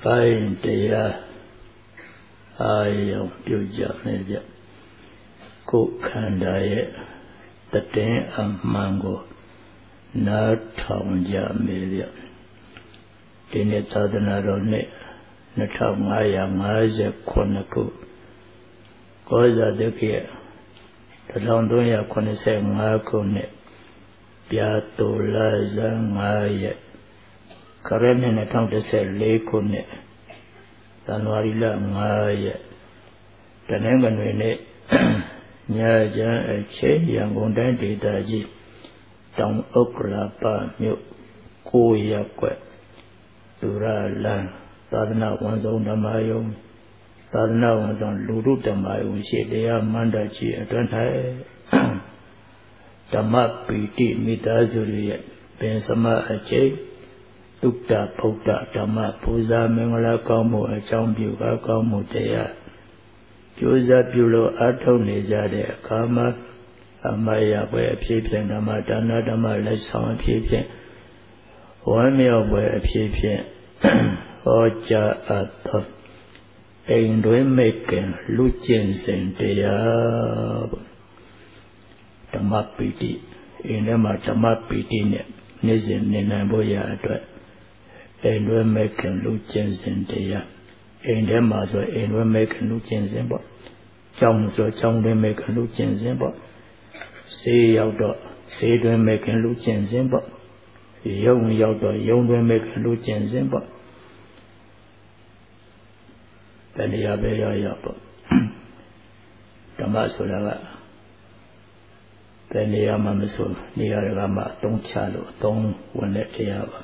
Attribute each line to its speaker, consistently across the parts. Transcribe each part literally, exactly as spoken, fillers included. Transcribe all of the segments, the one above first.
Speaker 1: ပိုင်းတရားအာယုံပြုကြမယ်ဗျကိုယ်ခန္ဓာရဲ့တည်အမှန်ကိုနားထောင်ကြမယ်ဗျဒီနေ့သာသနာတော်နှစ်နှစ်ထောင်ငါးရာငါးဆယ်ခုနှစ်ခုကောဇာတက္ကရာတစ်ထောင်သုံးရာခုနှစ်ဆယ်ငါးခုနှစ်ပြာတူလာဇန်ငါးရက်ခရစ်နှစ်နှစ်ထောင်တစ်ဆယ်လေးခုနှစ်ဇန်နဝါရီလငါးရက်တနင်္ဂနွေနေ့ညချမ်းအချိန်ရန်ကုန်တိုင်းဒေသကြီးတောင်ဥက္ကလာပမြို့ကိုရက်ကွက်သူရလန်းသာသနာဝန်ဆောင်ဓမ္မယုံသာသနာဝန်ဆောင်လူထုဓမ္မယုံရှိတရားမန္တကြီးအတွင်း၌ဓမ္မပီတိမိသားစုရဲ့ပင်စမအကျိတုတ္တဗုဒ္ဓဓမ္မပူဇာမင်္ဂလာကောင်းမှုအကြောင်းပြုကားကောင်းမှုတရားကျိုးစားပြုလို့အထောက်နေကြတဲ့အခါမှာအမယပွဲအဖြစ်ဖြင့်ဓမ္မဒါနဓမ္မလက်ဆောင်အဖြစ်ဖြင့်ဝမ်းမြောက်ပွဲအဖြစ်ဖြင့်ဟောကြားအပ်သောအိမ်တွင်မိခင်လူကျင့်စဉ်တရားဓမ္မပီတိအိမ်ထဲမှာဓမ္မပီတိနဲ့နေ့စဉ်နေနိုင်ဖို့ရအတွက်အိမ်တွင်မိခင်လူကျင့်စဉ်တရားအိမ်ထဲမှာဆိုအိမ်တွင်မိခင်လူကျင့်စဉ်ပေါ့ကျောင်းဆိုကျောင်းတွင်မိခင်လူကျင့်စဉ်ပေါ့ဆေးရောက်တော့ဆေးတွင်မိခင်လူကျင့်စဉ်ပေါ့ရုံရောက်တော့ရုံတွင်မိခင်လူကျင့်စဉ်ပေါ့တဏှာပဲရောက်ရောက်ပေါ့ဓမ္မဆိုတာကတဏှာမှမဆိုနေရာကမှအသုံးချလို့အသုံးဝင်တဲ့တရားပါ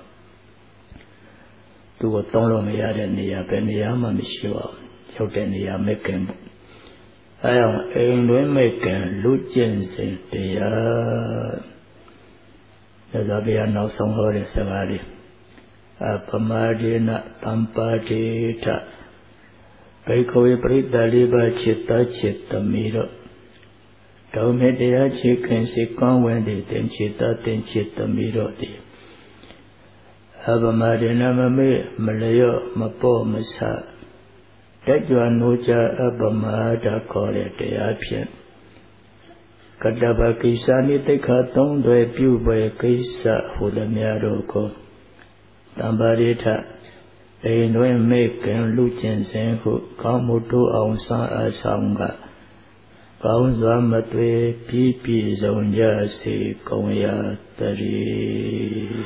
Speaker 1: သူကိုသုံးလို့မရတဲ့နေရာပဲနေရာမှမရှိပါဘူးရောက်တဲ့နေရာမဲ့ခင်ပေါ့အဲအောင်အိမ်တွင်မဲ့ခင်လူကျင့်စဉ်တရားဒါသာဗျာနောက်ဆုံးဟောတဲ့စကားလေးအပမဒေနတမ္ပါတိထဘိက္ခဝေပရိသလေးပါးจิตတจิตတမီတော့တောင်းမြတ်တရားချေခင်စိတ်ကောင်းဝင်တဲ့တင်จิตတတင်จิตတမီတော့ဒီအပမဒေနမမေမလျော့မပေါ့မဆတက်ကြွနိုးကြအပမဒါခေါ်တဲ့တရားဖြင့်ကတ္တဗကိစ္စနိတိခသုံးသွဲပြုပွဲကိစ္စဟူသည်များတို့ကိုတမ္ပါရိထအိမ်တွင်မိခင်လူကျင့်စဉ်ဟုကောင်းမှုတို့အောင်စံအဆောင်ကကောင်းစွာမသွေပြီးပြည့်စုံကြစေကုန်ရတည်း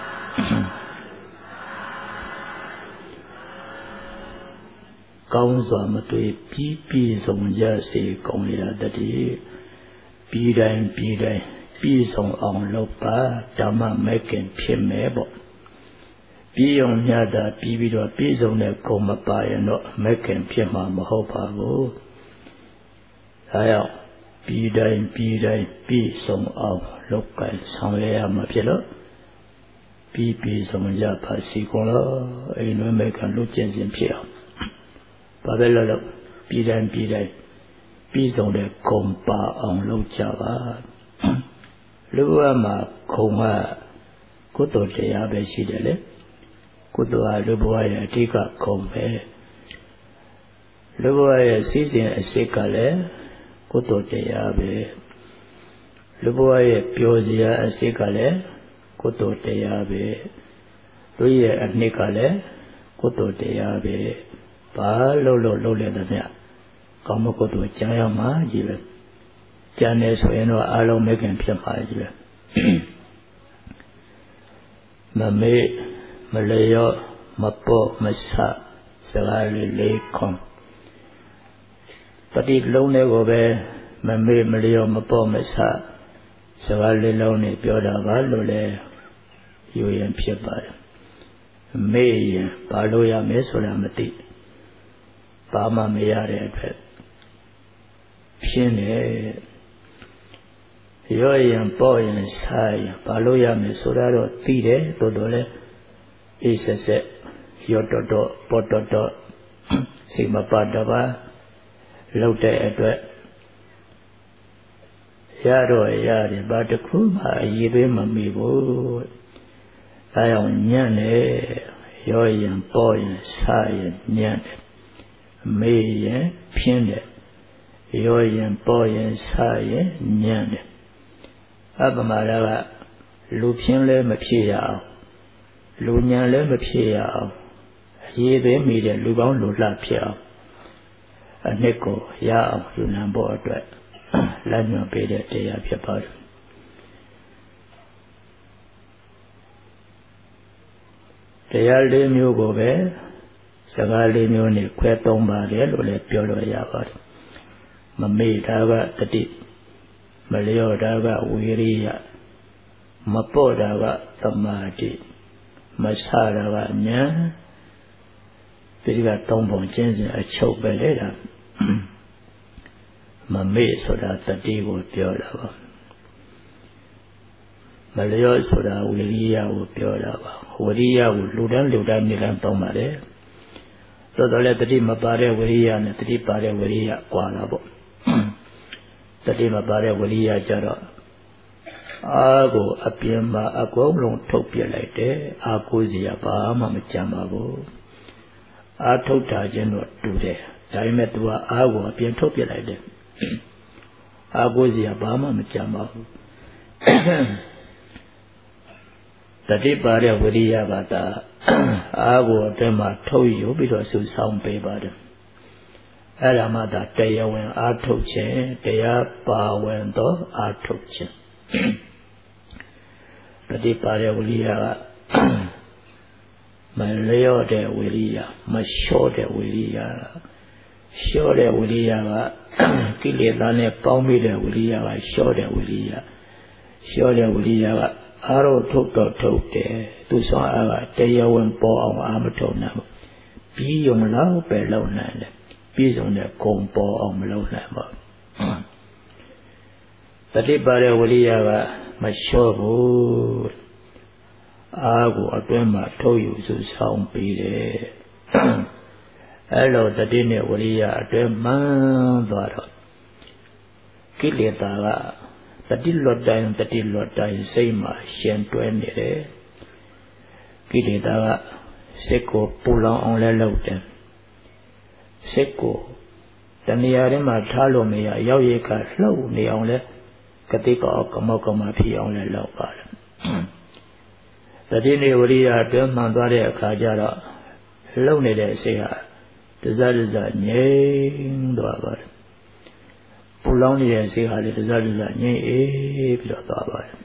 Speaker 1: ကောင်းစွာမသွေပြီးပြည့်စုံကြစေကုန်ရတည်းပြီးတိုင်းပြီးတိုင်းပြည့်စုံအောင်လုပ်ပါဓမ္မမဲ့ခင်ဖြစ်မယ်ပေါ့ပြည့်ုံမြတ်တာပြီးပြီးတော့ပြည့်စုံတဲ့ဂုဏ်မပါရင်တော့မဲ့ခင်ဖြစ်မှာမဟုတ်ပါဘူးဒါကြောင့်ပြီးတိုင်းပြီးတိုင်းပြည့်စုံအောင်လုပ်ကိုင်ဆောင်ရရမှာဖြစ်လို့ပြီးပြည့်စုံကြပါစီကုန်လို့အိမ်တွင်မဲ့ခင်လူကျင့်စဉ်ဖြစ်အောင်ဘာပဲလို့လို့ပြီးတိုင်းပြီးတိုင်းပြည့်စုံတဲ့ဂုဏ်ပါအောင်လုပ်ကြပါလူဘဝမှာဂုဏ်ကကုသိုလ်တရားပဲရှိတယ်လေကုသိုလ်ဟာလူဘဝရဲ့အဓိကဂုဏ်ပဲလူဘဝရဲ့စည်းစိမ်အစစ်ကလည်းကုသိုလ်တရားပဲလူဘဝရဲ့ပျော်စရာအစစ်ကလည်းကုသိုလ်တရားပဲသူရဲ့အနှစ်ကလည်းကုသိုလ်တရားပဲဘာလို့လို့လုပ်လဲတဲ့မြတ်ကောင်းမကုသိုလ်ကြားရမှာကြီးပဲကျန်နေဆိုရင်တော့အလုံးမဲ့ခင်ဖြစ်မှာကြီးပဲမမေ့မလျော့မပေါ့မဆစကားလေးလေးခွန်ပฏิလုံးလေးကိုပဲမမေ့မလျော့မပေါ့မဆစကားလေးလုံးနဲ့ပြောတာပါလို့လဲယူရင်ဖြစ်ပါတယ်မေ့ရင်ဘာလို့ရမယ်ဆိုတာမသိဘာမှမရတဲ့အတွက်ရှင်းတယ်ရောရင်ပေါ့ရင်စားရင်ဘာလို့ရမယ်ဆိုတာတော့သိတယ်တော်တော်လဲအေးဆက်ဆက်ရောတော်တော်ပေါ်တော်တော်စိတ်မပါတော့ပါလောက်တဲ့အတွက်ရတော့ရတယ်ဘာတစ်ခုမှအရေးပေးမမိဘူးအဲအောင်ညံ့တယ်ရရောရင်ပေါ်ရင်ဆရင်ညံ့တယ်မေးရင်ဖြင်းတယ်ရောရင်ပေါ်ရင်ဆရင်ညံ့တယ်အပမာဒကလူဖြင်းလဲမဖြစ်ရအောင်လူညံလည်းမဖြစ်ရအောင်ရေသွင်းမိတဲ့လူကောင်းလူလှဖြစ်အောင်အနှစ်ကိုရအောင်ယူနံဖို့အတွက်လက်ညွှန်ပေးတဲ့တရားဖြစ်ပါတယ်တရားလေးမျိုးကိုပဲစကားလေးမျိုးနဲ့ခွဲသုံးပါတယ်လို့လည်းပြောလို့ရပါတယ်မမေ့တာကတတိမလျော့တာကဝီရိယမပေါ့တာကသမာဓိမဆတာကဉာဏ်ဒီကသုံးပုံကျင့်စဉ်အချုပ်ပဲလေဒါမမေ့ဆိုတာတတိကိုပြောတာပါမလျော့ဆိုတာဝိရိယကိုပြောတာပါဝိရိယကိုလူတန်းလူတန်းနေလမ်းသုံးပါတယ်သို့တော်လည်းတတိမပါတဲ့ဝိရိယနဲ့တတိပါတဲ့ဝိရိယကွာတာပေါ့တတိမပါတဲ့ဝိရိယကြတော့အာကိုအပြင်မှာအကုန်လုံးထုတ်ပြလိုက်တယ်အာကိုစီကဘာမှမကြံပါဘူးအာထုတ်တာချင်းတော့တူတယ်ဒါပေမဲ့ तू ကအာကိုအပြင်ထုတ်ပြလိုက်တယ်အာကိုစီကဘာမှမကြံပါဘူးတတိပါတဲ့ဝိရိယကတာအာကိုအတွင်းမှာထုတ်ယူပြီးတော့ဆူဆောင်ပေးပါတယ်အဲ့ဒါမှသာတရားဝင်အာထုတ်ခြင်းတရားပါဝင်တော့အာထုတ်ခြင်းတတိပါတဲ့ဝိရိယကမလျော့တဲ့ဝိရိယမလျှော့တဲ့ဝိရိယလျှော့တဲ့ဝိရိယကကိလေသာနဲ့ပေါင်းမိတဲ့ဝိရိယကလျှော့တဲ့ဝိရိယလျှော့တဲ့ဝိရိယကအာရုံထုတ်တော့ထုတ်တယ်သူစွမ်းအားကတရားဝင်ပေါ်အောင်အာမထုတ်နိုင်ဘူးပြီးရုံလောက်ပဲလုံနိုင်တယ်ပြီးဆုံးတဲ့ဂုံပေါ်အောင်မလုံနိုင်ပါဘူးတတိပါတဲ့ဝိရိယကမလျှော့ဘူးအာကိုအတွင်းမှာထုတ်ယူစုဆောင်ပြီးတယ်အဲ့လိုတတိနဲ့ဝိရိယအတွင်းမှန်းသွားတော့ကိလေသာကတတိလွတ်တိုင်းတတိလွတ်တိုင်းစိတ်မှာရှင်တွဲနေတယ်ကိလေသာကစိတ်ကိုပူလောင်အောင်လဲလုပ်တယ်စိတ်ကိုတဏှာထဲမှာထားလို့မရရောက်ရခါလှုပ်နေအောင်လဲကတိကောကမောကမဖြစ်အောင်လဲလုပ်ပါတယ်တတိနေဝရိယအတွင်းမှန်သွားတဲ့အခါကျတော့လှုပ်နေတဲ့စိတ်ဟာတစတစငြိမ်သွားပါတယ်ပူလောင်နေတဲ့စိတ်ဟာလည်းတစတစငြိမ်အေးပြီးတော့သွားပါတယ်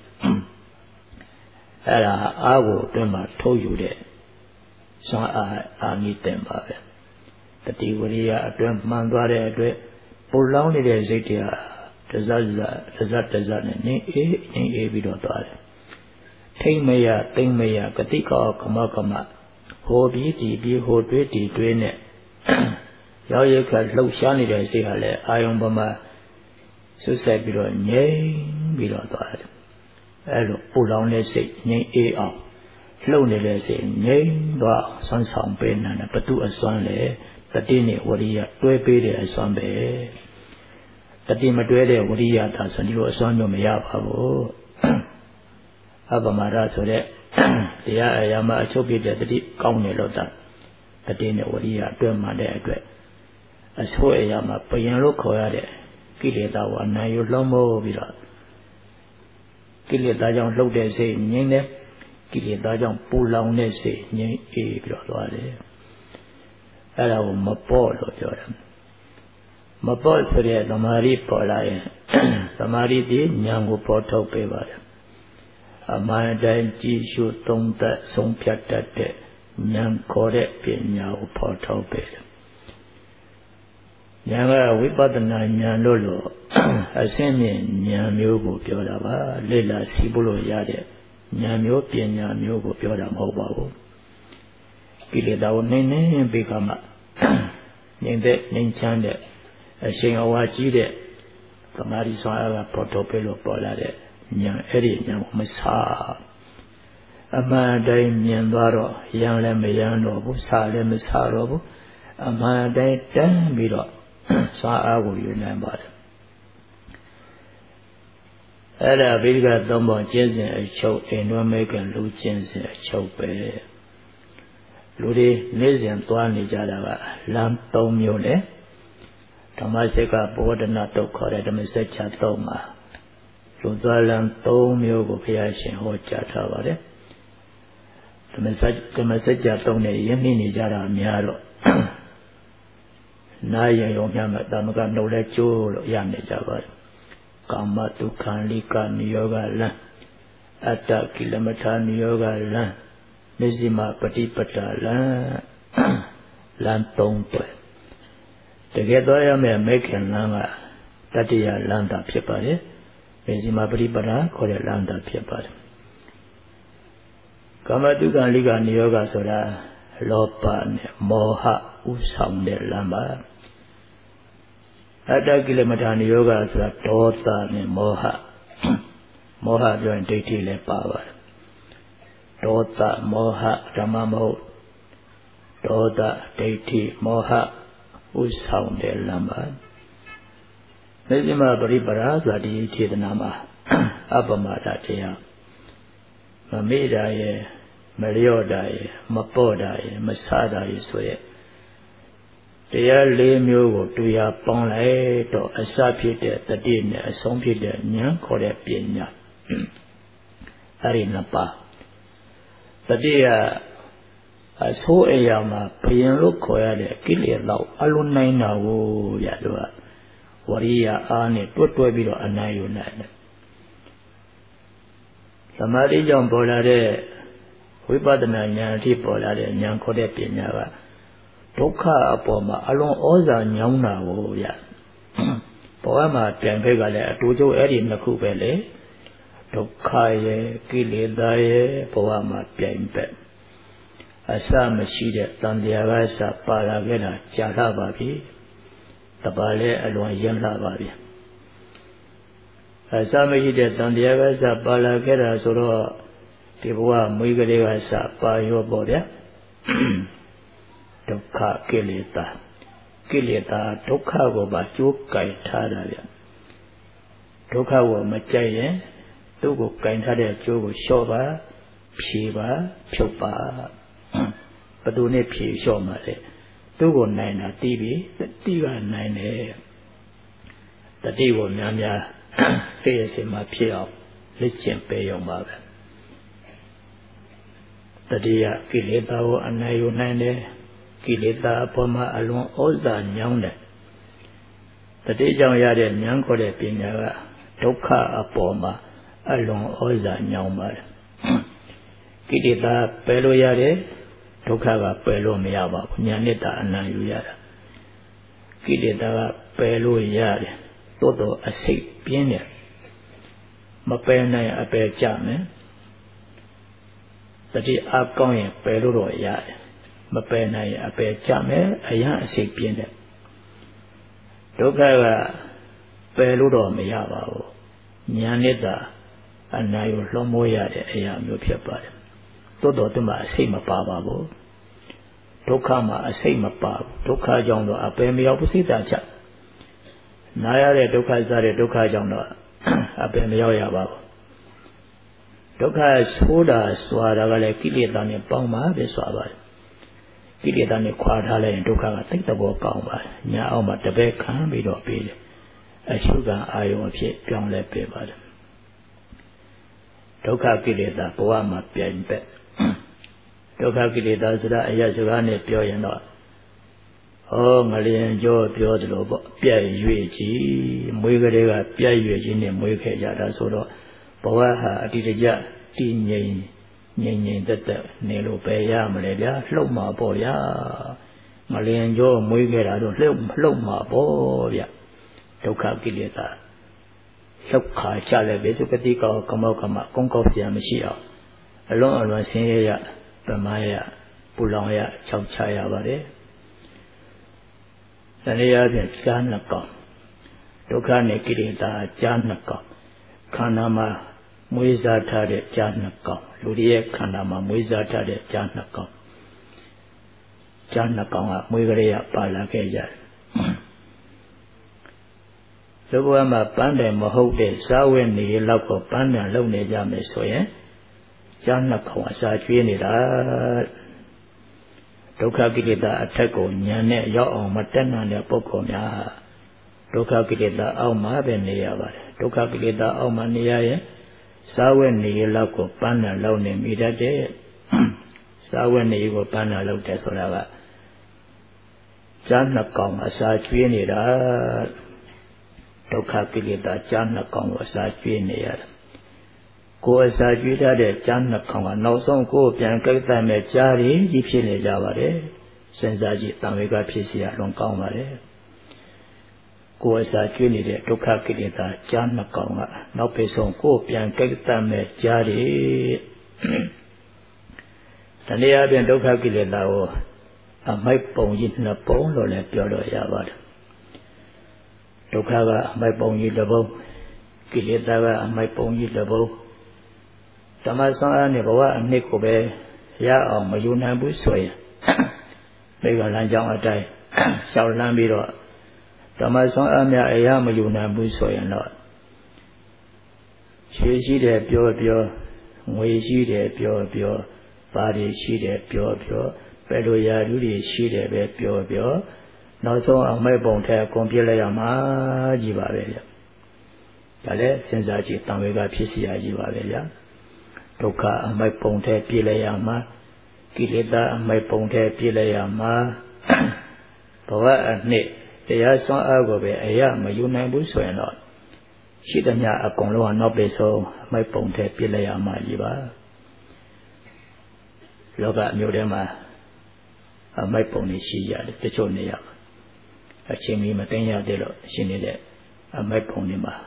Speaker 1: အဲ့ဒါအားကိုအတွင်းမှာထုတ်ယူတဲ့စွမ်းအားအာနိတင်ပါပဲတတိဝရိယအတွင်းမှန်သွားတဲ့အတွက်ပူလောင်နေတဲ့စိတ်တွေဟာတစတစတစတစနဲ့ငြိမ်အေးငြိမ်အေးပြီးတော့သွားတယ်ထိမ့်မရသိမ့်မရကတိကောကမကမဟိုပြီးဒီပြီးဟိုတွေးဒီတွေးနဲ့ရောက်ရခလှုပ်ရှားနေတဲ့စိတ်ဟာလည်းအာယုံပမာဆွဆက်ပြီးတော့ငြိမ်ပြီးတော့သွားတယ်အဲ့လိုပူလောင်တဲ့စိတ်ငြိမ်အေးအောင်လှုပ်နေတဲ့စိတ်ငြိမ်သွားဆွမ်းဆောင်ပေးနိုင်တယ်ဘသူအစွမ်းလဲတတိနဲ့ဝရိယတွဲပေးတဲ့အစွမ်းပဲတတိမတွဲတဲ့ဝရိယသာဆိုဒီလိုအစွမ်းမျိုးမရပါဘူးအပမရဆိုတဲ့တရားအရာမှာအချုပ်ပြတဲ့တတိကောင်းတယ်လို့သာတတိနဲ့ဝရိယအတွဲမှတဲ့အတွက်အဆိုးအရာမှာပယံလို့ခေါ်ရတဲ့ကိလေသာဝအနာယူလုံးမိုးပြီးတော့ကိလေသာကြောင့်လှုပ်တဲ့စိတ်ငြိမ့်တယ်ကိလေသာကြောင့်ပူလောင်တဲ့စိတ်ငြိမ့်အေးပြီးတော့သွားတယ်အဲ့ဒါကိုမပေါ့လို့ပြောတယ်မပေါ့ဆိုတဲ့သမာဓိပေါ်လာရင်သမာဓိဒီဉာဏ်ကိုပေါ်ထုတ်ပေးပါတယ်အမှန်တိုင်းကြည့်ရှုသုံးသပ်ဆုံးဖြတ်တတ်တဲ့ဉာဏ်ခေါ်တဲ့ပညာကိုပေါ်ထုတ်ပေးတယ်ဉာဏ်ကဝိပဿနာဉာဏ်လို့လို့အစင်းမြင့်ဉာဏ်မျိုးကိုပြောတာပါလေ့လာစီးဖို့လို့ရတဲ့ဉာဏ်မျိုးပညာမျိုးကိုပြောတာမဟုတ်ပါဘူးကိလေသာကိုနှိမ့်နှင်းပြီးခါမှငြိမ့်တဲ့ငြိမ့်ချမ်းတဲ့အရှင်အဝါကြီးတဲ့သမာဓိဆွမ်းအားကပေါ်ထုတ်ပေးလို့ပေါ်လာတဲ့ဉာဏ်အဲ့ဒီဉာဏ်ကိုမဆာအမှန်တိုင်းမြင်သွားတော့ရံလည်းမရံတော့ဘူးဆာလည်းမဆာတော့ဘူးအမှန်တိုင်းတန်းပြီးတော့ဆွမ်းအားကိုယူနိုင်ပါတယ်အဲ့ဒါဗိဓိကသုံးပုံကျင့်စဉ်အချုပ်အိမ်တော်မေကလူကျင့်စဉ်အချုပ်ပဲလူတွေနေ့စဉ်သွားနေကြတာကလမ်းသုံးမျိုးနဲ့ဓမ္မစက်ကဘောဓနာတုတ်ခေါ်တဲ့ဓမ္မစက်ချသုံးမှာလူသွားလမ်းသုံးမျိုးကိုဘုရားရှင်ဟောကြားထားပါတယ်ဓမ္မစက်ဓမ္မစက်ချသုံးနဲ့ယဉ်နှိနေကြတာများတော့နာယယုံမြတ်တာမကနှုတ်လဲကျိုးလို့ရနေကြပါတယ်ကာမဒုက္ခလိကနိယောဂလံအတ္တကိလမထာနိယောဂလံမေဇိမပฏิပတ္တလံလံသုံးတွဲတကယ်တော့ရမယ့်မေခင်လံကတတိယလံတာဖြစ်ပါတယ်မေဇိမပฏิပတ္တခေါ်တဲ့လံတာဖြစ်ပါတယ်ကာမဒုက္ခလိကနိယောဂဆိုတာလောဘနဲ့မောဟဥဆောင်တဲ့လံပါအတ္တကိလမထာနိယောဂဆိုတာဒေါသနဲ့မောဟမောဟပြောရင်ဒိဋ္ဌိလည်းပါပါတယ်ဒေါသမောဟဓမ္မမဟုတ်ဒေါသဒိဋ္ဌိမောဟဥဆောင်တဲ့လမ်းပါမေဇိမပရိပရာဆိုတာဒီခြေတနာမှာအပမဒတရားမမေ့တာရဲ့မလျော့တာရဲ့မပေါ့တာရဲ့မဆတာရဲ့ဆိုရဲ့တရားလေးမျိုးကိုတွေ့ရပေါင်းလိုက်တော့အစဖြစ်တဲ့တတိနဲ့အဆုံးဖြစ်တဲ့ဉာဏ်ခေါ်တဲ့ပညာအဲ့ဒီနှစ်ပါးတတိယအဆိုးအရာမှာဘယင်လို့ခေါ်ရတဲ့ကိလေသာအလုံးနိုင်တာကိုရတော့ဝရိယအားနဲ့တွတ်တွဲပြီးတော့အနိုင်ယူနိုင်တယ်သမာဓိကြောင့်ပေါ်လာတဲ့ဝိပဿနာဉာဏ်အထိပေါ်လာတဲ့ဉာဏ်ခေါ်တဲ့ပညာကဒုက္ခအပေါ်မှာအလုံးဩဇာညောင်းတာကိုရပေါ်မှာပြန်ခဲ့ကလည်းအတူတူအဲ့ဒီနှစ်ခုပဲလေဒုက္ခရဲ့ကိလေသာရဲ့ဘဝမှာပြိုင်ပဲ့အစမရှိတဲ့တန်တရားကစပါလာခဲ့တာကြာလာပါပြီတပါလဲအလွန်ရင့်လာပါပြီအစမရှိတဲ့တန်တရားကစပါလာခဲ့တာဆိုတော့ဒီဘဝမွေးကလေးကစပါရောပေါ့ဗျာဒုက္ခကိလေသာကိလေသာဒုက္ခကိုပါကြိုးကြိုင်ထားတာဗျဒုက္ခကိုမကြိုက်ရင်သူ့ကိုကြိုင်ထားတဲ့ကြိုးကိုလျှော့ပါဖြေပါဖြုတ်ပါဘယ်သူနဲ့ဖြေလျှော့မှာလဲသူ့ကိုနိုင်တာတီးပြီးတီးကနိုင်တယ်တတိကိုများများစိတ်ရစင်မှာဖြစ်အောင်လက်ကျင့်ပေးရုံပါပဲတတိယကိလေသာကိုအနိုင်ယူနိုင်တယ်ကိလေသာအပေါ်မှာအလွန်ဩဇာညောင်းတယ်တတိကြောင့်ရတဲ့ဉာဏ်ခေါ်တဲ့ပညာကဒုက္ခအပေါ်မှာအလွန်ဩဇာညောင်းပါတယ်ကိလေသာပယ်လို့ရတယ်ဒုက္ခကပယ်လို့မရပါဘူးဉာဏ်နဲ့တာအနံ့ယူရတာကိလေသာကပယ်လို့ရတယ်တိုးတော့အစိတ်ပြင်းတယ်မပယ်နိုင်အပယ်ကြမယ်တတိအကောင်းရင်ပယ်လို့တော့ရတယ်မပယ်နိုင်အပယ်ကြမယ်အရန်အစိတ်ပြင်းတယ်ဒုက္ခကပယ်လို့တော့မရပါဘူးဉာဏ်နဲ့တာအနာယလွှမ်းမိုးရတဲ့အရာမျိုးဖြစ်ပါတယ်တိုးတော့ဒီမှာအစိတ်မပါပါဘူးဒုက္ခမှာအစိတ်မပါဘူးဒုက္ခကြောင့်တော့အပယ်မရောက်ဘူးစိတ်ဓာတ်ချက်နာရတဲ့ဒုက္ခစားတဲ့ဒုက္ခကြောင့်တော့အပယ်မရောက်ရပါဘူးဒုက္ခဆိုးတာစွာတာကလည်းကိလေသာနဲ့ပေါင်းပါပဲစွာပါတယ်ကိလေသာနဲ့ခွာထားလိုက်ရင်ဒုက္ခကသိတဲ့ဘောကောင်းပါတယ်ညာအောင်မှာတပည့်ခံပြီးတော့ပေးတယ်အရှုခံအာယုံအဖြစ်ပြောင်းလဲပေးပါတယ်ဒုက္ခကိလေသာဘဝမှာပြိုင်ပဲ့ဒုက္ခကိလေသာဆိုတာအရာစကားနဲ့ပြောရင်တော့ဟောငလျင်ကြောပြောသလိုပေါ့ပြက်ရွေ့ကြီးမွေးကလေးကပြက်ရွေ့ကြီးနဲ့မွေးခဲ့ကြတာဆိုတော့ဘဝဟာအတိတကျတည်ငြိမ်ငြိမ်ငြိမ်သက်သက်နေလို့ပဲရမလဲဗျာလှုပ်မှာပေါ့ဗျာငလျင်ကြောမွေးခဲ့တာတော့လှုပ်လှုပ်မှာပေါ့ဗျာဒုက္ခကိလေသာလှုပ်ခါချလည်းပဲစုပတိကောကမောကမကုန်းကောက်เสียမရှိအောင်အလုံးအလွန်ဆင်းရဲရပမာရပူလောင်ရခြောက်ချရပါတယ်တဏှာဖြင့်ကြားနှစ်ကောင်ဒုက္ခနဲ့ကိလေသာကြားနှစ်ကောင်ခန္ဓာမှာမွေးစားထားတဲ့ကြားနှစ်ကောင်လူတွေရဲ့ခန္ဓာမှာမွေးစားထားတဲ့ကြားနှစ်ကောင်ကြားနှစ်ကောင်ကမွေးကလေးကပါလာခဲ့ကြတယ်လူဘဝမှာပန်းတယ်မဟုတ်တဲ့စားဝတ်နေလောက်ကိုပန်းတယ်လုပ်နေကြမယ်ဆိုရင်ကြားနှစ်ကောင်အစာကျွေးနေတာဒုက္ခကိလေသာအထက်ကိုဉာဏ်နဲ့ရောက်အောင်မတက်နိုင်တဲ့ပုဂ္ဂိုလ်များဒုက္ခကိလေသာအောက်မှာပဲနေရပါတယ်ဒုက္ခကိလေသာအောက်မှာနေရရင်စားဝတ်နေရလောက်ကိုပန်းနာလောက်နေမိတတ်တဲ့စားဝတ်နေကိုပန်းနာလောက်တယ်ဆိုတာကကြားနှစ်ကောင်အစာကျွေးနေတာဒုက္ခကိလေသာကြားနှစ်ကောင်ကိုအစာကျွေးနေရတယ်ကိုယ်အစာကျွေးတဲ့ကြားနှစ်ကောင်ကနောက်ဆုံးကိုယ်ပြန်ကြိတ်တတ်မဲ့ကြားရည်ကြီးဖြစ်နေကြပါတယ်စဉ်းစားကြည့်တံဝေကဖြစ်စီရလွန်ကောင်းပါတယ်ကိုယ်အစာကျွေးနေတဲ့ဒုက္ခကိလေသာကြားနှစ်ကောင်ကနောက်ပိဆုံးကိုယ်ပြန်ကြိတ်တတ်မဲ့ကြားရည်တနည်းအားဖြင့်ဒုက္ခကိလေသာကိုအမိုက်ပုံကြီးနှစ်ပုံလို့လည်းပြောလို့ရပါတယ်ဒုက္ခကအမိုက်ပုံကြီးတစ်ပုံကိလေသာကအမိုက်ပုံကြီးတစ်ပုံဓမ္မဆောင်အားနဲ့ဘဝအနှစ်ကိုပဲရအောင်မယူနိုင်ဘူးဆိုရင်ဒီကလမ်းကြောင်းအတိုင်းရှောက်လန်းပြီးတော့ဓမ္မဆောင်အားများအရာမယူနိုင်ဘူးဆိုရင်တော့ရွှေရှိတယ်ပြောပြောငွေရှိတယ်ပြောပြောဘာတွေရှိတယ်ပြောပြောဘယ်လိုရာထူးတွေရှိတယ်ပဲပြောပြောနောက်ဆုံးအမိုက်ပုံထဲအကုန်ပြစ်လိုက်ရမှာကြီးပါပဲဗျ။ဒါလည်းစဉ်းစားကြည့်တံဝေကဖြစ်စီရကြီးပါပဲဗျာ။ဒုက္ခအမိုက်ပုံထဲပြစ်လိုက်ရမှာကိလေသာအမိုက်ပုံထဲပြစ်လိုက်ရမှာဘဝအနှစ်တရားစွမ်းအားကိုပဲအရာမယူနိုင်ဘူးဆိုရင်တော့ရှိသမျှအကုန်လုံးကနောက်ပိဆုံးအမိုက်ပုံထဲပြစ်လိုက်ရမှာကြီးပါ။လောကမျိုးထဲမှာအမိုက်ပုံတွေရှိရတယ်တချို့နေရာအချင်းကြီးမသိရသေးလို့ရှိနေတဲ့အမိုက်ပုံတွေမှာ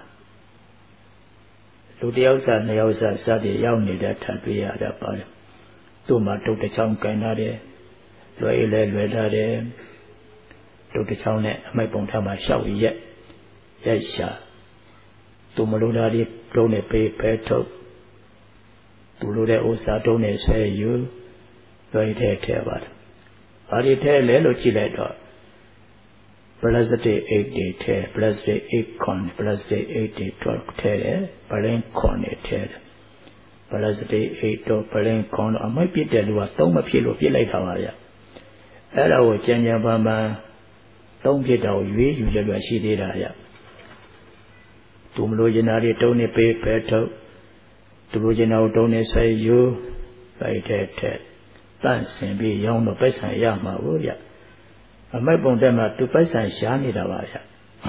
Speaker 1: လူတယောက်စားနှစ်ယောက်စားစသည်ရောက်နေတဲ့ထပ်တွေ့ရတာပါလေသူ့မှာတုတ်တစ်ချောင်းကန်ထားတယ်လွယ်လဲလွယ်ထားတယ်တုတ်တစ်ချောင်းနဲ့အမိုက်ပုံထပ်မှာရှောက်ရက်ရိုက်ရှာသူမလိုတာဒီတုံးနဲ့ပေးဖဲထုတ်သူလိုတဲ့ဥစ္စာတုံးနဲ့ဆွဲယူလွယ်ထဲထဲပါတယ်ဘာတွေထဲလဲလို့ကြည့်လိုက်တော့ plastic eight တွေထဲ plastic eight con plastic eight တွေtwelveထဲတယ် balance con တွေထဲတယ် plastic eight တော့ balance con တော့အမိုက်ပြစ်တဲ့လူကသုံးမဖြစ်လို့ပြစ်လိုက်တာပါဗျအဲ့ဒါကိုကြံကြံပန်းပန်းသုံးဖြစ်တော့ရွေးယူရပြရှိသေးတာဗျသူမလို့ကျင်နာတွေတုံးနေပေးဖဲထုတ်သူလိုချင်တာကိုတုံးနေဆွဲယူလိုက်တဲ့ထဲတန့်စင်ပြီးရောင်းတော့ပိုက်ဆံရမှာဘူးဗျအမိုက်ပုံတက်မှာသူပိုက်ဆံရှားနေတာပါဗျ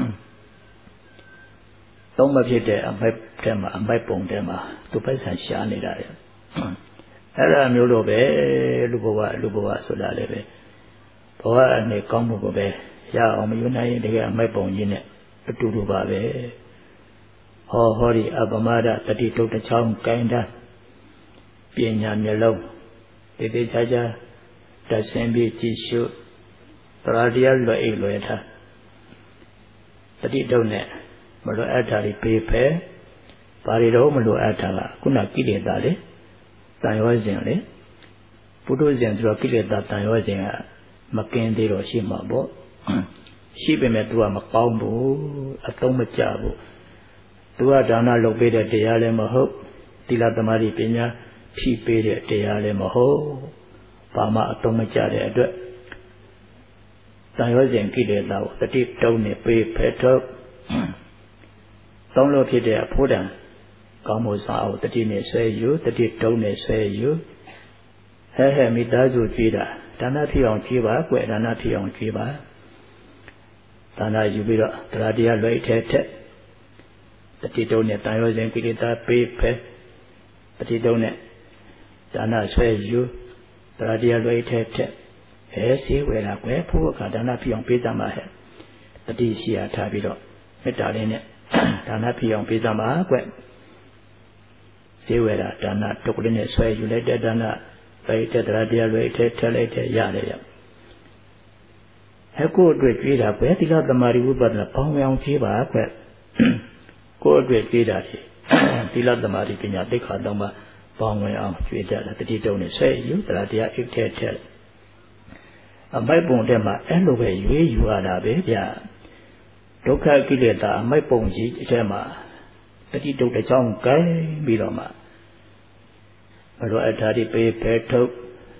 Speaker 1: သုံးမဖြစ်တဲ့အမိုက်တက်မှာအမိုက်ပုံတက်မှာသူပိုက်ဆံရှားနေတာဗျအဲ့ဒါမျိုးလိုပဲလူဘဝလူဘဝဆိုတာလည်းပဲဘဝအနေကောင်းမှုကိုပဲရအောင်မယူနိုင်ရင်တကယ်အမိုက်ပုံကြီးနဲ့အတူတူပါပဲဟောဟောဒီအပမဒတတိတုတ်တစ်ချောင်းကိုင်းတာပညာမျက်လုံးတေတေချာချာတဆင်ပြီးကြည့်ရှုတရားတရားလွယ်အိတ်လွယ်ထားတတိတုတ်နဲ့မလွယ်အပ်တာတွေပေးဖဲဘာတွေတော့မလွယ်အပ်တာကခုနကိလေသာလေတန်ရောစဉ်လေပုထုဇဉ်ဆိုတော့ကိလေသာတန်ရောစဉ်ကမကင်းသေးတော့ရှိမှာပေါ့ရှိပေမဲ့ तू ကမကောင်းဘူးအသုံးမကျဘူးသူကဒါနလုပ်ပေးတဲ့တရားလည်းမဟုတ်သီလသမာဓိပညာဖြည့်ပေးတဲ့တရားလည်းမဟုတ်ဘာမှအသုံးမကျတဲ့အတွက်တန်ရောစဉ်ကိလေသာကိုတတိတုံးနဲ့ပေးဖဲထုတ်သုံးလို့ဖြစ်တဲ့အဖို့တံကောင်းမှုစာအုပ်တတိနဲ့ဆွဲယူတတိတုံးနဲ့ဆွဲယူဟဲဟဲမိသားစုကြွေးတာဒါနဖြစ်အောင်ကြွေးပါကွဒါနဖြစ်အောင်ကြွေးပါဒါနယူပြီးတော့တရားတရားလွယ်ထဲထက်တတိတုံးနဲ့တန်ရောစဉ်ကိလေသာပေးဖဲတတိတုံးနဲ့ဒါနဆွဲယူတရားတရားလွယ်ထဲထက်အဲစေဝေလာကွယ်ဖို့အခါဒါနဖြစ်အောင်ပေးစမ်းပါဟဲ့တတိရှိရထားပြီးတော့မေတ္တာလေးနဲ့ဒါနဖြစ်အောင်ပေးစမ်းပါကွယ်စေဝေလာဒါနတုတ်ကလေးနဲ့ဆွဲယူလိုက်တဲ့ဒါနပဲတဲ့တရားတရားလွယ်ထဲထက်လိုက်တဲ့ရတယ်ရဟဲ့ကိုအတွက်ကြွေးတာကွယ်သီလသမာဓိဝိပဿနာပေါင်းအောင်ကြည့်ပါကွယ်ကိုအတွက်ကြွေးတာဒီသီလသမာဓိပညာသိက္ခာသုံးပါးပေါင်းဝင်အောင်ကြွေးကြတယ်တတိတုံးနဲ့ဆွဲယူတရားတရားအိတ်ထဲထက်အမိုက်ပုံတဲ့မှာအဲ့လိုပဲရွေးယူရတာပဲဗျဒုက္ခကိလေသာအမိုက်ပုံကြီးအထဲမှာတတိတုတ်တစ်ချောင်းကိုင်းပြီးတော့မှဘလို့အထာတိပေးဖဲထုတ်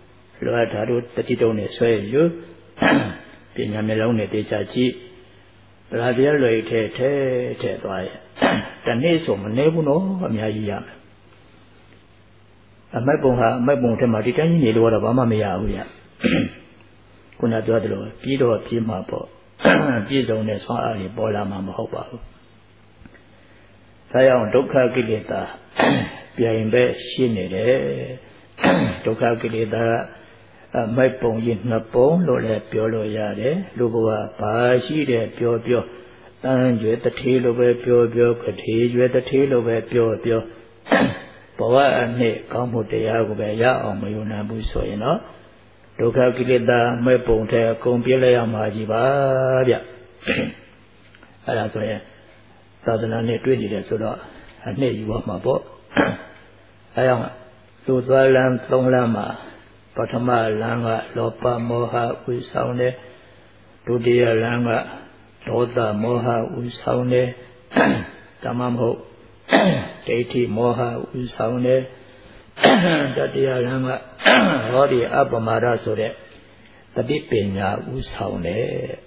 Speaker 1: လိုအပ်တာတို့တတိတုံးနဲ့ဆွဲယူပညာမျက်လုံးနဲ့တေချာကြည့်ဗလာတရားလွယ်ထဲထဲထဲသွားရဲ့တနေ့ဆိုမနေဘူးနော်အများကြီးရမယ်အမိုက်ပုံဟာအမိုက်ပုံထဲမှာဒီတိုင်းကြီးနေလို့တော့ဘာမှမရဘူးဗျခုနပြောသလိုပြီးတော့ပြေးမှာပေါ့ပြည့်စုံတဲ့ဆွမ်းအားတွေပေါ်လာမှာမဟုတ်ပါဘူးဒါကြောင့်ဒုက္ခကိလေသာပြိုင်ပဲရှိနေတယ်ဒုက္ခကိလေသာအမိုက်ပုံကြီးနှစ်ပုံလို့လည်းပြောလို့ရတယ်လူဘဝဘာရှိတယ်ပြောပြောတန်ကျွဲတထေးလိုပဲပြောပြောကထေးကျွဲတထေးလိုပဲပြောပြောဘဝအနှစ်ကောင်းမှုတရားကိုပဲရအောင်မယုံနိုင်ဘူးဆိုရင်တော့ဒုက္ခကိလေသာမဲ့ပုံထဲအကုန်ပြည့်လိုက်ရမှာကြီးပါဗျအဲ့ဒါဆိုရင်သာသနာနဲ့တွေ့နေတယ်ဆိုတော့အနှစ်ယူရမှာပေါ့အဲကြောင့်လူသွားလမ်းသုံးလမ်းမှာပထမလမ်းကလောဘမောဟဥဆောင်တယ်ဒုတိယလမ်းကဒေါသမောဟဥဆောင်တယ်ဓမ္မမဟုတ်ဒိဋ္ဌိမောဟဥဆောင်တယ်တတိယလမ်းကဟောဒီအပမာဒဆိုတဲ့တတိပညာဥဆောင်တယ်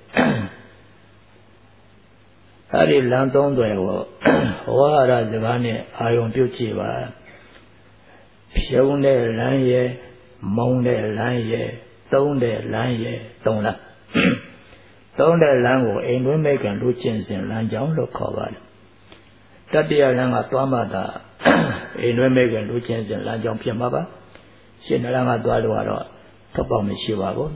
Speaker 1: အဲ့ဒီလမ်းသုံးတွေကိုဝါရစကားနဲ့အာယုံပြုတ်ကြည့်ပါဖြုံးတဲ့လမ်းရဲ့မုံတဲ့လမ်းရဲ့သုံးတဲ့လမ်းရဲ့သုံးလမ်းသုံးတဲ့လမ်းကိုအိမ်တွင်းမိတ်ကလူကျင့်စဉ်လမ်းကြောင်းလို့ခေါ်ပါတယ်တတိယလမ်းကသွားမှသာအိမ်တွင်းမိတ်ကလူကျင့်စဉ်လမ်းကြောင်းဖြစ်မှာပါရှင်းလမ်းကသွားလို့ကတော့တော့ပေါ့မရှိပါဘူး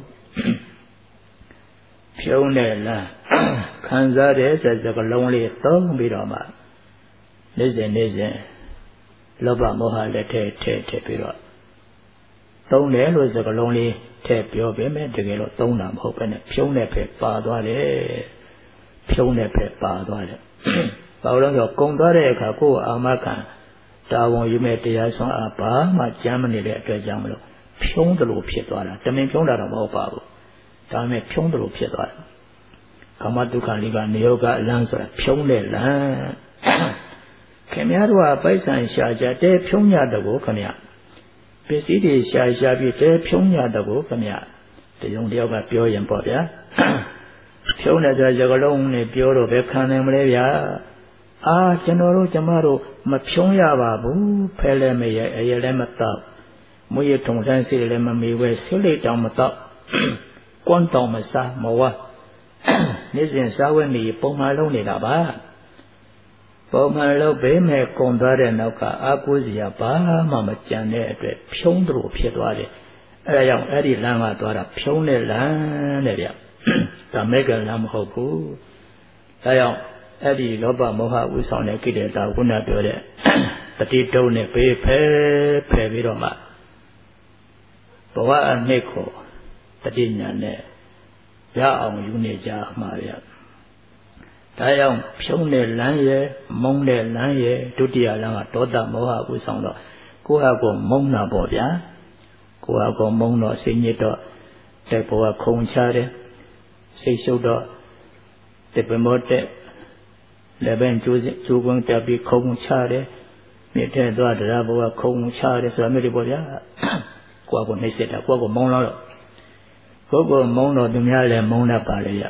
Speaker 1: ဖြုံးတဲ့လမ်းခံစားတဲ့စစကလုံးလေးသုံးပြီးတော့မှနေ့စဉ်နေ့စဉ်လောဘမောဟလက်ထဲထဲထည့်ပြီးတော့သုံးတယ်လို့စကလုံးလေးထည့်ပြောပေမဲ့တကယ်တော့သုံးတာမဟုတ်ပဲနဲ့ဖြုံးတဲ့ဖက်ပါသွားတယ်ဖြုံးတဲ့ဖက်ပါသွားတယ်ဘာလို့လဲဆိုတော့ကုံသွားတဲ့အခါကိုယ်အာမခံတာဝန်ယူမဲ့တရားဆွမ်းအားဘာမှကြမ်းမနေတဲ့အတွက်ကြောင့်မလို့ဖြုံးတယ်လို့ဖြစ်သွားတာတမင်ဖြုံးတာတော့မဟုတ်ပါဘူးဒါပေမဲ့ဖြုံးတယ်လို့ဖြစ်သွားတယ်ကာမဒုက္ခလေးကနေယောကအလန်းဆိုတာဖြုံးတဲ့လမ်းခင်ဗျားတို့ကပိုက်ဆံရှာကြတဲ့ဖြုံးရတဲ့ကိုခင်ဗျာပစ္စည်းတွေရှာရှာပြီးတဲ့ဖြုံးရတဲ့ကိုခင်ဗျာတယုံတယောက်ကပြောရင်ပေါ့ဗျာဖြုံးတယ်ဆိုကြကလုံးနဲ့ပြောတော့ပဲခံနိုင်မလဲဗျာအာကျွန်တော်တို့ကျမတို့မဖြုံးရပါဘူးဖဲလဲမရအရလည်းမတော့မွေးထုံတန်းစီလည်းမမီဝဲဆိလိတောင်မတော့ကွန်းတောင်မစားမဝါနေ့စဉ်စားဝတ်နေပုံမှန်လုံးနေတာပါပုံမှန်လုံးဘေးမဲ့ကုန်သွားတဲ့နောက်ကအာကိုးစရာဘာမှမကြံတဲ့အတွက်ဖြုံးသလိုဖြစ်သွားတယ်အဲဒါကြောင့်အဲ့ဒီလမ်းကသွားတာဖြုံးတဲ့လမ်းတဲ့ဗျဒါမဲ့ကလမ်းမဟုတ်ဘူးဒါကြောင့်အဲ့ဒီလောဘမောဟဥဆောင်တဲ့ကိလေသာခုနပြောတဲ့တတိတုံးနဲ့ဘေးဖဲဖဲပြီးတော့မှဘဝအနှစ်ကိုတတိညာနဲ့ရအောင်ယူနေကြမှာဗျဒါကြောင့်ဖြုံးတဲ့လမ်းရဲ့မုန်းတဲ့လမ်းရဲ့ဒုတိယလမ်းကဒေါသမောဟဥဆောင်တော့ကိုယ့်ဟာကိုယ်မုန်းတာပေါ့ဗျာကိုယ့်ဟာကိုယ်မုန်းတော့စိတ်ညစ်တော့တဲ့ဘဝခုံချတယ်စိတ်ရှုပ်တော့တဲ့ပမောတဲ့လည်းပဲကျိုးကျိုးကွန်းတက်ပြီးခုံချတယ်မြစ်ထဲသွားတရားဘဝခုံချတယ်ဆိုတာမျိုးတွေပေါ့ဗျာကိုယ့်ဟာကိုယ်နှိမ့်စစ်တာကိုယ့်ကိုယ်မုန်းတော့ကိုယ်ကိုမုန်းတော့သူများလည်းမုန်းတတ်ပါလေရ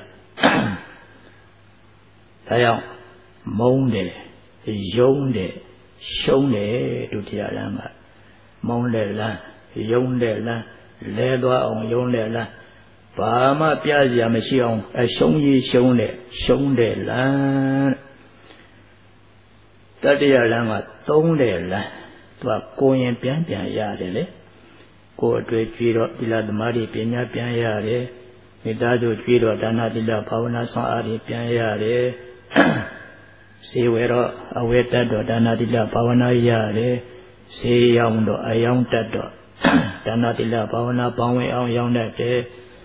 Speaker 1: ဒါကြောင့်မုန်းတယ်ယုံတယ်ရှုံးတယ်ဒုတိယလမ်းကမုန်းတဲ့လမ်းယုံတဲ့လမ်းလဲသွားအောင်ယုံတဲ့လမ်းဘာမှပြစရာမရှိအောင်အရှုံးကြီးရှုံးတဲ့ရှုံးတဲ့လမ်းတတိယလမ်းကသုံးတဲ့လမ်းသူကကိုရင်ပြန်ပြန်ရတယ်လေကိုယ်အတွေ့ကြွေးတော့သီလသမာဓိပညာပြန်ရတယ်မေတ္တာတို့ကြွေးတော့ဒါနသီလဘာဝနာဆောင်အားဖြင့်ပြန်ရတယ်စေဝေတော့အဝေတ္တတော့ဒါနသီလဘာဝနာရတယ်စေရောင်တော့အယောင်တတ်တော့ဒါနသီလဘာဝနာပေါင်းဝင်အောင်ရောင်းတတ်တယ်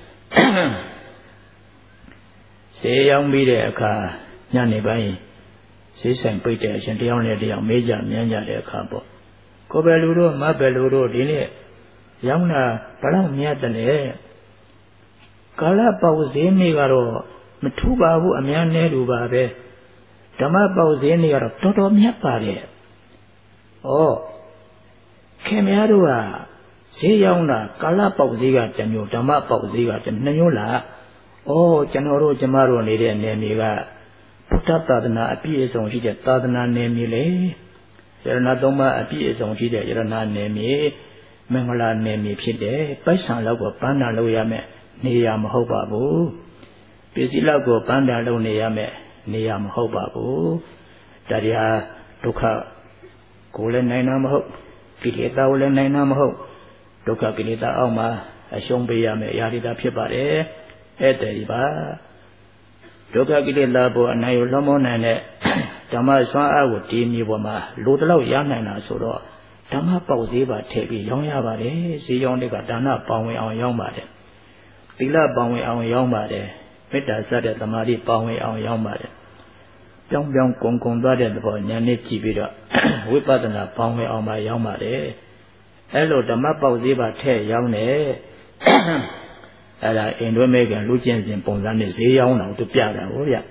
Speaker 1: စေရောင်ပြီးတဲ့အခါညနေပိုင်းဈေးဆိုင်ပိတ်တဲ့အရှင်တရားနဲ့တရားမေးကြမြန်းကြတဲ့အခါပေါ့ကိုယ်ပဲလူတို့မပဲလူတို့ဒီနေ့ရောင်းတာဘလောက်မြတ်တယ်ကာလပေါက်ဈေးနေ့ကတော့မထူပါဘူးအများနဲ့တူပါပဲဓမ္မပေါက်ဈေးနေ့ကတော့တော်တော်မြတ်ပါတယ်ဩခင်ဗျားတို့ကဈေးရောင်းတာကာလပေါက်ဈေးကတစ်မျိုးဓမ္မပေါက်ဈေးကတစ်မျိုးလားဩကျွန်တော်တို့ကျမတို့နေတဲ့နယ်မြေကဘုဒ္ဓသာသနာအပြည့်အစုံရှိတဲ့သာသနာနယ်မြေလေယရဏသုံးပါးအပြည့်အစုံရှိတဲ့ယရဏနယ်မြေမင်္ဂလာနယ်မြေဖြစ်တယ်ပိုက်ဆံလောက်ကိုပန်းတာလုပ်ရမယ်နေရာမဟုတ်ပါဘူးပစ္စည်းလောက်ကိုပန်းတာလုပ်နေရမယ်နေရာမဟုတ်ပါဘူးတရားဒုက္ခကိုလည်းနိုင်တာမဟုတ်ကိလေသာကိုလည်းနိုင်တာမဟုတ်ဒုက္ခကိလေသာအောက်မှာအရှုံးပေးရမယ်အရာတွေဖြစ်ပါတယ်အဲ့တည်းပါဒုက္ခကိလေသာပေါ်အနိုင်ကိုလွှမ်းမိုးနိုင်တဲ့ဓမ္မစွမ်းအားကိုဒီမြေပေါ်မှာလိုတလောက်ရနိုင်တာဆိုတော့ဓမ္မပေါက်ဈေးပါထည့်ပြီးရောင်းရပါတယ်ဈေးရောင်းတဲ့ကဒါနပေါဝင်အောင်ရောင်းပါတယ်သီလပေါဝင်အောင်ရောင်းပါတယ်မေတ္တာစတဲ့သမာဓိပေါဝင်အောင်ရောင်းပါတယ်ပြောင်းပြောင်းကုံကုံသွားတဲ့သဘောဉာဏ်နဲ့ကြည့်ပြီးတော့ဝိပဿနာပေါဝင်အောင်ပါရောင်းပါတယ်အဲ့လိုဓမ္မပေါက်ဈေးပါထည့်ရောင်းတယ်အဲ့ဒါအိန္ဒိယမေကလူကျင့်စဉ်ပုံစံနဲ့ဈေးရောင်းတာသူပြတာဟုတ်ဗျ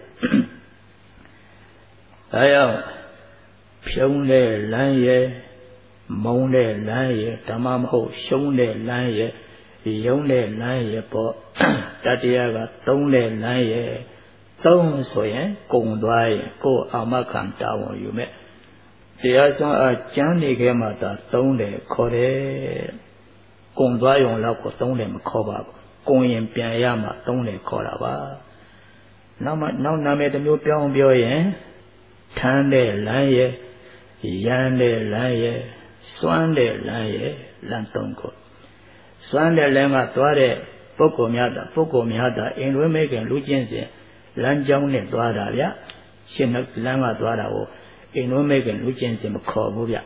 Speaker 1: အဲရောက်ဖြုံးတဲ့လမ်းရဲ့မုံတဲ့လမ်းရဲ့ဓမ္မမဟုတ်ရှုံးတဲ့လမ်းရဲ့ယုံတဲ့လမ်းရဲ့ပေါ့တတရားကသုံးတဲ့လမ်းရဲ့သုံးဆိုရင်ကုံသွားရင်ကိုယ်အာမခံတာဝန်ယူမဲ့တရားစွမ်းအားကျမ်းနေခဲ့မှသာသုံးတယ်ခေါ်တယ်ကုံသွားရုံလောက်ကိုသုံးတယ်မခေါ်ပါဘူးကုံရင်ပြန်ရမှသုံးတယ်ခေါ်တာပါနောက်မှနောက်နာမည်တစ်မျိုးပြောင်းပြောရင်ထမ်းတဲ့လမ်းရဲ့ရမ်းတဲ့လမ်းရဲ့စွမ်းတဲ့လမ်းရဲ့လမ်းသုံးခုစွမ်းတဲ့လမ်းကသွားတဲ့ပုဂ္ဂိုလ်များတာပုဂ္ဂိုလ်များတာအိမ်တွင်းမေခင်လူချင်းစဉ်လမ်းကြောင်းနဲ့သွားတာဗျရှင်းလမ်းကသွားတာကိုအိမ်တွင်းမေခင်လူချင်းစဉ်မခေါ်ဘူးဗျ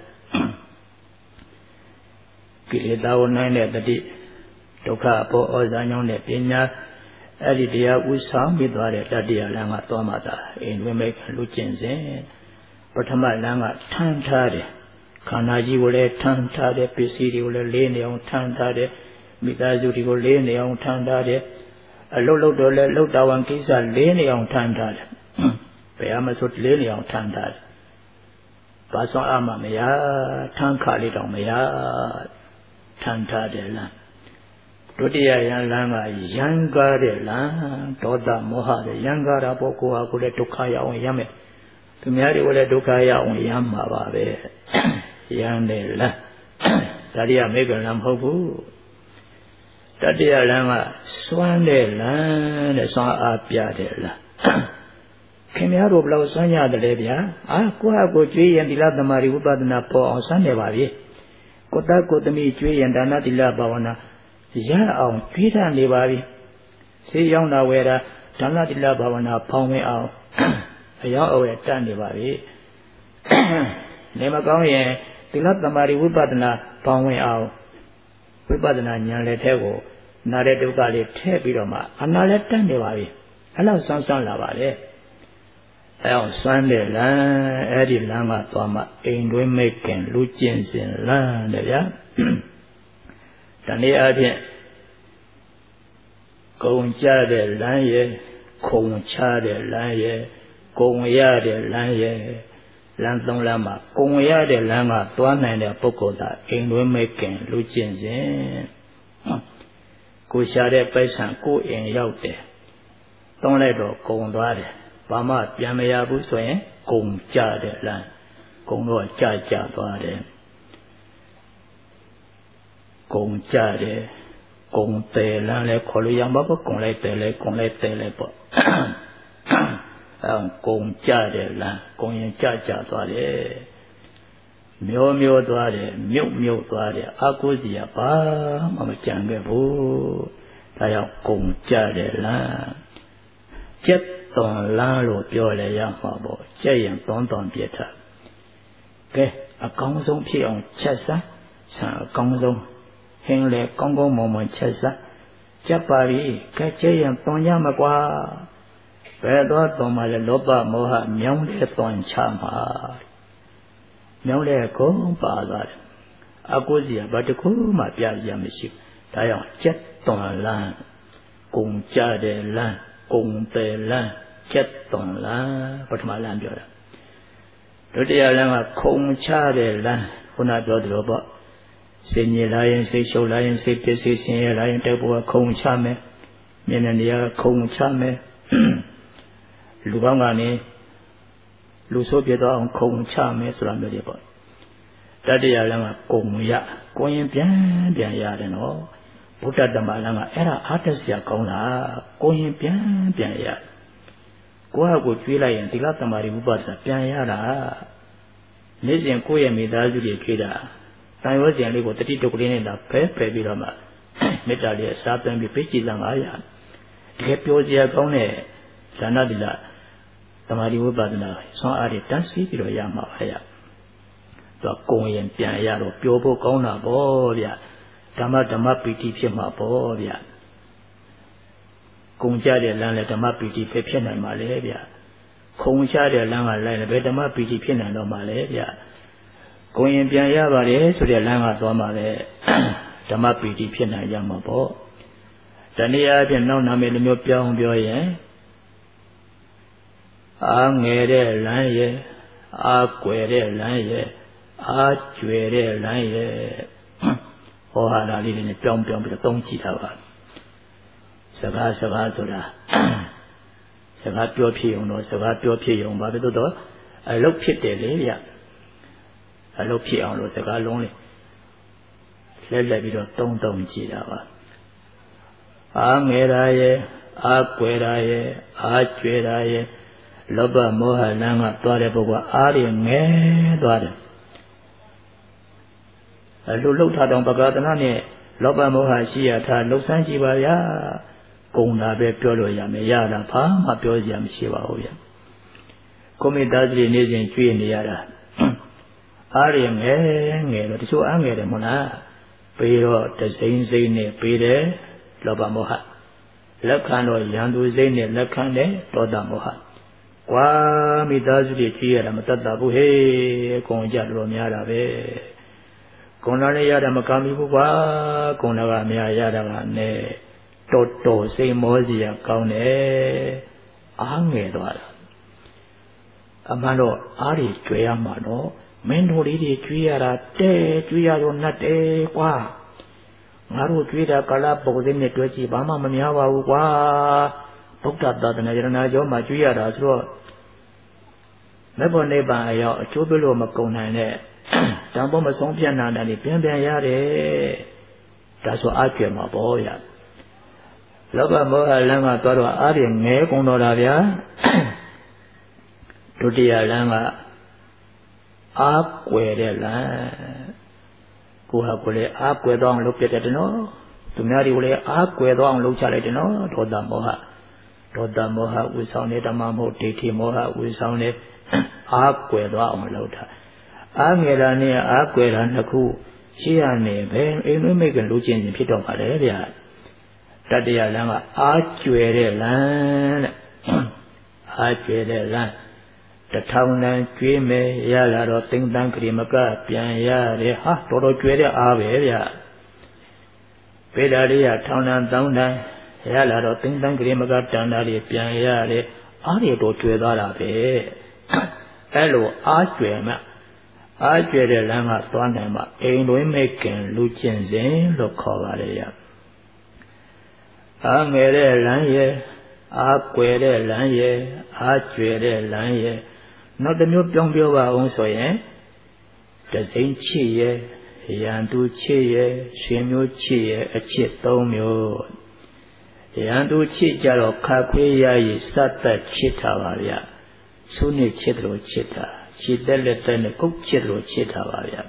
Speaker 1: ကိလေသာကိုနိုင်တဲ့တတိဒုက္ခအပေါ်ဩဇာညောင်းတဲ့ပညာအဲ့ဒီတရားဥဆောင်ပြီးသွားတဲ့တတိယလမ်းကသွားမှသာအိမ်တွင်းမေခင်လူချင်းစဉ်ပထမလမ်းကထမ်းထားတယ်ခန္ဓာကြီးကိုလည်းထမ်းထားတယ်ပစ္စည်းတွေကိုလည်းလေးနေအောင်ထမ်းထားတယ်မိသားစုတွေကိုလေးနေအောင်ထမ်းထားတယ်အလုတ်လုတ်တော့လည်းလုတ်တော်ဝန်ကိစ္စလေးနေအောင်ထမ်းထားတယ်ဘယ်အမဆိုလေးနေအောင်ထမ်းထားတယ်ဘာစွမ်းအမှမရထမ်းခါလေးတော့မရထမ်းထားတယ်လားဒုတိယယံလမ်းကယံကားတဲ့လမ်းဒေါသမောဟတဲ့ယံကားတာပေါ့ကိုဟာကိုလည်းဒုက္ခရအောင်ရမယ်သူများတွေကိုလည်းဒုက္ခရအောင်ရမှာပါပဲရမ်းတယ်လားဒါတိယမေကလမ်းမဟုတ်ဘူးတတိယလမ်းကစွမ်းတဲ့လမ်းတဲ့စွမ်းအားပြတဲ့လမ်းခင်ဗျားတို့ဘယ်လောက်စွမ်းရတယ်လဲဗျာအာကိုယ့်ဟာကိုကျွေးရင်သီလသမာဓိဝိပဿနာပေါ်အောင်စွမ်းနေပါပြီကိုတတ်ကိုသမီးကျွေးရင်ဒါနသီလဘာဝနာရအောင်ကျွေးတတ်နေပါပြီဈေးရောက်တာဝယ်တာဒါနသီလဘာဝနာဖောင်းဝင်အောင်အရောက်အဝယ်တတ်နေပါပြီနေမကောင်းရင်သီလသမာဓိဝိပဿနာပေါင်းဝင်အောင်ဝိပဿနာဉာဏ်လည်းထဲကိုနာတဲ့ဒုက္ခလေးထည့်ပြီးတော့မှအနာလည်းတတ်နေပါပြီအဲ့လောက်ဆောင်းဆောင်းလာပါလေအဲ့အောင်စွမ်းတဲ့လမ်းအဲ့ဒီလမ်းကသွားမှအိမ်တွင်းမိတ်ခင်လူကျင့်စဉ်လမ်းတဲ့ဗျာတနည်းအားဖြင့်ကုံကြတဲ့လမ်းရဲ့ခုံချတဲ့လမ်းရဲ့ကုံရတဲ့လမ်းရဲ့လမ်းသုံးလမ်းမှာကုံရတဲ့လမ်းကသွားနိုင်တဲ့ပုဂ္ဂိုလ်သာအိမ်တွင်းမိတ်ခင်လူကျင့်စဉ်ကိုရှာတဲ့ပိုက်ဆံကိုအိမ်ရောက်တယ်သုံးလိုက်တော့ကုံသွားတယ်ဘာမှပြန်မရဘူးဆိုရင်ကုံကြတဲ့လမ်းကုံတော့ကြကြသွားတယ်ကုံကြတယ်ကုံတယ်လမ်းလဲခေါ်လို့ရမှာပေါ့ကုံလိုက်တယ်လဲကုံလိုက်တယ်လဲပေါ့အဲကုံကြတယ်လမ်းကုံရင်ကြကြသွားတယ်မျောမျောသွားတယ်မြုပ်မြုပ်သွားတယ်အာကိုးစီကဘာမှမကြံခဲ့ဘူးဒါကြောင့်ကုံကြတယ်လမ်းကျက်သွန်လမ်းလို့ပြောလဲရမှာပေါ့ကျက်ရင်သွန်သွန်ပြစ်တာကဲအကောင်းဆုံးဖြစ်အောင်ချက်စားဆံအကောင်းဆုံးဟင်းလေကောင်းကောင်းမွန်မွန်ချက်စားကြက်ပါပြီကဲကျက်ရင်သွန်ရမှာကွာဘယ်တော့သွန်မှလဲလောဘမောဟမြောင်းတဲ့သွန်ချမှာမြောင်းတဲ့ကုန်ပါသွားတယ်အကုစီကဘာတခုမှပြရမရှိဘူးဒါကြောင့်ကျက်သွန်လမ်းကုံကြတဲ့လမ်းကုံတယ်လမ်းကျက်သွန်လမ်းပထမလမ်းပြောတာဒုတိယလမ်းကခုံချတဲ့လမ်းခုနပြောသလိုပေါ့စိတ်ညစ်လာရင်စိတ်ရှုပ်လာရင်စိတ်ပစ္စည်းဆင်းရဲလာရင်တိုက်ပေါ်ကခုံချမယ်မျက်နှာနေရာခုံချမယ်လူကောင်းကနေလူဆိုးပြတော့အောင်ခုံချမယ်ဆိုတာမျိုးတွေပေါ့တတိယလမ်းကကုံရကိုရင်ပြန်ပြန်ရတယ်နော်ဗုဒ္ဓဓမ္မလမ်းကအဲ့ဒါအားတက်စရာကောင်းတာကိုရင်ပြန်ပြန်ရကိုယ့်ဟာကိုကျွေးလိုက်ရင်သီလသမာဓိဥပဒနာပြန်ရတာနေ့စဉ်ကိုယ့်ရဲ့မိသားစုတွေကျွေးတာတန်ရောစင်လေးကိုတတိတုတ်ကလေးနဲ့လာဖဲဖယ်ပြီးတော့မှမေတ္တာလေးစားသွင်းပြီးပိဋိလံငါးရာတကယ်ပြောစရာကောင်းတဲ့ဒါနသီလသမာဓိဝိပဿနာဆွမ်းအားတွေတန်းစီပြီးတော့ရမှာပါဗျာသူကကုံရင်ပြန်ရတော့ပြောဖို့ကောင်းတာပေါ့ဗျာဓမ္မဓမ္မပီတိဖြစ်မှာပေါ့ဗျာကုံကြတဲ့လမ်းလည်းဓမ္မပီတိဖြစ်ဖြစ်နိုင်ပါလေဗျာခုံချတဲ့လမ်းကလည်းဘယ်ဓမ္မပီတိဖြစ်နိုင်တော့မှာလဲဗျာကုံရင်ပြန်ရပါတယ်ဆိုတဲ့လမ်းကသွားမှာလေဓမ္မပီတိဖြစ်နိုင်ရမှာပေါ့တနည်းအားဖြင့်နောက်နာမည်လိုမျိုးပြောင်းပြောရင်အားငယ်တဲ့လမ်းရဲ့အားကွယ်တဲ့လမ်းရဲ့အားကျွယ်တဲ့လမ်းရဲ့ဟောဟာလာလေးတွေနဲ့ပြောင်းပြောင်းပြီးတော့သုံးကြည့်တာပါစကားစကားဆိုတာစကားပြောဖြစ်ုံတော့စကားပြောဖြစ်ုံပါပဲတော့အလုပ်ဖြစ်တယ်လေဗျအလုပ်ဖြစ်အောင်လို့စကားလုံးလေးလက်လက်ပြီးတော့တုံးတုံးကြည့်တာပါအားငယ်တာရဲ့အားကွယ်တာရဲ့အားကျွယ်တာရဲ့လောဘမောဟလမ်းကသွားတဲ့ပုဂ္ဂိုလ်အားရငဲသွားတယ်အလိုလှုပ်ထားတောင်ပကာသနာနဲ့လောဘမောဟရှိရထားလှုပ်ဆန်းကြည့်ပါဗျာကုံတာပဲပြောလို့ရမယ်ရတာဘာမှပြောစရာမရှိပါဘူးဗျကိုမိသားစုနေစဉ်ကျွေးနေရတာအားရငဲငဲတော့တချို့အားငဲတယ်မဟုတ်လားပြီးတော့တစိမ့်စိမ့်နဲ့ပြီးတယ်လောဘမောဟလက်ခံတော့ရန်သူစိမ့်နဲ့လက်ခံတယ်ဒေါသမောဟကွာမိသားစုတွေကြည့်ရတာမတတ်တာဘူးဟေးကုံကြတော်များတာပဲကုံလာနဲ့ရတာမကမ်းဘူးကွာကုံလာကအများရတာကနဲ့တော်တော်စိတ်မောစရာကောင်းတယ်အားငယ်သွားတာအမှန်တော့အားတွေကျွေးရမှာတော့မင်းတို့လေးတွေကျွေးရတာတဲကျွေးရတော့နှတ်တယ်ကွာငါတို့ကျွေးတာကာလပုံစံနဲ့တွဲကြည့်ဘာမှမများပါဘူးကွာဗုဒ္ဓသာသနာယရဏကျောင်းမှာကျွေးရတာဆိုတော့မေဖို့နိဗ္ဗာန်အရောက်အကျိုးပြုလို့မကုန်နိုင်တဲ့တန်ဖို့မဆုံးပြတ်နာတယ်ပြန်ပြန်ရတယ်ဒါဆိုအကျွဲမှာပေါ့ရလောဘမောဟလမ်းကသွားတော့အားရငဲကုန်တော့တာဗျာဒုတိယလမ်းကအားကွယ်တဲ့လမ်းကိုဟာကိုလေအားကွယ်တော့အောင်လုပ်ပြတယ်နော်သူများတွေကိုလေအားကွယ်တော့အောင်လုပ်ချလိုက်တယ်နော်ဒေါသမောဟဒေါသမောဟဝိဆောင်နေဓမ္မမောဒိဋ္ဌိမောဟဝိဆောင်နေအားကွယ်တော့အောင်လုပ်တာအားငယ်တာနဲ့အားကွယ်တာနှစ်ခုရှိရနေပဲအိမ်မမိတ်ကလူချင်းချင်းဖြစ်တော့ပါလေဗျာတတ္တရလမ်းကအားကျွယ်တဲ့လမ်းတဲ့အားကျွယ်တဲ့လမ်းတထောင်တန်ကျွေးမယ်ရလာတော့သိမ့်တန်းကလေးမကပြန်ရတယ်ဟာတော်တော်ကျွယ်တဲ့အားပဲဗျာပေဒါလေးရထောင်တန်တောင်းတန်ရလာတော့သိမ့်တန်းကလေးမကတန်တာလေးပြန်ရတယ်အားရတော့ကျွယ်သွားတာပဲအဲ့လိုအားကျွယ်မှအားကျွယ်တဲ့လမ်းကသွားနိုင်မှအိမ်တွင်မဲ့ခင်လူကျင့်စဉ်လို့ခေါ်ပါလေရအားငယ်တဲ့လမ်းရဲ့အားကွယ်တဲ့လမ်းရဲ့အားကျွယ်တဲ့လမ်းရဲ့နောက်တစ်မျိုးပြောင်းပြောပါအောင်ဆိုရင်တစိမ့်ချစ်ရဲ့ရန်သူချစ်ရဲ့ရှင်မျိုးချစ်ရဲ့အချစ်သုံးမျိုးရန်သူချစ်ကြတော့ခါခွေးရည်စတ်သက်ချစ်တာပါဗျဆုနှစ်ချစ်တယ်လို့ချစ်တာချစ်တဲ့လက်တဲ့နဲ့ကုတ်ချစ်တယ်လို့ချစ်တာပါဗျ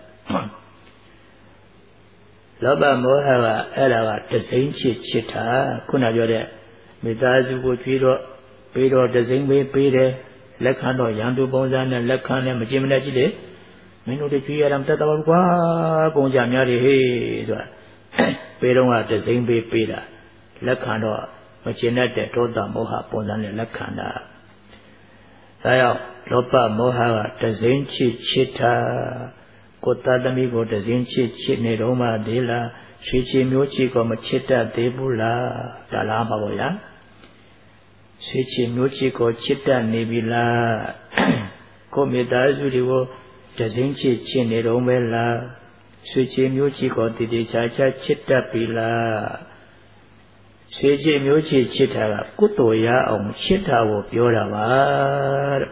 Speaker 1: လောဘမောဟကအဲ့ဒါကတစိမ့်ချစ်ချစ်တာခုနပြောတဲ့မိသားစုကိုကြွေးတော့ပြီးတော့တစိမ့်ပေးပေးတယ်လက်ခံတော့ရန်သူပုံစံနဲ့လက်ခံနဲ့မကြင်မနဲ့ကြည့်လေမင်းတို့တွေကြွေးရတာမတတ်တော့ဘူးကွာပုံကြများတွေဟေးဆိုတာပေးတော့ကတစိမ့်ပေးပေးတာလက်ခံတော့မကျင်တဲ့ဒေါသမောဟပုံစံနဲ့လက်ခံတာဒါကြောင့်လောဘမောဟကတစိမ့်ချစ်ချစ်တာကိုယ်သားသမီးကိုတစိမ့်ချစ်ချစ်နေတော့မှသေးလားရွှေချီမျိုးချီကိုမချစ်တတ်သေးဘူးလားဒါလားပါဘောဗျာရွှေချီမျိုးချီကိုချစ်တတ်နေပြီလားကိုမိသားစုတွေကိုတစိမ့်ချစ်ချစ်နေတော့မဲလားဆွေချေမျိုးချီကိုတည်တည်ချာချာချစ်တတ်ပြီလားဆွေချေမျိုးချီချစ်တာကကုသိုလ်ရအောင်ချစ်တာကိုပြောတာပါတဲ့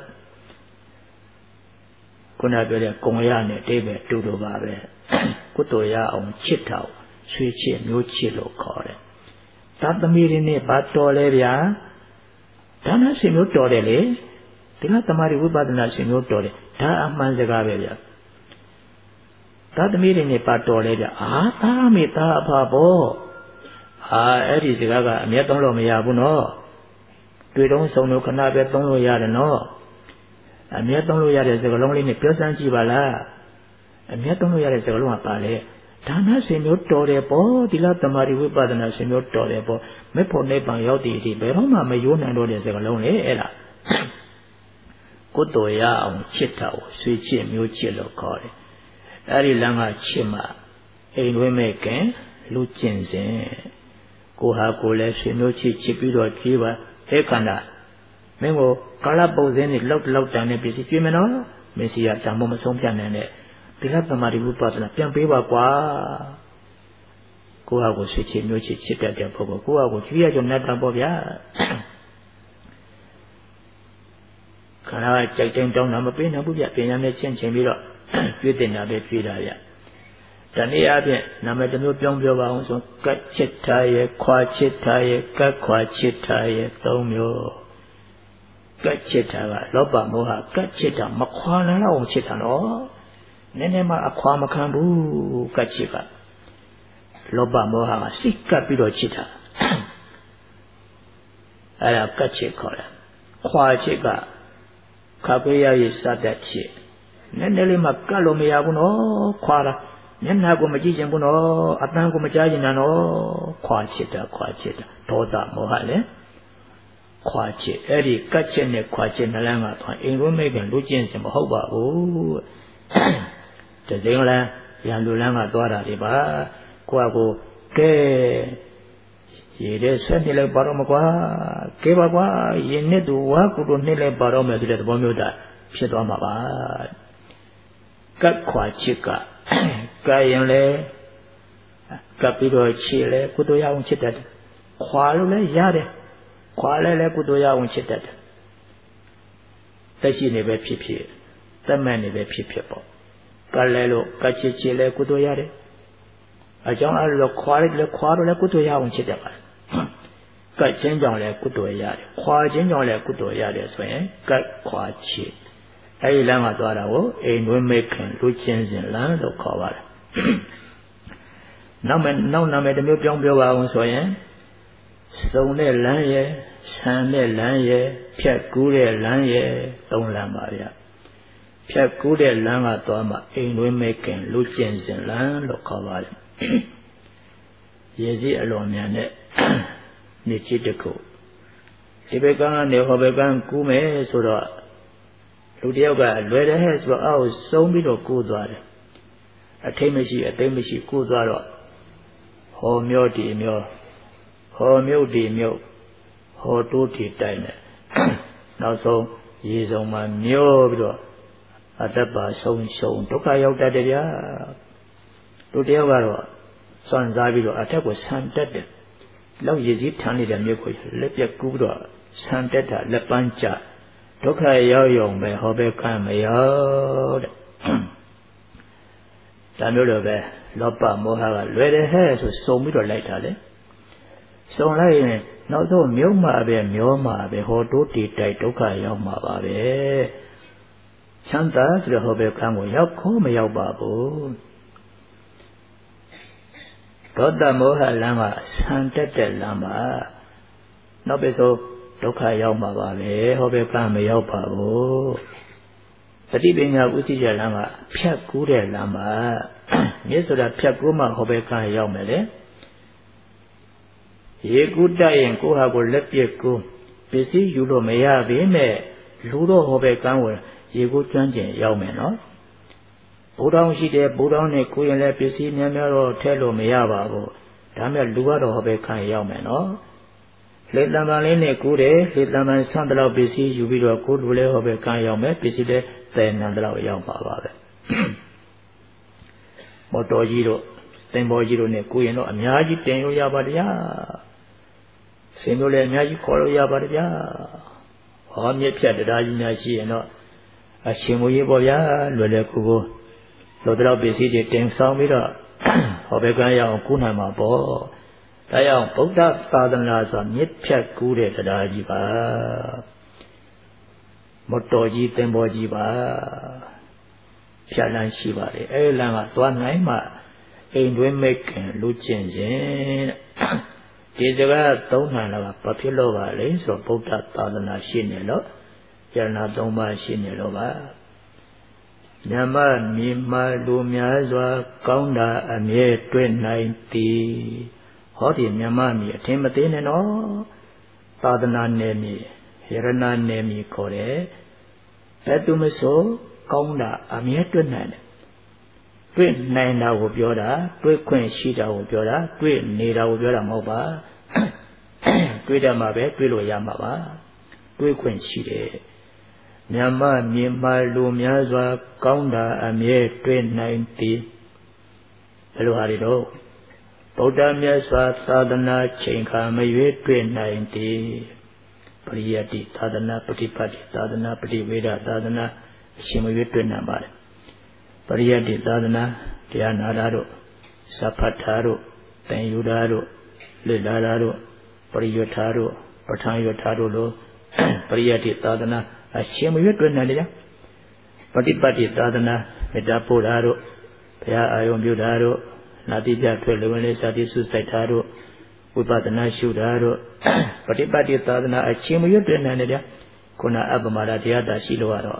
Speaker 1: ခုနပြောတဲ့ကုံရနဲ့အတိပဲတူတူပါပဲကုသိုလ်ရအောင်ချစ်တာဆွေချေမျိုးချစ်လို့ခေါ်တယ်သာသမီတွေနဲ့ဘာတော်လဲဗျာဒါနရှင်မျိုးတော်တယ်လေဒီလားတမာရီဝိပဿနာရှင်မျိုးတော်တယ်ဒါအမှန်စကားပဲဗျာသာသမီတွေနဲ့ဘာတော်လဲဗျာအာသာမေသာအဖဘောအာအဲ့ဒီစကားကအမျက်သုံးလို့မရဘူးနော်တွေ့တုံးစုံလို့ခဏပဲသုံးလို့ရတယ်နော်အမျက်သုံးလို့ရတဲ့စကားလုံးလေးနဲ့ပြောစမ်းကြည့်ပါလားအမျက်သုံးလို့ရတဲ့စကားလုံးကပါလေဒါနရှင်မျိုးတော်တယ်ပေါ့ဒီလားတမာရီဝိပဿနာရှင်မျိုးတော်တယ်ပေါ့မေဖို့နိဗ္ဗာန်ရောက်တည်တည်ဘယ်တော့မှမယိုးနိုင်တော့တဲ့စကားလုံးလေအဲ့ဒါကုသိုလ်ရအောင်ချစ်တာကိုဆွေချစ်မျိုးချစ်လို့ခေါ်တယ်အဲ့ဒီလမ်းကချစ်မှအိမ်တွင်းမဲ့ခင်လူကျင့်စဉ်ကိုဟာကိုလည်းဆွေမျိုးချစ်ချစ်ပြီးတော့ကြည်ပါဧကန္တာမင်းကိုကာလပုံစံနဲ့လောက်လောက်တန်နဲ့ပြည်စီကြွေးမယ်နော်မင်းစီကတံမို့မဆုံးပြနိုင်တဲ့ဒီလားတမာတိဝိပဿနာပြန်ပေးပါကွာကိုဟာကိုဆွေချစ်မျိုးချစ်ချစ်တတ်တဲ့ပုဂ္ဂိုလ်ကိုဟာကိုကြွေးရကြနဲ့တာပေါ့ဗျာခန္ဓာကြိုက်တိုင်းတောင်းတာမပေးနိုင်ဘူးဗျပညာနဲ့ချင်းချင်းပြီးတော့ကျွေးတင်တာပဲကျွေးတာဗျတနည်းအားဖြင့်နာမည်တစ်မျိုးပြောင်းပြောပါအောင်ဆိုကတ်ချစ်ထားရဲ့ခွာချစ်ထားရဲ့ကတ်ခွာချစ်ထားရဲ့သုံးမျိုးကတ်ချစ်တာကလောဘမောဟကတ်ချစ်တာမခွာနိုင်တော့ချစ်တာနော်နည်းနည်းမှအခွာမခံဘူးကတ်ချစ်ကလောဘမောဟကစိတ်ကပ်ပြီးတော့ချစ်တာအဲ့ဒါကတ်ချစ်ခေါ်တယ်ခွာချစ်ကခပ်ပေးရည်စတတ်ချစ်နည်းနည်းလေးမှကတ်လို့မရဘူးနော်ခွာတာမျက်နှာကိုမကြည့်ချင်ဘူးနော်အတန်းကိုမကြားချင်တာနော်ခွာချစ်တာခွာချစ်တာဒေါသမောဟလည်းခွာချစ်အဲ့ဒီကတ်ချစ်နဲ့ခွာချစ်နှလန်းကတော့အိမ်ကိုမိတ်ကလူကျင့်စင်မဟုတ်ပါဘူးတစိမ့်လန်းရန်လူလန်းကသွားတာတွေပါကိုယ့်ကိုကဲရေတဲ့ဆက်နေလိုက်ပါတော့မကွာကဲပါကွာရင်နဲ့သူဝါကုတို့နှိမ့်လိုက်ပါတော့မယ်ဆိုတဲ့သဘောမျိုးတာဖြစ်သွားမှာပါကတ်ခွာချစ်ကကဲရင်လေကပ်ပြီးတော့ချစ်လေကုသိုလ်ရအောင်ချစ်တတ်တယ်ခွာလို့လည်းရတယ်ခွာလဲလဲကုသိုလ်ရအောင်ချစ်တတ်တယ်တက်ရှိနေပဲဖြစ်ဖြစ်တက်မဲ့နေပဲဖြစ်ဖြစ်ပေါ့ကလဲလို့ကချစ်ချစ်လဲကုသိုလ်ရတယ်အကြောင်းအဲ့လိုခွာလိုက်လဲခွာလို့လဲကုသိုလ်ရအောင်ချစ်တတ်ပါတယ်ကတ်ချင်းကြောင့်လဲကုသိုလ်ရတယ်ခွာချင်းကြောင့်လဲကုသိုလ်ရတယ်ဆိုရင်ကတ်ခွာချစ်အဲ့ဒီလမ်းမှာသွားတာကိုအိမ်တွင်းမိခင်လူချင်းစဉ်လမ်းလို့ခေါ်ပါတယ်နောက်မဲ့နောက်နာမည်တစ်မျိုးပြောင်းပြောပါအောင်ဆိုရင်စုံတဲ့လမ်းရဲ့ဆန်တဲ့လမ်းရဲ့ဖြတ်ကူးတဲ့လမ်းရဲ့သုံးလမ်းပါဗျာဖြတ်ကူးတဲ့လမ်းကသွားမှအိမ်တွင်းမိခင်လူချင်းစဉ်လမ်းလို့ခေါ်ပါတယ်ရေစီးအလွန်မြန်တဲ့နေချစ်တခုဒီဘက်ကနေဟောဘက်ကကူးမယ်ဆိုတော့လူတယောက်ကလွယ်တယ်ဟဲ့ဆိုတော့အောက်စုံပြီးတော့ကိုးသွားတယ်အထိတ်မရှိအသိမရှိကိုးသွားတော့ဟောမျိုးဒီမျိုးဟောမျိုးဒီမျိုးဟောတိုးဒီတိုင်းနဲ့နောက်ဆုံးရေစုံမှာမျိုးပြီးတော့အတ္တပါဆုံးရှုံဒုက္ခရောက်တတ်တယ်ဗျာလူတယောက်ကတော့စွန့်စားပြီးတော့အထက်ကိုဆန်တက်တယ်လောက်ရည်စည်းထမ်းနေတဲ့မျိုးကိုလက်ပြကူးပြီးတော့ဆန်တက်တာလက်ပန်းကျဒုက္ခရောက်ရုံပဲဟောပဲခံမရောက်တဲ့ဒါမျိုးလိုပဲလောဘမောဟကလွယ်တယ်ဟဲ့ဆိုစုံပြီးတော့လိုက်တာလေစုံလိုက်ရင်နောက်ဆုံးမြုပ်မှာပဲမျောမှာပဲဟောတိုးတီတိုက်ဒုက္ခရောက်မှာပါပဲချမ်းသာဆိုတော့ဟောပဲခံကိုရောက်ခေါ်မရောက်ပါဘူးဒေါသမောဟလမ်းကဆန်တက်တဲ့လမ်းပါနောက်ပဲဆိုဒုက္ခရောက်မှာပါပဲဟောပဲကမရောက်ပါဘူးတတိပညာဥသိရလမ်းကဖြတ်ကူးတဲ့လမ်းပါမြစ်ဆိုတာဖြတ်ကူးမှဟောပဲကရောက်မယ်လေရေကူးတက်ရင်ကိုဟာကိုလက်ပြက်ကူးပစ္စည်းယူလို့မရပေမဲ့လူတော့ဟောပဲကန်းဝင်ရေကူးကျွမ်းကျင်ရောက်မယ်နော်ဘိုးတော်ရှိတယ်ဘိုးတော်နဲ့ကိုရင်လည်းပစ္စည်းများများတော့ထဲလို့မရပါဘူးဒါမဲ့လူကတော့ဟောပဲကန်းရောက်မယ်နော်လေတံပံလေးနဲ့ကူးတယ်လေတံပံဆန်းတော့ပစ္စည်းယူပြီးတော့ကိုလူလည်းဟောပဲကန်းရောက်မယ်ပစ္စည်းလည်းသယ်နံတော့ရောက်ပါပါပဲမော်တော်ကြီးတို့သင်္ဘောကြီးတို့နဲ့ကိုရင်တော့အများကြီးတင်လို့ရပါတရားဆင်းလို့လည်းအများကြီးခေါ်လို့ရပါတရားဟောမြစ်ဖြတ်တရားကြီးများရှိရင်တော့အရှင်မူကြီးပေါ့ဗျာလွယ်လွယ်ကူကူလောတော်ပစ္စည်းတွေတင်ဆောင်ပြီးတော့ဟောဘက်ကရအောင်ကူးနိုင်မှာပေါ့ဒါကြောင့်ဗုဒ္ဓသာသနာဆိုတာမြစ်ဖြတ်ကူးတဲ့တရားကြီးပါမော်တော်ကြီးသင်္ဘောကြီးပါဖြတ်လန်းရှိပါတယ်အဲလမ်းကသွားနိုင်မှအိမ်တွင်းမိခင်လူကျင့်စဉ်ဒီစကားသုံးနိုင်တော့ဘာဖြစ်လို့ပါလဲဆိုတော့ဗုဒ္ဓသာသနာရှိနေလို့ယန္နာသုံးပါးရှိနေလို့ပါမြတ်မမြေမာလူများစွာကောင်းတာအမြဲတွေ့နိုင်သည်ဟောဒီမြတ်မမြေအထင်မသေးနဲ့နော်သာသနာနယ်မြေယရဏနယ်မြေခေါ်တယ်ဘယ်သူမဆိုကောင်းတာအမြဲတွေ့နိုင်တယ်တွေ့နိုင်တာကိုပြောတာတွေ့ခွင့်ရှိတာကိုပြောတာတွေ့နေတာကိုပြောတာမဟုတ်ပါတွေ့တယ်မှာပဲတွေ့လို့ရမှာပါတွေ့ခွင့်ရှိတယ်မြတ်မမြေမာလူများစွာကောင်းတာအမြဲတွေ့နိုင်သည်ဘယ်လိုဟာတွေတော့ဗုဒ္ဓမြတ်စွာသာသနာချိန်ခါမရွေးတွေ့နိုင်သည်ပရိယတ္တိသာသနာပฏิပတ်တိသာသနာပฏิဝေဒသာသနာအရှင်မရွေးတွေ့နိုင်ပါတယ်ပရိယတ္တိသာသနာတရားနာတာတို့စဖတ်တာတို့သင်ယူတာတို့လေ့လာတာတို့ပရိယထာတို့ပဋ္ဌာန်းယထာတို့လိုပရိယတ္တိသာသနာအရှင်မရွေးတွေ့နိုင်တယ်ပฏิပတ်တိသာသနာမေတ္တာပို့တာတို့ဘုရားအာယုံပြုတာတို့နာတိပြထွက်လုံလေးစာတိစုစိုက်တာတို့ဝိပဿနာရှုတာတို့ပฏิပတ်တိသာသနာအရှင်မရွေးတွေ့နိုင်တယ်ခုနအပ္ပမဒတရားတာရှိလို့ကတော့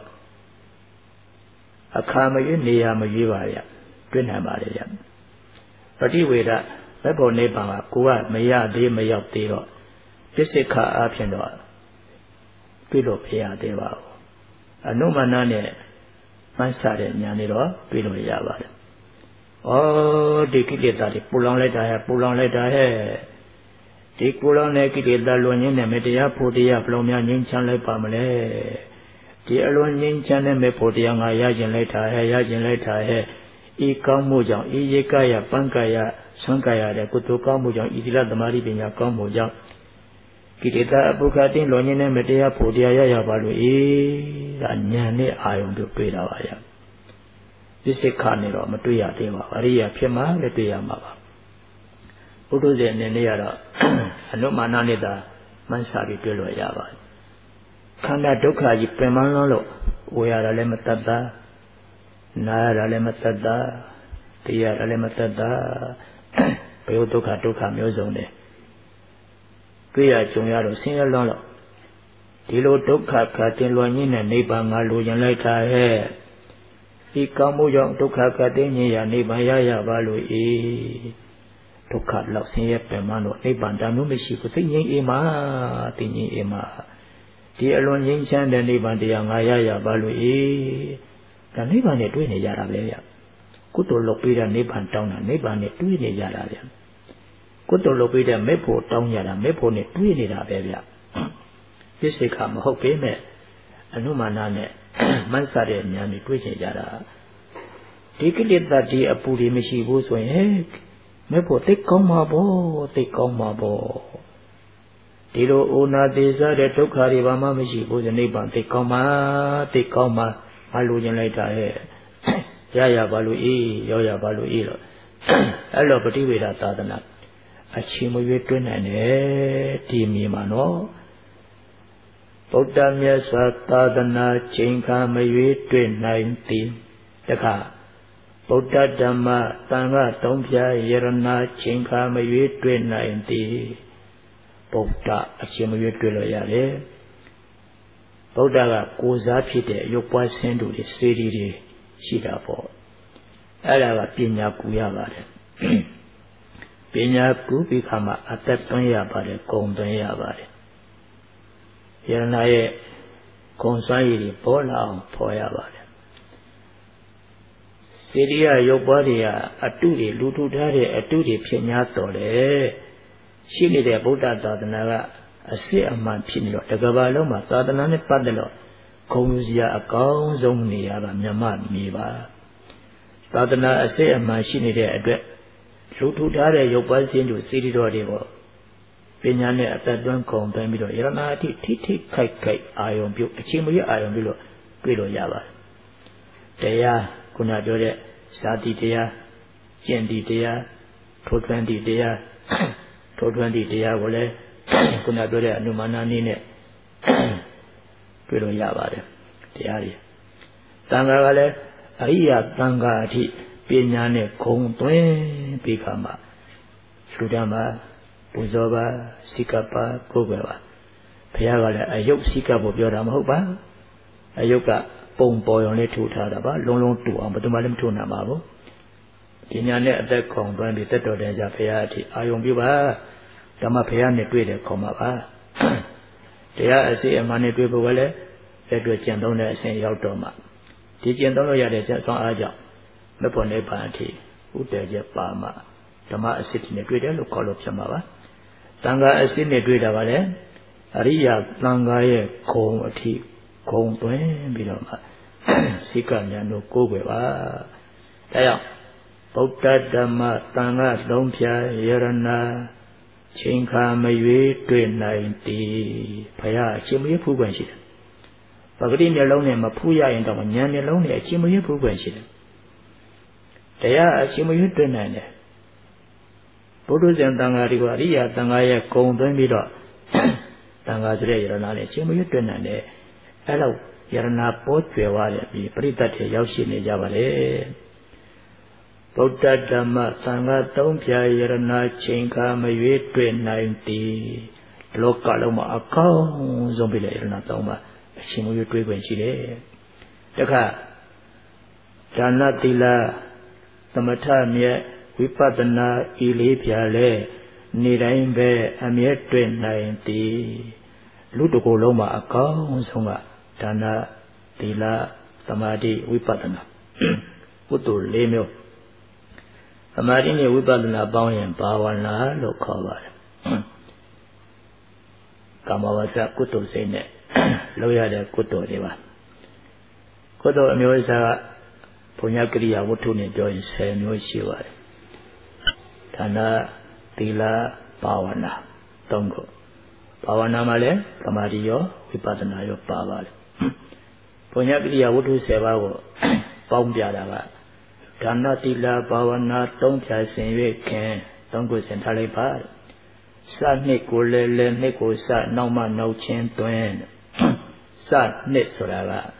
Speaker 1: အခါမရွေးနေရာမရွေးပါဗျတွေ့နိုင်ပါလေဗျပฏิဝေဒဘက်ပေါ်နိဗ္ဗာန်ကကိုကမရသေးမရောက်သေးတော့ပစ္စိခအားဖြင့်တော့တွေ့လို့မရသေးပါဘူးအနုမနာနဲ့မှန်းဆတဲ့ဉာဏ်နဲ့တော့တွေ့လို့ရပါတယ်ဩဒီကိလေသာတွေပူလောင်လိုက်တာဟဲ့ပူလောင်လိုက်တာဟဲ့ဒီပူလောင်တဲ့ကိလေသာလွန်ရင်းနဲ့မတရားဖို့တရားဘလုံးများငြိမ်းချမ်းလိုက်ပါမလဲဒီအလွန်ငြိမ်းချမ်းတဲ့မေဖို့တရားငါရကျင်လိုက်တာဟဲ့ရကျင်လိုက်တာဟဲ့ဤကောင်းမှုကြောင့်ဤရေကရပန်းကရဆွမ်းကရတဲ့ကုသိုလ်ကောင်းမှုကြောင့်ဤသီလသမာဓိပညာကောင်းမှုကြောင့်ကိလေသာအပုခတင်းလွန်ရင်းနဲ့မတရားဖို့တရားရရပါလို့အေးဒါဉာဏ်နဲ့အာယုံတို့တွေ့တာပါဗျပစ္စိခနဲ့တော့မတွေ့ရသေးပါဘူးအရိယာဖြစ်မှလည်းတွေ့ရမှာပါဘုဒ္ဓဇေအနေနဲ့ကတော့အနုမာနနဲ့သာမှန်းဆပြီးတွေ့လို့ရပါတယ်ခန္ဓာဒုက္ခကြီးပင်မလုံးလို့ဝေရတာလည်းမတတ်တာနာရတာလည်းမတတ်တာသိရတာလည်းမတတ်တာဘယ်ဒုက္ခဒုက္ခမျိုးစုံနဲ့တွေ့ရကြုံရတော့ဆင်းရဲလွန်းလို့ဒီလိုဒုက္ခခါတင်လွန်ရင်းနဲ့နိဗ္ဗာန်ငါလိုချင်လိုက်တာဟဲ့ဒီကောင်းမှုကြောင့်ဒုက္ခခါတင်ခြင်းရနိဗ္ဗာန်ရရပါလို့အေးဒုက္ခလောက်ဆင်းရဲပင်မလို့နိဗ္ဗာန်တမျိုးမရှိဘူးစိတ်ငြိမ်းအေးမှသိငြိမ်းအေးမှဒီအလွန်ငြိမ်းချမ်းတဲ့နိဗ္ဗာန်တရားငါရရပါလို့အေးဒါနိဗ္ဗာန်နဲ့တွေ့နေကြတာပဲဗျကုသိုလ်လုပ်ပြီးတဲ့နိဗ္ဗာန်တောင်းတာနိဗ္ဗာန်နဲ့တွေ့နေကြတာဗျကုသိုလ်လုပ်ပြီးတဲ့မေဖို့တောင်းကြတာမေဖို့နဲ့တွေ့နေတာပဲဗျပစ္စိခမဟုတ်ပေမဲ့အနုမာနနဲ့မဆရတဲ့ဉာဏ်တွေတွေ့ချင်ကြတာဒီကိလေသာဒီအပူတွေမရှိဘူးဆိုရင်မေဖို့သိကောင်းမှာပေါ့သိကောင်းမှာပေါ့ဒီလိုအိုနာသေးစားတဲ့ဒုက္ခတွေဘာမှမရှိဘူးဇနိဗ္ဗာန်သိကောင်းမှာသိကောင်းမှာမလိုချင်လိုက်တာရဲ့ရရပါလို့အေးရောရပါလို့အေးတော့အဲ့လိုပฏิဝေဒသာသနာအချိန်မရွေးတွင်းနိုင်တယ်ဒီမြေမှာနော်ဗုဒ္ဓမြတ်စွာသာသနာချိန်ခါမရွေးတွင်းနိုင်သည်တခါဗုဒ္ဓဓမ္မသံဃာသုံးဖြာယရဏချိန်ခါမရွေးတွင်းနိုင်သည်ဗုဒ္ဓအချိန်မရွေးတွင်းလို့ရတယ်ဗုဒ္ဓကကိုယ်စားဖြစ်တဲ့ရုပ်ပွားဆင်းတုတွေစေတီတွေရှိတာပေါ့အဲ့ဒါကပညာကူရပါတယ်ပညာကူပြီးခါမှအသက်သွင်းရပါတယ်ဂုံသွင်းရပါတယ်ယရဏရဲ့ဂုံစွမ်းရည်တွေပေါ်လာအောင်ဖော်ရပါတယ်စေတီရရုပ်ပွားတွေကအတုတွေလူထုထားတဲ့အတုတွေဖြစ်냐တော်တယ်ရှိနေတဲ့ဗုဒ္ဓသာသနာကအစစ်အမှန်ဖြစ်နေတော့တကဘာလုံးမှာသာသနာနဲ့ပတ်သက်လို့ဂုဏ်ယူစရာအကောင်းဆုံးနေရာကမြတ်မမြေပါသာသနာအစစ်အမှန်ရှိနေတဲ့အတွက်လူထူထားတဲ့ရုပ်ပွားစဉ်တို့စီရီတော်တွေကိုပညာနဲ့အသက်သွင်းကုန်သွင်းပြီးတော့ယရနာအထိထိထိခိုက်ခိုက်အာယုံပြုအချိန်မရအာယုံပြုလို့တွေ့လို့ရပါတယ်တရားခုနပြောတဲ့ဇာတိတရားကျင့်တိတရားထိုးထွင်းတိတရားထိုးထွင်းတိတရားကိုလည်းခုနပြောတဲ့အနုမာနနည်းနဲ့တွေ့လို့ရပါတယ်တရားတွေတန်ခါကလည်းအရိယာတန်ခါအထိပညာနဲ့ဂုံသွင်းပြီးခါမှာလူတန်းမှာပူဇော်ပါစိကပ်ပါကိုယ်ွယ်ပါဘုရားကလည်းအယုတ်စိကပ်ဖို့ပြောတာမဟုတ်ပါအယုတ်ကပုံပေါ်ရုံလေးထူထားတာပါလုံးလုံးတူအောင်ဘယ်သူမှလည်းမထူနိုင်ပါဘူးပညာနဲ့အသက်ဂုံသွင်းပြီးတက်တော်တဲ့ကြဘုရားအထိအာယုံပြုပါဓမ္မဘုရားနဲ့တွေ့တယ်ခေါ်မှာပါတရားအစီအမံနဲ့တွေ့ဖို့ကလည်းလက်တွေ့ကျင့်သုံးတဲ့အစဉ်ရောက်တော့မှဒီကျင့်သုံးလို့ရတဲ့ချက်ဆောင်အားကြောင့်မဖို့နိဗ္ဗာန်အထိဥတည်ချက်ပါမှဓမ္မအစစ်နဲ့တွေ့တယ်လို့ခေါ်လို့ဖြစ်မှာပါတန်ခါအစစ်နဲ့တွေ့တာကလည်းအရိယာတန်ခါရဲ့ဂုံအထိဂုံသွင်းပြီးတော့မှစိကဉာဏ်တို့ကိုးကွယ်ပါဒါကြောင့်ဗုဒ္ဓဓမ္မသံဃာသုံးဖြာယရဏချိန်ခါမရွေးတွေ့နိုင်သည်ဘုရားအချိန်မရွေးဖူးခွင့်ရှိတယ်ပဂတိမျက်လုံးနဲ့မဖူးရရင်တော့ဉာဏ်မျက်လုံးနဲ့အချိန်မရွေးဖူးခွင့်ရှိတယ်တရားအချိန်မရွေးတွေ့နိုင်တယ်ဘုဒ္ဓဇင်တန်ဃာတွေကအရိယာတန်ဃာရဲ့ဂုံသွင်းပြီးတော့တန်ဃာဆိုတဲ့ယရဏနဲ့အချိန်မရွေးတွေ့နိုင်တယ်အဲ့တော့ယရဏပေါ်ကျွယ်သွားတယ်ပြီးပရိသတ်တွေရောက်ရှိနေကြပါလေဗုဒ္ဓဓမ္မသံဃာသုံးဖြာယရဏချိန်ခါမရွေးတွေ့နိုင်သည်လောကလုံးမှာအကောင်းဆုံးပြီလေယရဏသုံးပါအချိန်မရွေးတွေ့ခွင့်ရှိတယ်တခါဒါနသီလသမထမြတ်ဝိပဿနာဤလေးဖြာလဲနေတိုင်းပဲအမြဲတွေ့နိုင်သည်လူတကိုယ်လုံးမှာအကောင်းဆုံးကဒါနသီလသမာဓိဝိပဿနာကုသိုလ်လေးမျိုးသမာဓိနဲ့ဝိပဿနာပေါင်းရင်ဘာဝနာလို့ခေါ်ပါတယ်ကာမဝဇ္ဇကုသိုလ်စိတ်နဲ့လုပ်ရတဲ့ကုသိုလ်တွေပါကုသိုလ်အမျိုးအစားကဘုံညာကရိယာဝတ္ထုနဲ့ပြောရင်ဆယ်မျိုးရှိပါတယ်ဒါနသီလဘာဝနာသုံးခုဘာဝနာမှာလည်းသမာဓိရောဝိပဿနာရောပါပါတယ်ဘုံညာကရိယာဝတ္ထုဆယ်ပါးကိုပေါင်းပြတာကဒါနသီလဘာဝနာသုံးဖြာဆင်၍ခင်သုံးခုဆင်ထားလိုက်ပါစနှစ်ကိုလည်းလည်းနှစ်ကိုစနောက်မှနောက်ချင်းတွင်စနှစ်ဆိုတာ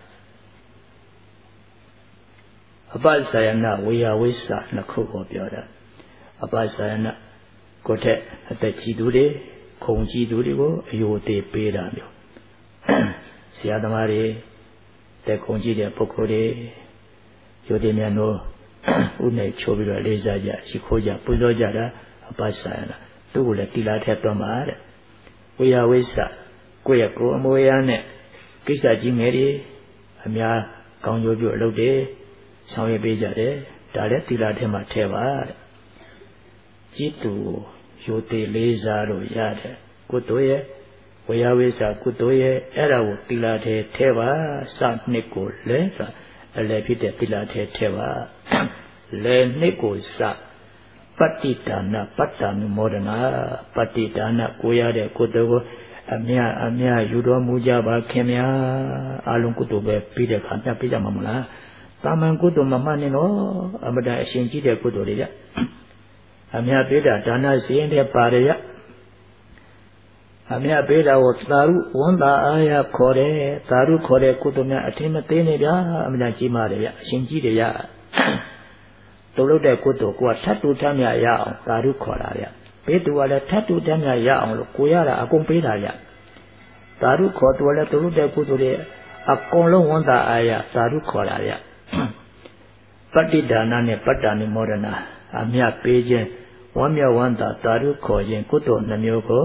Speaker 1: ကအပ္ပဇာယနာဝေယဝိသနှစ်ခုကိုပြောတာအပ္ပဇာယနာကိုယ်ထက်အသက်ကြီးသူတွေခုံကြီးသူတွေကိုအယိုသေးပေးတာမျိုးဆရာသမားတွေတက်ခုံကြီးတဲ့ပုဂ္ဂိုလ်တွေယိုသေးမြန်တို့ဥနဲ့ချိုးပြီးတော့လေးစားကြရှိခိုးကြပူဇော်ကြတာအပ္ပဇာယနာသူ့ကိုလည်းတိလာထက်သွားမှာတဲ့ဝေယဝိသကိုယ့်ရဲ့ကိုယ်အမွေအရာနဲ့ကိစ္စကြီးငယ်တွေအများကောင်းကျိုးပြုအလုပ်တွေဆောင်ရွက်ပေးကြတယ်ဒါလည်းတိလာထက်မှာထဲပါတဲ့จิตသူယိုသေးလေးစားလို့ရတယ်ကုသိုလ်ရဲ့ဝေယဝိသကုသိုလ်ရဲ့အဲ့ဒါကိုတိလာထဲထဲပါစနှစ်ကိုလဲဆိုအလယ်ဖြစ်တဲ့တိလာထဲထဲပါလဲနှစ်ကိုစပတ္တိဒါနပတ္တာနုမောဒနာပတ္တိဒါနကိုရတဲ့ကုသိုလ်ကိုအမြအမြယူတော်မူကြပါခင်ဗျာအလုံးကုသိုလ်ပဲပြီးတဲ့ခါမြတ်ပြကြမှာမလားတာမန်ကုသိုလ်မမှန်နေတော့အမတန်အရှင်ကြီးတဲ့ကုသိုလ်တွေကြအမြပေးတာဒါနစီရင်တဲ့ပါတယ်ရအမြပေးတာကိုသာရုဝန်တာအာရခေါ်တယ်သာရုခေါ်တဲ့ကုသိုလ်များအထင်မသေးနေဗျာအမတန်ကြီးမားတယ်ဗျအရှင်ကြီးတယ်ရတုံ့လို့တဲ့ကုသိုလ်ကိုကထတ်တူထမ်းမြရအောင်သာရုခေါ်တာဗျပေးသူကလည်းထတ်တူထမ်းမြရအောင်လို့ကိုရတာအကုန်ပေးတာဗျသာရုခေါ်သူကလည်းတုံ့လို့တဲ့ကုသိုလ်တွေအကုန်လုံးဝန်တာအာရသာရုခေါ်တာဗျပတ္တိဒါနနဲ့ပတ္တာနုမောဒနာအမြပေးခြင်းဝမ်းမြောက်ဝမ်းသာသာရုခေါ်ခြင်းကုသိုလ်နှမျိုးကို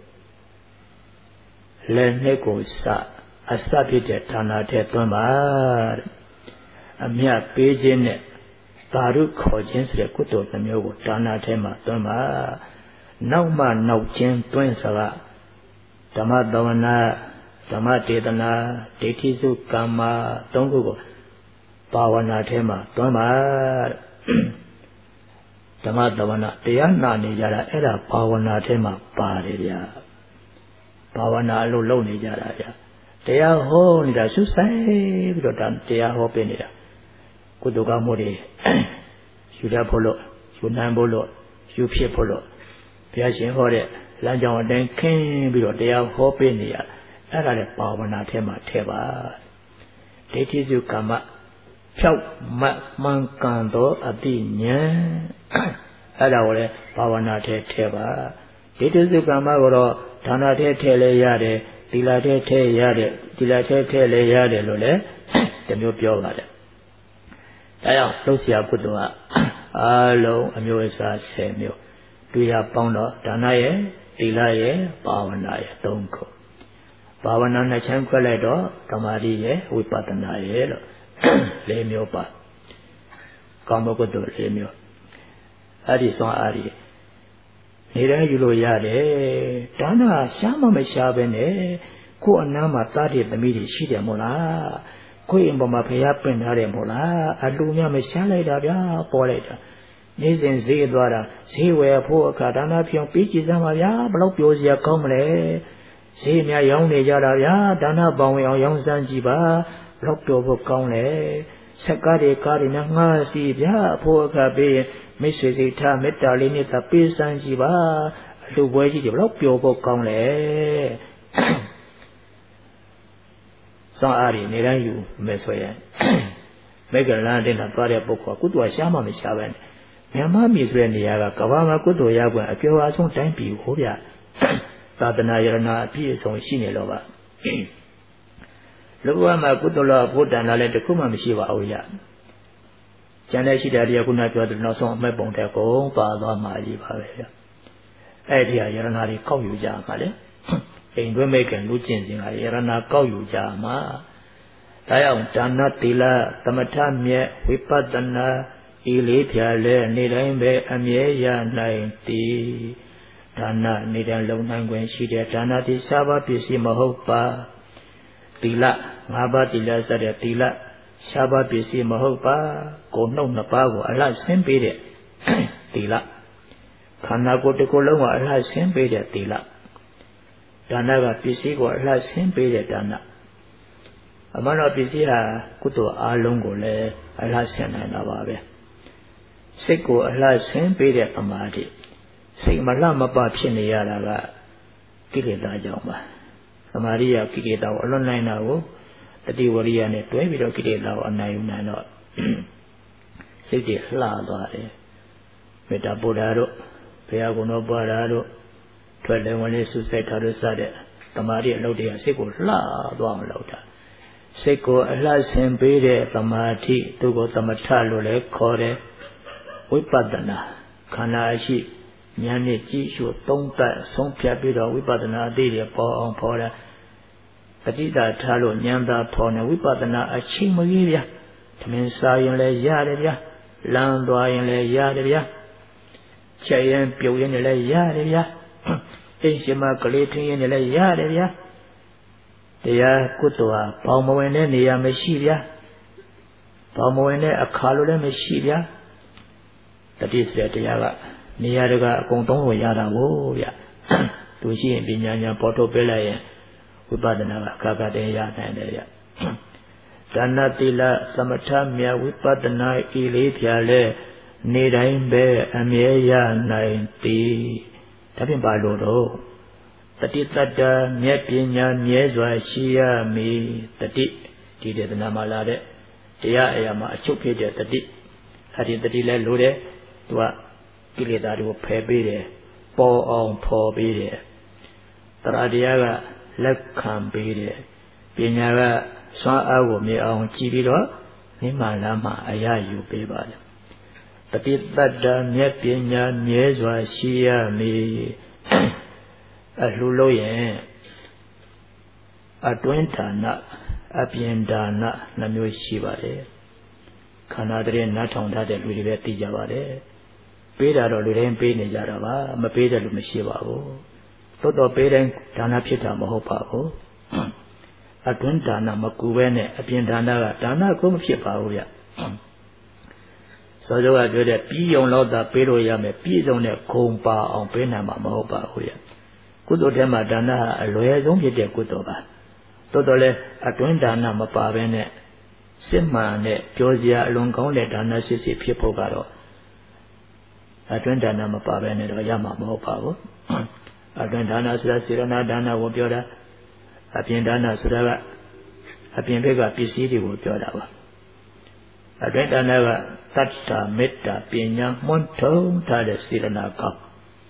Speaker 1: လည်းနှစ်ကိုစအစဖြစ်တဲ့ဌာနထဲသွင်းပါအမြပေးခြင်းနဲ့သာရုခေါ်ခြင်းဆိုတဲ့ကုသိုလ်နှမျိုးကိုဌာနထဲမှာသွင်းပါနောက်မှနောက်ချင်းသွင်းဆိုတာဓမ္မသဝနာဓမ္မဒေသနာဒိဋ္ဌိစုကမ္မသုံးခုကိုဘာဝနာထဲမှာတွန်းပါဓမ္မတဝနာတရားနာနေကြတာအဲ့ဒါဘာဝနာထဲမှာပါတယ်ဗျာဘာဝနာအလုပ်လုပ်နေကြတာဗျာတရားဟောနေတာရှုဆိုင်ပြီးတော့တရားဟောပေးနေတာကုသိုလ်ကောင်းမှုတွေယူရဖို့လို့ယူနိုင်ဖို့လို့ယူဖြစ်ဖို့လို့ဘုရားရှင်ဟောတဲ့လမ်းကြောင်းအတိုင်းခင်းပြီးတော့တရားဟောပေးနေရအဲ့ဒါလည်းဘာဝနာထဲမှာထဲပါဒိဋ္ဌိစုကမ္မဖြောက်မှတ်မှန်ကန်သောအတိဉာဏ်အဲ့ဒါကိုလည်းဘာဝနာထဲထဲပါဒိဋ္ဌိစုကမ္မကိုတော့ဒါနထဲထဲလဲရတယ်သီလထဲထဲရတယ်သီလထဲထဲလဲရတယ်လို့လည်းဒီမျိုးပြောပါတယ်ဒါကြောင့်လှုပ်ရှားကုသိုလ်ကအလုံးအမျိုးအစားဆယ်မျိုးတွေ့ရပေါင်းတော့ဒါနရဲ့သီလရဲ့ဘာဝနာရဲ့သုံးခုဘာဝနာနဲ့ချမ်းခွဲလိုက်တော့သမာဓိရဲ့ဝိပဿနာရဲ့လို့လေးမျိုးပါကောင်းသောကုသိုလ်လေးမျိုးအဲ့ဒီစွမ်းအားကြီးနေတိုင်းယူလို့ရတယ်ဒါနရှားမမရှားပဲနဲ့ကိုယ်အနားမှာသားတဲ့သမီးတွေရှိတယ်မို့လားကိုယ်အပေါ်မှာဖျားပင့်ထားတယ်မို့လားအလူမြမရှားလိုက်တာဗျာပေါ်လိုက်တာနေစဉ်ဈေးသွားတာဈေးဝယ်ဖို့အခါဒါနပြောင်းပြီးကြည်စမ်းပါဗျာဘလို့ပြောစရာကောင်းမလဲဈေးများရောင်းနေကြတာဗျာဒါနပေါင်းဝင်အောင်ရောင်းစမ်းကြည့်ပါဘလို့ပြောဖို့ကောင်းလဲစက်ကားတွေကားတွေနဲ့ငှားစီဗျာဖို့အခါပေးရင်မိတ်ဆွေစိတ်ထားမေတ္တာလေးနဲ့သာပေးစမ်းကြည့်ပါအလူပွဲကြီးတွေဘလို့ပြောဖို့ကောင်းလဲစောင့်အားရနေတိုင်းယူမယ်ဆိုရင်မေကလန်တဲ့ကသွားတဲ့ပုဂ္ဂိုလ်ကုသိုလ်ရှားမှမရှားပဲမြန်မာပြည်ဆိုတဲ့နေရာကကဘာမှာကုသိုလ်ရောက်ွယ်အပြောအဆုံးတိုင်းပြည်ဟိုဗျသာသနာယရဏအပြည့်အစုံရှိနေလို့ပါလူဘဝမှာကုသိုလ်တော်ဘုဒ္ဓနာလည်းတခုမှမရှိပါဘူးဗျကျန်တဲ့ရှိတာတွေကခုနပြောတဲ့နောက်ဆုံးအမဲ့ပုံတဲ့ကုန်ပါသွားမှကြီးပါပဲဗျအဲ့ဒီဟာယရဏတွေကောက်ယူကြမှာလေအိမ်တွင်းမိခင်လူကျင့်စဉ်ကယရဏကောက်ယူကြမှာဒါကြောင့်ဒါနသီလသမထမြတ်ဝိပဿနာဤလေးဖြာလဲနေတိုင်းပဲအမြဲရနိုင်သည်ဒါနနေတိုင်းလုံနိုင်ခွင့်ရှိတဲ့ဒါနတိစာပါပစ္စည်းမဟုတ်ပါသီလငါးပါးသီလစတဲ့သီလရှားပါးပစ္စည်းမဟုတ်ပါကိုယ်နှုတ်နှစ်ပါးကိုအလှဆင်းပေးတဲ့သီလခန္ဓာကိုယ်တစ်ခုလုံးကိုအလှဆင်းပေးတဲ့သီလဒါနကပစ္စည်းကိုအလှဆင်းပေးတဲ့ဒါနအမှန်တော့ပစ္စည်းဟာကုသိုလ်အားလုံးကိုလည်းအလှဆင်းနိုင်တာပါပဲစိတ်ကိုအလှဆင်းပေးတဲ့သမာဓိစိတ်မလှမပဖြစ်နေရတာကကိလေသာကြောင့်ပါသမာဓိရကိလေသာကိုအလွန်နိုင်တာကိုတတိဝရိယနဲ့တွဲပြီးတော့ကိလေသာကိုအနိုင်ယူနိုင်တော့စိတ်တွေလှသွားတယ်မေတ္တာပို့တာတို့ဘုရားကုံတော်ပွားတာတို့ထွက်တယ်ဝင်လေးဆုစိတ်ထားလို့စတဲ့သမာဓိအလုပ်တွေကစိတ်ကိုလှသွားအောင်လုပ်တာစိတ်ကိုအလှဆင်ပေးတဲ့သမာဓိသူကိုသမထလို့လည်းခေါ်တယ်ဝိပဿနာခန္ဓာရှိဉာဏ်နဲ့ကြည့်ရှုသုံးသပ်ဆုံးဖြတ်ပြီးတော့ဝိပဿနာအသေးတွေပေါ်အောင်ဖော်တာပဋိဒါထားလို့ဉာဏ်သာဖော်နေဝိပဿနာအချိန်မကြီးဗျာသမင်စားရင်လည်းရတယ်ဗျာလမ်းသွားရင်လည်းရတယ်ဗျာချက်ရင်ပြုတ်ရင်လည်းရတယ်ဗျာအိမ်ရှိမှကလေးထင်းရင်လည်းရတယ်ဗျာတရားကုသိုလ်ဟာဘောင်မဝင်တဲ့နေရာမရှိဗျာဘောင်မဝင်တဲ့အခါလိုလည်းမရှိဗျာတတိစရတရားကနေရာတကာအကုန်သုံးလို့ရတာကိုဗျသူရှိရင်ပညာဉာဏ်ပေါ်ထုတ်ပေးလိုက်ရင်ဝိပဿနာကကာကတည်းရနိုင်တယ်ဗျဒါနသီလသမထမြတ်ဝိပဿနာဤလေးဖြာလဲနေတိုင်းပဲအမြဲရနိုင်သည်ဒါဖြင့်ပါလို့တော့တတိတတ္တမြတ်ပညာမြဲစွာရှိရမည်တတိဒီဒေသနာမှာလာတဲ့တရားအရာမှာအချုပ်ဖြစ်တဲ့တတိအဲဒီတတိလဲလို့တဲ့သူကကိလေသာတွေကိုဖယ်ပေးတယ်ပေါ်အောင်ဖော်ပေးတယ်တရားတရားကလက်ခံပေးတယ်ပညာကစွမ်းအားကိုမြင်အောင်ကြည်ပြီးတော့မိမှန်လားမှအရယူပေးပါတယ်တတိတတ္တမြတ်ပညာမြဲစွာရှိရမည်အလှလို့ရင်အတွင်းဒါနအပြင်ဒါနနှမျိုးရှိပါတယ်ခန္ဓာတည်းနားထောင်ထားတဲ့လူတွေပဲသိကြပါတယ်ပေးတာတော့လူတိုင်းပေးနေကြတာပါမပေးတဲ့လူမရှိပါဘူးသို့တော်ပေးတိုင်းဒါနဖြစ်တာမဟုတ်ပါဘူးအတွင်းဒါနမကူပဲနဲ့အပြင်ဒါနကဒါနကိုမဖြစ်ပါဘူးဗျစောစောကပြောတဲ့ပြီးယုံလောက်သာပေးလို့ရမယ်ပြီးဆုံးတဲ့ဂုံပါအောင်ပေးနိုင်မှာမဟုတ်ပါဘူးဗျကုသိုလ်ထဲမှာဒါနဟာအလွယ်ဆုံးဖြစ်တဲ့ကုသိုလ်ပါတော်တော်လဲအတွင်းဒါနမပါဘဲနဲ့စစ်မှန်တဲ့ပြောစရာအလွန်ကောင်းတဲ့ဒါနစစ်စစ်ဖြစ်ဖို့ကတော့အတွင်းဒါနမပါဘဲနဲ့တော့ရမှာမဟုတ်ပါဘူးအတွင်းဒါနဆိုတာစေရနာဒါနကိုပြောတာအပြင်ဒါနဆိုတာကအပြင်ဘက်ကပစ္စည်းတွေကိုပြောတာပါအတွင်းဒါနကသတ္တမေတ္တာပညာမွန်းထုံထားတဲ့စေရနာကောင်း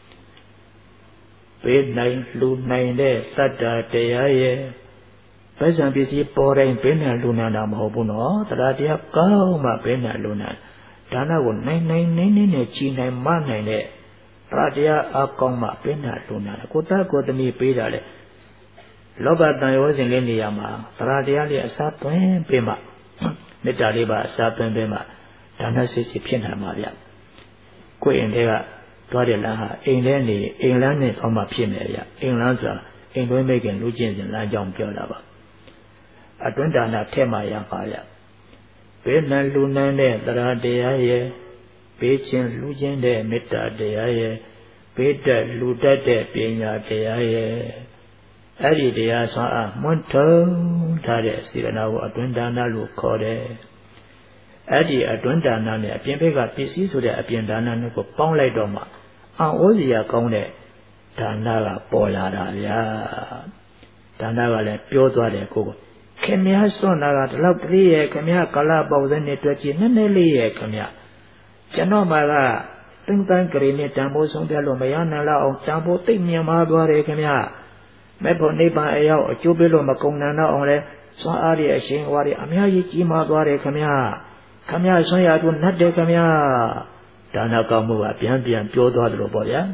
Speaker 1: ပေးနိုင်လှူနိုင်တဲ့သတ္တတရားရဲ့ပဇံပစ္စည်းပေါ်တိုင်းပေးနိုင်လှူနိုင်တာမဟုတ်ဘူးနော်တရားတရားကောင်းမှပေးနိုင်လှူနိုင်ဒါနကိုနိုင်နိုင်နေနေနဲ့ချီနိုင်မနိုင်တဲ့တရားတရားအကောင်းမှပေးနိုင်လှူနိုင်ကိုသားကိုသမီးပေးတာလေလောဘတန်ရောစဉ်လေးနေရာမှာတရားတရားလေးအစားသွင်းပေးမှမေတ္တာလေးပါအစားသွင်းပေးမှဒါနစိတ်စိတ်ဖြစ်နိုင်မှာဗျကိုယ်အိမ်တွေကသွားတဲ့လမ်းဟာအိမ်ထဲနေအိမ်လမ်းနဲ့တော့မှဖြစ်နေရအိမ်လမ်းဆိုတာအိမ်တွင်းမိခင်လူချင်းစဉ်လမ်းကြောင်းပြောတာပါအတွင်းဒါနထဲမှာရပါဗျဘေးနံလူနန်းတဲ့တရားတရားရဲ့ဘေးချင်းလူချင်းတဲ့မေတ္တာတရားရဲ့ဘေးတက်လူတက်တဲ့ပညာတရားရဲ့အဲ့ဒီတရားဆွမ်းအားမွန်းထုံထားတဲ့စေရနာကိုအတွင်းဒါနလို့ခေါ်တယ်အဲ့ဒီအတွင်းဒါနနဲ့အပြင်ဘက်ကပစ္စည်းဆိုတဲ့အပြင်ဒါနနဲ့ကိုပေါင်းလိုက်တော့မှအံ့ဩစရာကောင်းတဲ့ဒါနကပေါ်လာတာဗျာဒါနကလည်းပြောသွားတယ်ကိုယ်ခင်ဗျားစွန့်တာကဒီလောက်တည်းရဲ့ခင်ဗျားကာလပေါက်စင်းနဲ့တွေ့ကြည့်နည်းနည်းလေးရဲ့ခင်ဗျာကျွန်တော်မှကtinhတန်းကလေးနဲ့တန်ဖိုးဆုံးပြလို့မရနိုင်တော့အောင်တန်ဖိုးသိမ့်မြင်ပါသွားတယ်ခင်ဗျာမဲ့ဖို့နိဗ္ဗာန်အရောက်အကျိုးပေးလို့မကုန်နိုင်တော့အောင်လဲစွမ်းအားရအရှင်ဝါရအများကြီးကြီးမားသွားတယ်ခင်ဗျာခင်ဗျာဆွမ်းရတို့နတ်တယ်ခင်ဗျာဒါနကောင်းမှုကပြန်ပြန်ပြောသွားတယ်လို့ပေါ့ဗျာ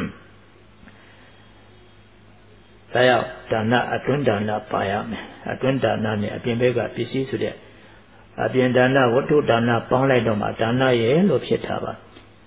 Speaker 1: ဒါရောက်ဒါနအတွင်းဒါနပါရမယ်အတွင်းဒါနနဲ့အပြင်ဘက်ကပစ္စည်းဆိုတဲ့အပြင်ဒါနဝတ္ထုဒါနပေါင်းလိုက်တော့မှဒါနရဲ့လို့ဖြစ်တာပါ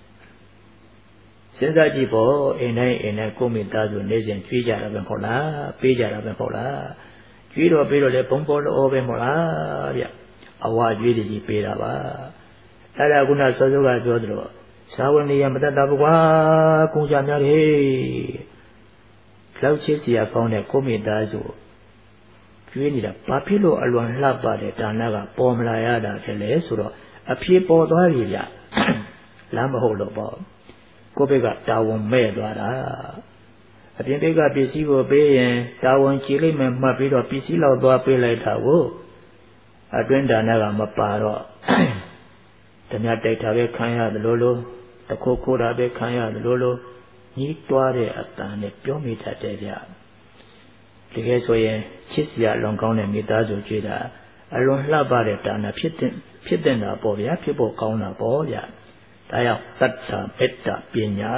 Speaker 1: စဉ်းစားကြည့်ပေါ့အိမ်တိုင်းအိမ်တိုင်းကိုမိသားစုနေစဉ်ကြွေးကြတာပဲမဟုတ်လားပေးကြတာပဲမဟုတ်လားကြွေးတော့ပေးတော့လေဘုံပေါ်လို့ပဲမဟုတ်လားဗျအဝါကြွေးတကြီးပေးတာပါအဲ့ဒါကုဏစောစောကပြောသလိုသာဝဏီယမတ္တဘကွာကုကြများတယ်လောက်ချစ်စရာကောင်းတဲ့ကိုမိသားစုကြွေးနေတာဘာဖြစ်လို့အလွန်လှပတဲ့ဒါနကပေါ်မလာရတာဖြစ်လဲဆိုတော့အဖြေပေါ်သွားပြီဗျလမ်းမဟုတ်လို့ပေါ့ကိုယ့်ဘက်ကတာဝန်မဲ့သွားတာအပြင်ဘက်ကပစ္စည်းကိုပေးရင်တာဝန်ချေလိုက်မယ်မှတ်ပြီးတော့ပစ္စည်းလောက်သွားပေးလိုက်တာကိုအတွင်းဒါနကမပါတော့ဓမြတိုက်တာပဲခံရတယ်လို့လို့တခိုးခိုးတာပဲခံရတယ်လို့လို့ညီးတွားတဲ့အတန်နဲ့ပြောမိတတ်တယ်ဗျတကယ်ဆိုရင်ချစ်စရာလွန်ကောင်းတဲ့မိသားစုကြွေးတာအလွန်လှပတဲ့ဒါနဖြစ်တဲ့ဖြစ်တဲ့တာပေါ့ဗျာဖြစ်ဖို့ကောင်းတာပေါ့ဗျာဒါကြောင့်သတ္တမေတ္တာပညာ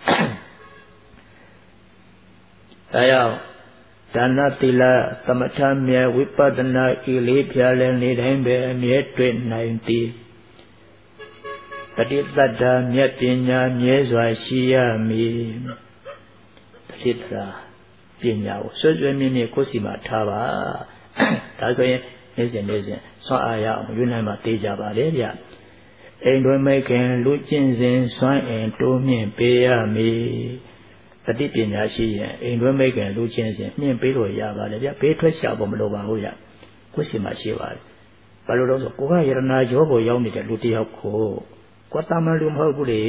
Speaker 1: ဒါကြောင့်ဒါနသီလသမထမြဲဝိပဿနာဤလေးဖြာလဲနေတိုင်းပဲအမြဲတွေ့နိုင်သည်ပฏิသတ္တမြတ်ပညာမြဲစွာရှိရမည်ပฏิသတ္တပညာကိုဆွေးဆွေးမြင့်မြင့်ကိုယ်စီမှာထားပါဒါဆိုရင်နေစဉ်နေစဉ်ဆွမ်းအားရအောင်ယူနိုင်မှသိကြပါလေဗျအိမ်တွင်မိခင်လူကျင့်စဉ်စွမ်းအင်တိုးမြင့်ပေးရမည်တတိပညာရှိရင်အိမ်တွင်မိခင်လူကျင့်စဉ်မြင့်ပေးလို့ရပါလေဗျဘေးထွက်ရှာဖို့မလိုပါဘူးဗျကိုယ်စီမှာရှိပါတယ်ဘာလို့လဲဆိုကိုကယရနာရောပေါ်ရောက်နေတဲ့လူတယောက်ကိုကိုတာမန်လူမဟုတ်ဘူးလေ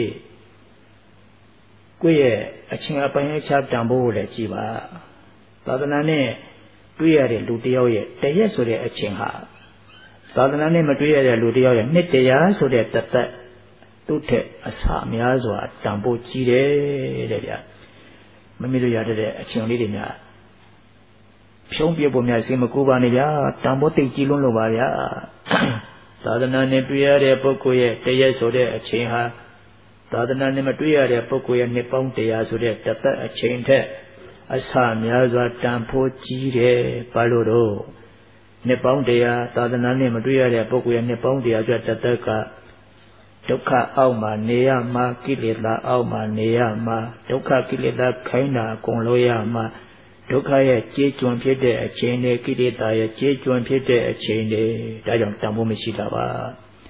Speaker 1: ကိုယ့်ရဲ့အချင်းအပိုင်းအခြားတန်ဖိုးကိုလည်းကြည့်ပါသာသနာနဲ့တွေ့ရတဲ့လူတယောက်ရဲ့တရက်ဆိုတဲ့အချင်းဟာသာသနာနဲ့မတွေ့ရတဲ့လူတယောက်ရဲ့နှစ်တရာဆိုတဲ့တသက်သူ့ထက်အဆအများစွာတန်ဖိုးကြီးတယ်တဲ့ဗျမမေ့လို့ရတဲ့အချင်းလေးတွေများဖြုံးပြဖို့များစိတ်မကူပါနဲ့ဗျာတန်ဖိုးသိကြီးလွန်းလို့ပါဗျာသာသနာနဲ့တွေ့ရတဲ့ပုဂ္ဂိုလ်ရဲ့တရက်ဆိုတဲ့အချင်းဟာသာသနာနဲ့မတွေ့ရတဲ့ပုဂ္ဂိုလ်ရဲ့နှစ်ပေါင်းတရာဆိုတဲ့တသက်အချင်းထက်အဆများစွာတန်ဖိုးကြီးတယ်ဘာလို့တော့နှစ်ပေါင်းတရာသာသနာနဲ့မတွေ့ရတဲ့ပုဂ္ဂိုလ်ရဲ့နှစ်ပေါင်းတရာဆိုတဲ့တသက်ကဒုက္ခအောက်မှာနေရမှာကိလေသာအောက်မှာနေရမှာဒုက္ခကိလေသာခိုင်းတာအကုန်လို့ရမှာဒုက္ခရဲ့ကြေးကျွန်ဖြစ်တဲ့အချိန်နဲ့ကိလေသာရဲ့ကြေးကျွန်ဖြစ်တဲ့အချိန်တွေဒါကြောင့်တန်ဖိုးမရှိတာပါ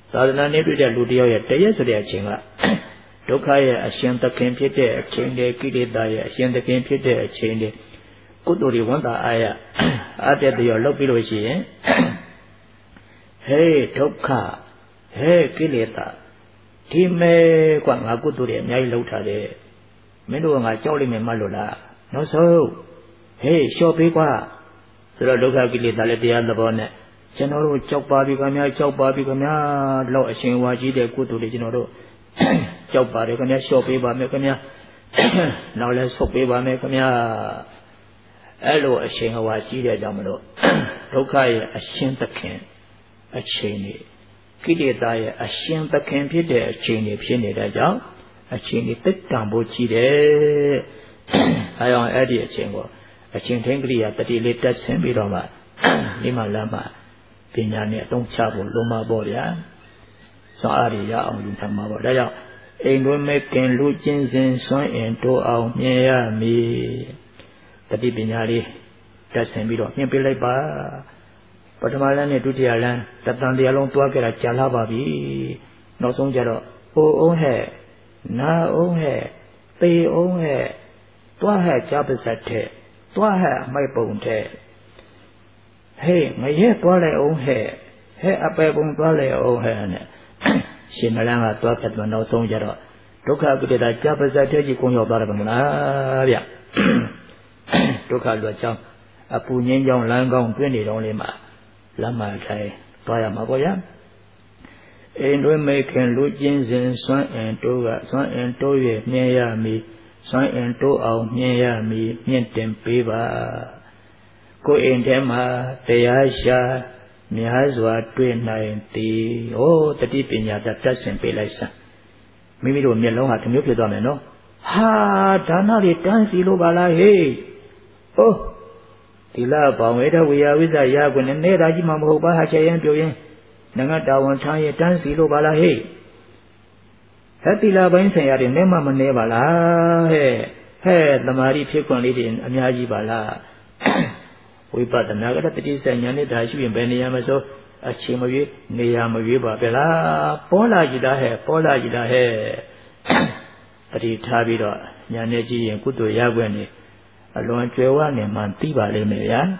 Speaker 1: သာသနာ့နေတဲ့လူတယောက်ရဲ့တရက်ဆိုတဲ့အချိန်ကဒုက္ခရဲ့အရှင်သခင်ဖြစ်တဲ့အချိန်တွေကိလေသာရဲ့အရှင်သခင်ဖြစ်တဲ့အချိန်တွေကုသိုလ်တွေဝန်တာအားရအားတဲ့တရောလောက်ပြီးလို့ရှိရင်ဟေးဒုက္ခဟဲ့ကိလေသာဒီမဲကွာငါကုသိုလ်တွေအများကြီးလုပ်ထားတယ်မင်းတို့ကငါကြောက်လိမ့်မယ်မလို့လားနောက်ဆုံးဟေးလျှော့ပေးကွာဆိုတော့ဒုက္ခကိလေသာလည်းတရားသဘောနဲ့ကျွန်တော်တို့ကြောက်ပါပြီခင်ဗျာကြောက်ပါပြီခင်ဗျာလောက်အရှင်ဝါကြီးတဲ့ကုသိုလ်တွေကျွန်တော်တို့ကြောက်ပါတယ်ခင်ဗျာလျှော့ပေးပါမယ်ခင်ဗျာနောက်လည်းဆုတ်ပေးပါမယ်ခင်ဗျာအဲ့လိုအရှင်ဝါကြီးတဲ့ကြောင့်မလို့ဒုက္ခရဲ့အရှင်သခင်အချိန်နေကိလေသာရဲ့အရှင်သခင်ဖြစ်တဲ့အချိန်နေဖြစ်နေတဲ့ကြောင့်အချိန်နေတက်တံဖို့ကြီးတယ်အဲအောင်အဲ့ဒီအချိန်ကိုအချိန်ထင်းကလေးကတတိလေးတက်ဆင်းပြီးတော့မှဒီမှာလမ်းမှာပညာနဲ့အသုံးချဖို့လုံးမပေါ့ဗျာစွမ်းအားရရအောင်ယူထားမှာပေါ့ဒါကြောင့်အိမ်တွင်မဲ့ခင်လူချင်းစဉ်စွန့်အင်တိုးအောင်မြင်ရမည်တတိပညာလေးတက်ဆင်းပြီးတော့မြင်ပြလိုက်ပါပထမလမ်းနဲ့ဒုတိယလမ်းတတန်တရားလုံးတွားကြတာကြာလာပါပြီနောက်ဆုံးကျတော့အိုအောင်ဟဲ့နာအောင်ဟဲ့သေအောင်ဟဲ့တွားဟဲ့ကြာပါစက်တဲ့တွားဟဲ့အမိုက်ပုံတဲ့ဟေးငရဲတွားလိုက်အောင်ဟဲ့ဟဲ့အပေပုံတွားလိုက်အောင်ဟဲ့နဲ့ရှင်မလန်းကတွားပြတ်တော့နောက်ဆုံးကျတော့ဒုက္ခကိလေသာကြာပါစက်တဲ့ကြီးကိုရောက်သွားတယ်မလားဗျဒုက္ခလွတ်ကြောင်းအပူငင်းကြောင်းလမ်းကောင်းတွင်းနေတော့လေးမှာလမ်းမထိုင်သွားရမှာပေါ့ဗျာအိမ်တွင်မေခင်လူချင်းစဉ်စွန့်အင်တိုးကစွန့်အင်တိုး၍မြင်ရမည်စွန့်အင်တိုးအောင်မြင်ရမည်မြင့်တင်ပေးပါကိုယ်အိမ်ထဲမှာတရားရှာများစွာတွေ့နိုင်သည်ဟိုတတိပညာတတ်ဆင်ပေးလိုက်စမ်းမိမိတို့မျက်လုံးဟာတစ်မျိုးဖြစ်သွားမယ်နော်ဟာဒါနတွေတန်းစီလို့ပါလားဟေးဟိုဒီလပေါင်းဝေဒဝေယဝိဇ္ဇာရကွနဲ့နေတာကြီးမှမဟုတ်ပါဟာချက်ရင်ပြောရင်ငါတာဝန်ထားရင်တန်းစီလို့ပါလားဟေ့ဟဲ့ဒီလပိုင်းဆိုင်ရာတွေနဲ့မှမနေပါလားဟဲ့ဟဲ့သမာဓိဖြစ်ခွင့်လေးတွေအများကြီးပါလားဝိပဿနာကတတိစဉ္ညာနဲ့ဒါရှိရင်ဘယ်နေရာမှာဆိုအချိန်မရွေးနေရာမရွေးပါပဲလားပေါ်လာကြည့်တာဟဲ့ပေါ်လာကြည့်တာဟဲ့တတိထားပြီးတော့ညာနဲ့ကြည့်ရင်ကုသိုလ်ရခွင့်နေအလွန်ကျွယ်ဝနေမှသိပါလိမ့်မယ်ဗျာ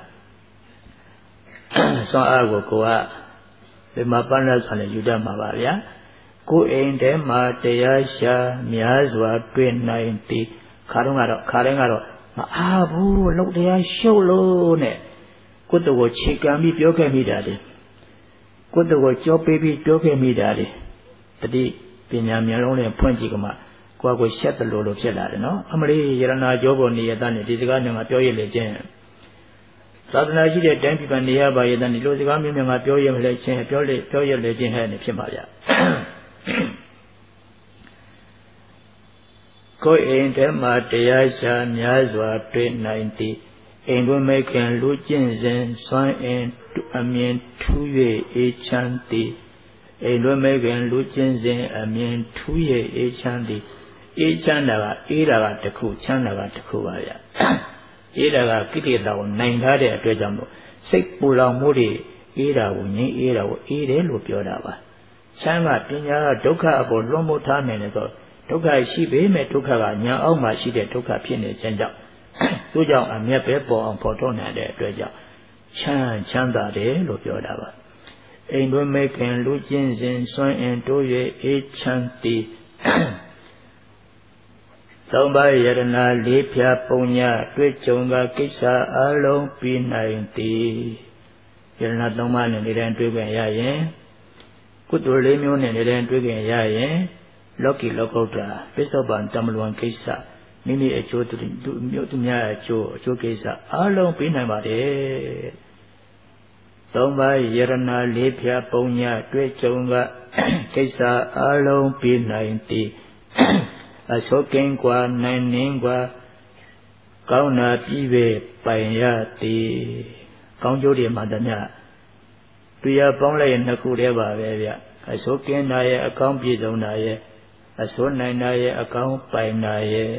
Speaker 1: စွမ်းအားကိုကိုကဒီမှာပန်းလက်ဆိုလည်းယူတတ်မှာပါဗျာကိုယ်အိမ်ထဲမှာတရားရှာများစွာတွေ့နိုင်သည်ခါတော့ကတော့ခါတိုင်းကတော့မအားဘူးလောက်တရားရှုပ်လို့နဲ့ကုသိုလ်ကိုခြေကံပြီးပြောခဲ့မိတာလေကုသိုလ်ကိုကြောပေးပြီးပြောခဲ့မိတာလေတတိပညာဉာဏ်လုံးနဲ့ဖွင့်ကြည့်ကမှကိုယ်ကိုရှက်တယ်လို့လို့ဖြစ်လာတယ်နော်အမလေးယရနာကြောပေါ်နေရတဲ့နဲ့ဒီစကားနဲ့ငါပြောရလေချင်းသာသနာရှိတဲ့တိုင်းပြည်ကနေရပါရဲ့တဲ့ဒီလိုစကားမျိုးမျိုးငါပြောရမလဲချင်းပြောလေပြောရလေချင်းဟဲ့နေဖြစ်ပါဗျကိုယ်အိမ်ထဲမှာတရားရှာများစွာတွေ့နိုင်သည်အိမ်တွင်မဲ့ခင်လူကျင့်စဉ်စွမ်းအင်အမြင်ထူး၍အေးချမ်းသည်အိမ်တွင်မဲ့ခင်လူကျင့်စဉ်အမြင်ထူး၍အေးချမ်းသည်အေးချမ်းတာကအေးတာကတစ်ခုချမ်းတာကတစ်ခုပါဗျအေးတာကကိလေသာကိုနိုင်ထားတဲ့အတွက်ကြောင့်မို့စိတ်ပူလောင်မှုတွေအေးတာကိုငြိမ်းအေးတာကိုအေးတယ်လို့ပြောတာပါချမ်းကပညာကဒုက္ခအပေါ်လွှမ်းမိုးထားနိုင်တယ်ဆိုဒုက္ခရှိပေမဲ့ဒုက္ခကညာအောက်မှာရှိတဲ့ဒုက္ခဖြစ်နေခြင်းကြောင့်သူ့ကြောင့်အမျက်ပဲပေါ်အောင်ပေါ်ထုတ်နိုင်တဲ့အတွက်ကြောင့်ချမ်းချမ်းသာတယ်လို့ပြောတာပါအိမ်တွင်မဲ့ခင်လူချင်းစဉ်စွန့်အင်တိုး၍အေးချမ်းသည်သုံးပါးယရနာလေးဖြာပုံညာတွေ့ကြုံကကိစ္စအလုံးပြီးနိုင်သည်ယရနာသုံးပါးနဲ့နေတိုင်းတွေ့ခွင့်ရရင်ကုသိုလ်လေးမျိုးနဲ့နေတိုင်းတွေ့ခွင့်ရရင်လောကီလောကုတ္တရာပစ္စုပန်တမလွန်ကိစ္စမိမိအကျိုးသူမျိုးသူများအကျိုးအကျိုးကိစ္စအလုံးပြီးနိုင်ပါတယ်သုံးပါးယရနာလေးဖြာပုံညာတွေ့ကြုံကကိစ္စအလုံးပြီးနိုင်သည်အစောကင်းกว่าနိုင်နှင်းกว่าကောင်းတာပြီးပဲပိုင်ရသည်ကောင်းကျိုးတွေမှတည်းများတွေ့ပေါင်းလိုက်ရင်နှစ်ခုတည်းပါပဲဗျအစောကင်းတာရဲ့အကောင်းပြည့်စုံတာရဲ့အစိုးနိုင်တာရဲ့အကောင်းပိုင်တာရဲ့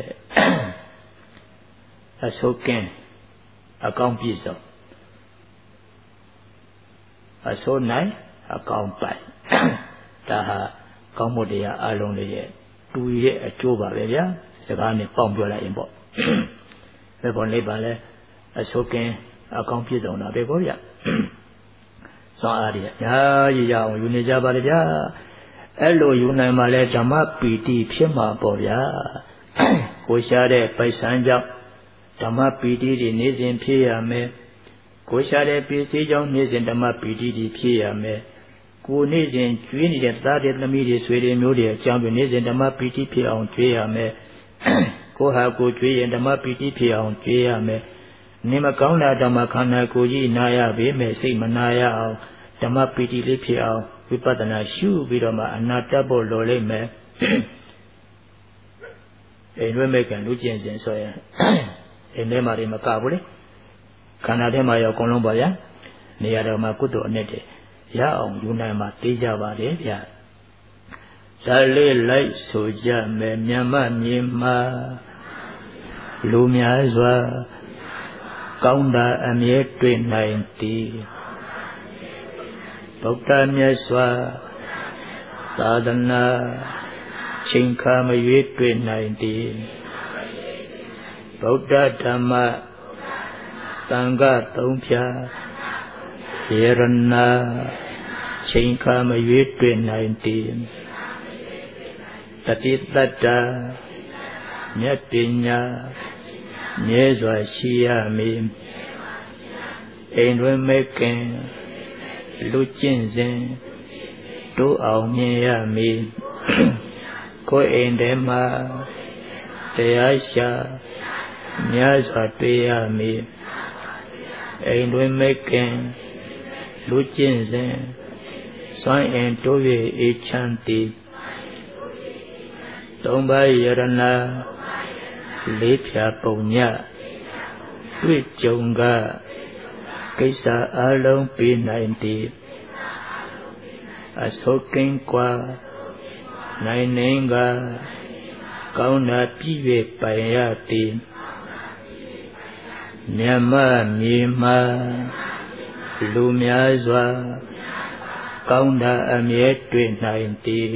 Speaker 1: အစိုးကင်းအကောင်းပြည့်စုံအစိုးနိုင်အကောင်းပိုင်ဒဒါဟာကောင်းမှုတရားအလုံးတွေရဲ့တူရဲ့အကျိုးပါပဲဗျာစကားနဲ့ပေါင်းပြောလိုက်ရင်ပေါ့ဘယ်ပေါ်နေပါလဲအစိုးကင်းအကောင်းပြည့်စုံတာပဲပေါ့ဗျာစွမ်းအားတွေအများကြီးရအောင်ယူနေကြပါလေဗျာအဲ့လိုယူနိုင်မှလဲဓမ္မပီတိဖြစ်မှာပေါ့ဗျာကိုရှားတဲ့ပိုက်ဆံကြောင့်ဓမ္မပီတိတွေနေ့စဉ်ဖြစ်ရမယ်ကိုရှားတဲ့ပစ္စည်းကြောင့်နေ့စဉ်ဓမ္မပီတိတွေဖြစ်ရမယ်ကိုနေ့စဉ်ကျွေးနေတဲ့သားတဲ့သမီးတွေဆွေတွေမျိုးတွေအကြောင်းပြနေ့စဉ်ဓမ္မပီတိဖြစ်အောင်ကျွေးရမယ်ကိုဟာကိုကျွေးရင်ဓမ္မပီတိဖြစ်အောင်ကျွေးရမယ်နေမကောင်းတာဓမ္မခန္ဓာကိုယ်ကြီးနာရပေမဲ့စိတ်မနာရအောင်ဓမ္မပီတိလေးဖြစ်အောင်ဝိပဿနာရှုပြီးတော့မှအနာတတ်ဖို့လိုလိမ့်မယ်အိမ်တွင်းမဲ့ကံလူကျင့်စဉ်ဆိုရင်အိမ်ထဲမှာတွေမကဘူးလေခန္ဓာထဲမှာရောအကုန်လုံးပါဗျာနေရာတော်မှာကုသိုလ်အနဲ့တည်းရအောင်ယူနိုင်မှာသိကြပါတယ်ဗျာဒါလေးလိုက်ဆိုကြမယ်မြတ်မမြေမှာလူများစွာကောင်းတာအမြဲတွေ့နိုင်သည်ဗုဒ္ဓမြတ်စွာသာသနာချိန်ခါမရွေးတွေ့နိုင်သည်ဗုဒ္ဓဓမ္မသံဃာသုံးဖြာယေရဏချိန်ခါမရွေးတွေ့နိုင်သည်တတိတတ္တမြတ်ပညာမြဲစွာရှိရမည်အိမ်တွင်မဲ့ခင်လူကျင့်စဉ်တို့အောင်မြင်ရမည်ကိုယ်အိမ်ထဲမှာတရားရှာများစွာတွေ့ရမည်အိမ်တွင်မဲ့ခင်လူကျင့်စဉ်စွမ်းအင်တို့၍အေးချမ်းသည်သုံးပါးယရဏလေးဖြာပုံညတွေ့ကြုံကကိစ္စအလုံးပြီးနိုင်သည်အစိုးကင်းกว่าနိုင်နေကကောင်းတာပြည့်၍ပိုင်ရသည်မြတ်မမြေမှာလူများစွာကောင်းတာအမြဲတွေ့နိုင်သည်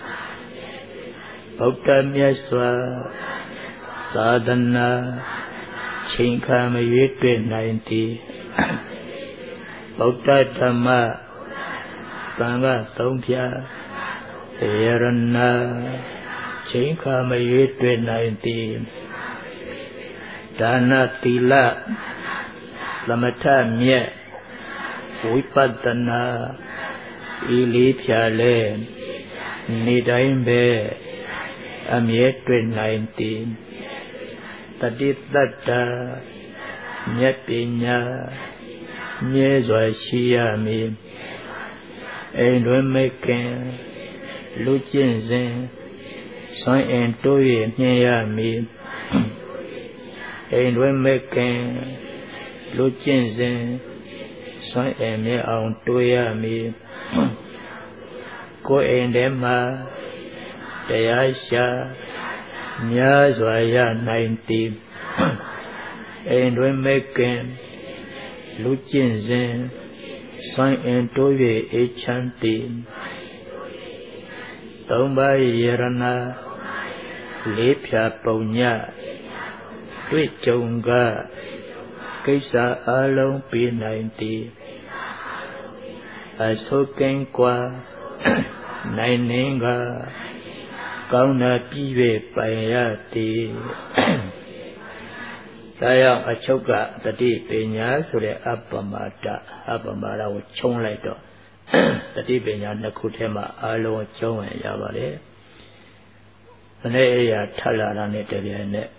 Speaker 1: ဗုဒ္ဓမြတ်စွာသာသနာချိန်ခါမရွေးတွေ့နိုင်သည်ဗုဒ္ဓဓမ္မသံဃာသုံးဖြာယေရဏချိန်ခါမရွေးတွေ့နိုင်သည်ဒါနသီလသမထမြတ်ဝိပဿနာဤလေးဖြာလဲနေတိုင်းပဲအမြဲတွေ့နိုင်သည်တတိတတ္တမြတ်ပညာမြဲစွာရှိရမည်အိမ်တွင်မဲ့ခင်လူကျင့်စဉ်စွမ်းအင်တိုး၍မြင်ရမည်အိမ်တွင်မဲ့ခင်လူကျင့်စဉ်စွမ်းအင်မြဲအောင်တိုးရမည်ကိုယ်အိမ်ထဲမှာတရားရှာများစွာရနိုင်သည်အိမ်တွင်မဲ့ခင်လူကျင့်စဉ်စွမ်းအင်တိုး၍အေးချမ်းသည်သုံးပါးယရဏလေးဖြာပုံညတွေ့ကြုံကကိစ္စအလုံးပြီးနိုင်သည်အစိုးကင်းกว่าနိုင်နေကကောင်းတာပြည့်၍ပိုင်ရသည်ဒါကြောင့်အချုပ်ကတတိပညာဆိုတဲ့အပ္ပမတအပ္ပမတကိုခြုံလိုက်တော့တတိပညာနှစ်ခုထဲမှာအလုံးကျုံးဝင်ရပါတယ်။မနေ့အရာထလာတာနဲ့တပြိုင်နက်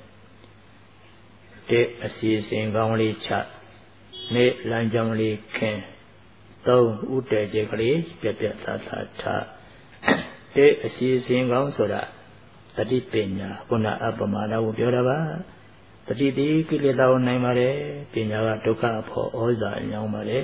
Speaker 1: တဲ့အစီအစဉ်ကောင်းလေးချနေ့လမ်းကြောင်းလေးခင်းသုံးဥတည်ခြင်းကလေးပြပြသားသားထားတဲ့အစီအစဉ်ကောင်းဆိုတာတတိပညာခုနအပ္ပမတကိုပြောတာပါတတိတိကိလေသာကိုနိုင်ပါတယ်ပညာကဒုက္ခအဖို့ဩဇာညောင်းပါတယ်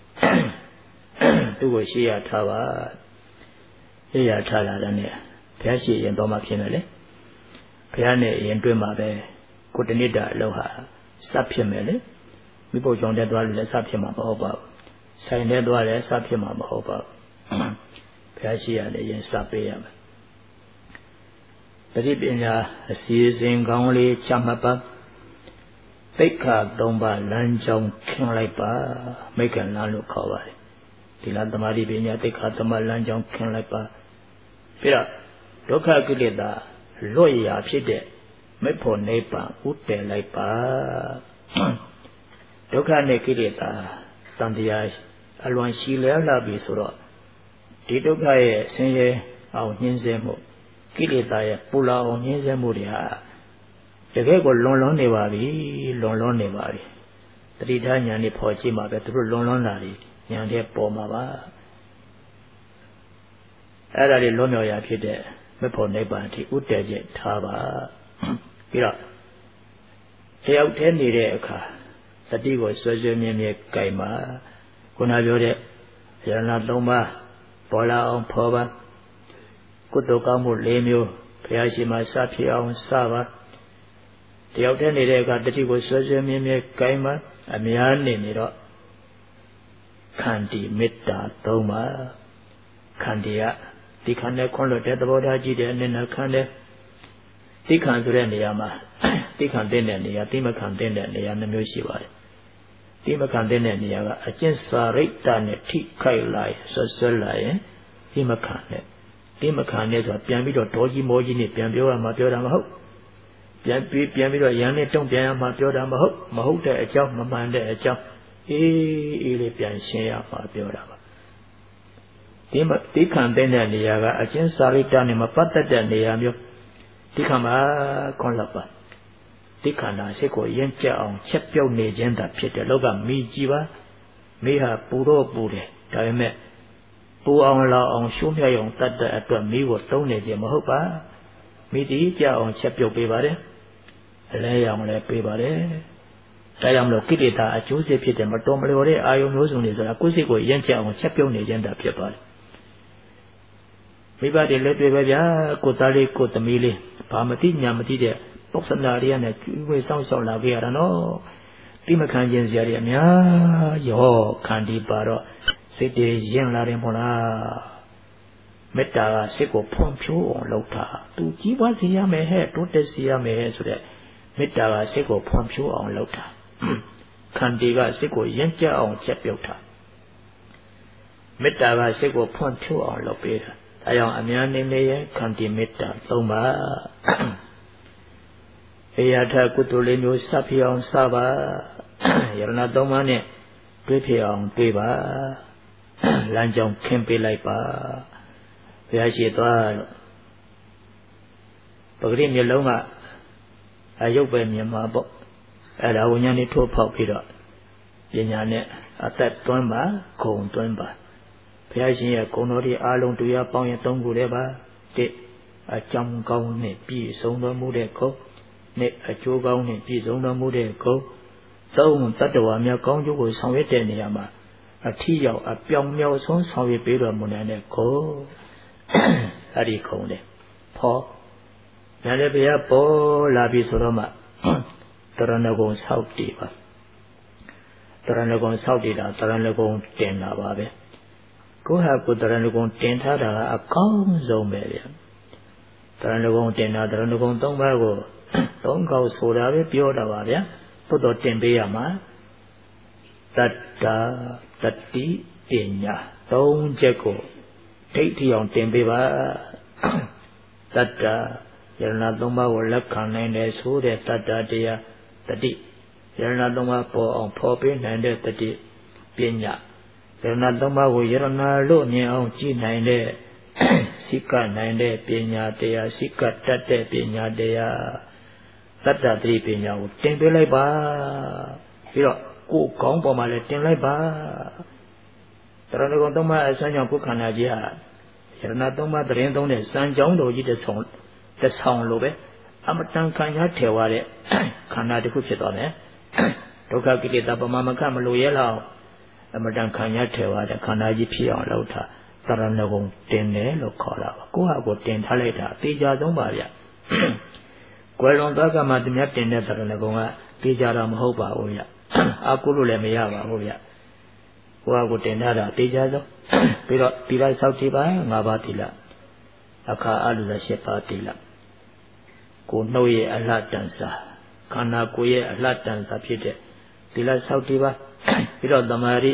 Speaker 1: သူ့ကိုရှေ့ရထားပါရှေ့ရထားလာတဲ့နဲ့ဘုရားရှိရင်တော့မှဖြစ်မယ်လေဘုရားနဲ့ရင်တွင်းမှာပဲကိုတဏိတအလုံးဟာစပ်ဖြစ်မယ်လေမိဖို့ကြောင့်တဲ့သွားလို့လည်းစပ်ဖြစ်မှာမဟုတ်ပါဘူးဆိုင်တဲ့သွားလည်းစပ်ဖြစ်မှာမဟုတ်ပါဘူးဘုရားရှိရတယ်ရင်စပေးရမယ်တတိပညာအစီအစဉ်ကောင်းလေးချမှတ်ပါသိက္ခာသုံးပါးလမ်းကြောင်းခင်းလိုက်ပါမိက္ခဏလို့ခေါ်ပါတယ်ဒီလားသမာဓိပညာသိက္ခာသုံးပါးလမ်းကြောင်းခင်းလိုက်ပါပြီးတော့ဒုက္ခကိလေသာလွတ်ရာဖြစ်တဲ့မေဖို့နိဗ္ဗာန်ဥတည်လိုက်ပါဒုက္ခနဲ့ကိလေသာတန်တရားအလွန်ရှိလဲလာပြီဆိုတော့ဒီဒုက္ခရဲ့ဆင်းရဲအောင်ညှင်းဆဲမှုကိလေသာရဲ့ပူလောင်အောင်ညှင်းဆဲမှုတွေဟာတကယ်ကိုလွန်လွန်နေပါပြီလွန်လွန်နေပါပြီတတိထားဉာဏ်နဲ့ဖော်ကြည့်မှာပဲသူတို့လွန်လွန်လာပြီဉာဏ်နဲ့ပေါ်မှာပါအဲ့ဒါတွေလွန်မြောက်ရာဖြစ်တဲ့မေဖို့နိဗ္ဗာန်အထိဥတည်ချက်ထားပါပြီးတော့တယောက်တည်းနေတဲ့အခါတတိကိုဆွဲဆွဲမြဲမြဲကြိုင်ပါခုနပြောတဲ့ယရဏသုံးပါးပေါ်လာအောင်ဖော်ပါကုသိုလ်ကောင်းမှု၄မျိုးဘုရားရှိခိုးစဖြစ်အောင်စပါတယောက်တည်းနေတဲ့အခါတတိကိုဆွဲဆွဲမြဲမြဲကြိုင်ပါအများနေနေတော့ခန္တီမေတ္တာသုံးပါခန္တီကဒီခန္ဓာခွန်လွတ်တဲ့သဘောထားကြည့်တဲ့အနေနဲ့ခန္ဓာသိခံဆိုတဲ့နေရာမှာသိခံတဲ့နေရာသိမခံတဲ့နေရာနှမျိုးရှိပါတယ်သိမခံတဲ့နေရာကအကျင့်စာရိတ္တနဲ့ထိခိုက်လိုက်ဆွဆွလိုက်ရင်သိမခံနဲ့သိမခံနဲ့ဆိုတာပြန်ပြီးတော့ဒေါကြီးမောကြီးနဲ့ပြန်ပြောရမှာပြောတာမဟုတ်ပြန်ပြီးပြန်ပြီးတော့ရန်နဲ့တုံ့ပြန်ရမှာပြောတာမဟုတ်မဟုတ်တဲ့အကြောင်းမမှန်တဲ့အကြောင်းအေးအေးလေးပြန်ရှင်းရမှာပြောတာပါဒီမသိခံတဲ့နေရာကအကျင့်စာရိတ္တနဲ့မပတ်သက်တဲ့နေရာမျိုးဒီခါမှာခွန်လပ်ပါဒီခန္ဓာစိတ်ကိုရင့်ကျက်အောင်ချက်ပြုတ်နေခြင်းသာဖြစ်တယ်လောကမိကြည့်ပါမိဟာပူတော့ပူတယ်ဒါပေမဲ့ပူအောင်လောက်အောင်ရှုံးမြအောင်တတ်တဲ့အတွက်မိကိုတုံးနေခြင်းမဟုတ်ပါမိတီကြအောင်ချက်ပြုတ်ပေးပါတယ်အလဲရောင်လည်းပေးပါတယ်ဒါကြောင့်မလို့ကိလေသာအကျိုးဆက်ဖြစ်တဲ့မတော်မလျော်တဲ့အာယုံမျိုးစုံတွေဆိုတာကိုယ်စိတ်ကိုရင့်ကျက်အောင်ချက်ပြုတ်နေခြင်းသာဖြစ်ပါတယ်မိဘတွေလည်းတွေ့ပဲဗျာကိုသားလေးကိုသမီးလေးဘာမသိညာမသိတဲ့ပု္ပ္ပနာတွေကနဲ့ကျွေးဝေးစောင့်ရှောက်လာခဲ့ရတာနော်တိမခံခြင်းစရာတွေအများရောခန္တီပါတော့စိတ်တွေရင်လာတယ်မို့လားမေတ္တာကစိတ်ကိုဖွံ့ဖြိုးအောင်လုပ်တာသူကြီးပွားစေရမယ်ဟဲ့တိုးတက်စေရမယ်ဆိုတဲ့မေတ္တာကစိတ်ကိုဖွံ့ဖြိုးအောင်လုပ်တာခန္တီကစိတ်ကိုရင့်ကျက်အောင်ချက်ပြုတ်တာမေတ္တာကစိတ်ကိုဖွံ့ဖြိုးအောင်လုပ်ပေးတာအဲကြောင့်အများနေနေရဲ့ခန္တီမေတ္တာသုံးပါအေယထကုသိုလ်လေးမျိုးစဖြစ်အောင်စပါယရဏသုံးပါးနဲ့တွေ့ဖြစ်အောင်တွေ့ပါလမ်းကြောင်းခင်းပေးလိုက်ပါဘုရားရှိသွားပဂရိမျက်လုံးကအယုတ်ပဲမြင်မှာပေါ့အဲ့ဒါဝိညာဉ်နဲ့ထိုးဖောက်ပြီးတော့ပညာနဲ့အသက်တွန်းပါခုံတွန်းပါဘုရားရှင်ရဲ့ဂုဏ်တော်တွေအားလုံးတရားပေါင်းရင်သုံးခုတည်းပါတစ်အကြောင်းကောင်းနဲ့ပြည့်စုံတော်မူတဲ့ခုံနဲ့အကျိုးကောင်းနဲ့ပြည့်စုံတော်မူတဲ့ခုံသုံးတတ္တဝါများကောင်းကျိုးကိုဆောင်ရွက်တဲ့နေရာမှာအထီးရောက်အပြောင်မြောက်ဆုံးဆောင်ရွက်ပေးတော်မူတဲ့ခုံအဲ့ဒီခုံလေဖော်ညာလည်းဘုရားပေါ်လာပြီဆိုတော့မှတရဏဂုံဆောက်တည်ပါတရဏဂုံဆောက်တည်တာတရဏဂုံတင်တာပါပဲကိုဟာကိုတရဏဂုံတင်ထားတာကအကောင်းဆုံးပဲဗျတရဏဂုံတင်တာတရဏဂုံသုံးပါးကိုသုံးခေါက်ဆိုတာပဲပြောတာပါဗျာသို့တော်တင်ပေးရမှာတတ္တာတတိပညာသုံးချက်ကိုဒိဋ္ဌိအောင်တင်ပေးပါတတ္တာယရဏသုံးပါးကိုလက်ခံနိုင်တယ်ဆိုတဲ့တတ္တာတရားတတိယရဏသုံးပါးပေါ်အောင်ဖော်ပေးနိုင်တဲ့တတိပညာယရဏသုံးပါးကိုယရဏလို့မြင်အောင်ကြည့်နိုင်တဲ့စိကနိုင်တဲ့ပညာတရားစိကတတ်တဲ့ပညာတရားတတ္တတိပညာကိုတင်ပေးလိုက်ပါပြီးတော့ကိုယ်ကောင်းပေါ်မှာလည်းတင်လိုက်ပါတရဏဂုံသုံးပါးအစွမ်းကြောင့်ကိုယ်ခန္ဓာကြီးဟာယရဏသုံးပါးတရင်သုံးတဲ့စံကြောင်းတော်ကြီးတစ်ဆောင်တစ်ဆောင်လိုပဲအမတန်ခံရထည်ဝါတဲ့ခန္ဓာတစ်ခုဖြစ်သွားမယ်ဒုက္ခကိလေသာပမာမကမလို့ရဲလောက်အမတန်ခံရထည်ဝါတဲ့ခန္ဓာကြီးဖြစ်အောင်လုပ်တာတရဏဂုံတင်တယ်လို့ခေါ်တာပါကိုယ့်ဟာကိုယ်တင်ထားလိုက်တာအသေးချာဆုံးပါဗျကွယ်လွန်သွားကမှတည်းကတင်တဲ့တရဏဂုံကသေးချာတာမဟုတ်ပါဘူးဗျအာကုလို့လည်းမရပါဘူးဗျဘဝကိုတင်ထားတာတေချာဆုံးပြီးတော့သီလဆောက်တည်ပါငါးပါးသီလအခါအလူလရှစ်ပါးသီလကိုနှုတ်ရဲ့အလှတန်စာခန္ဓာကိုယ်ရဲ့အလှတန်စာဖြစ်တဲ့သီလဆောက်တည်ပါပြီးတော့သမာဓိ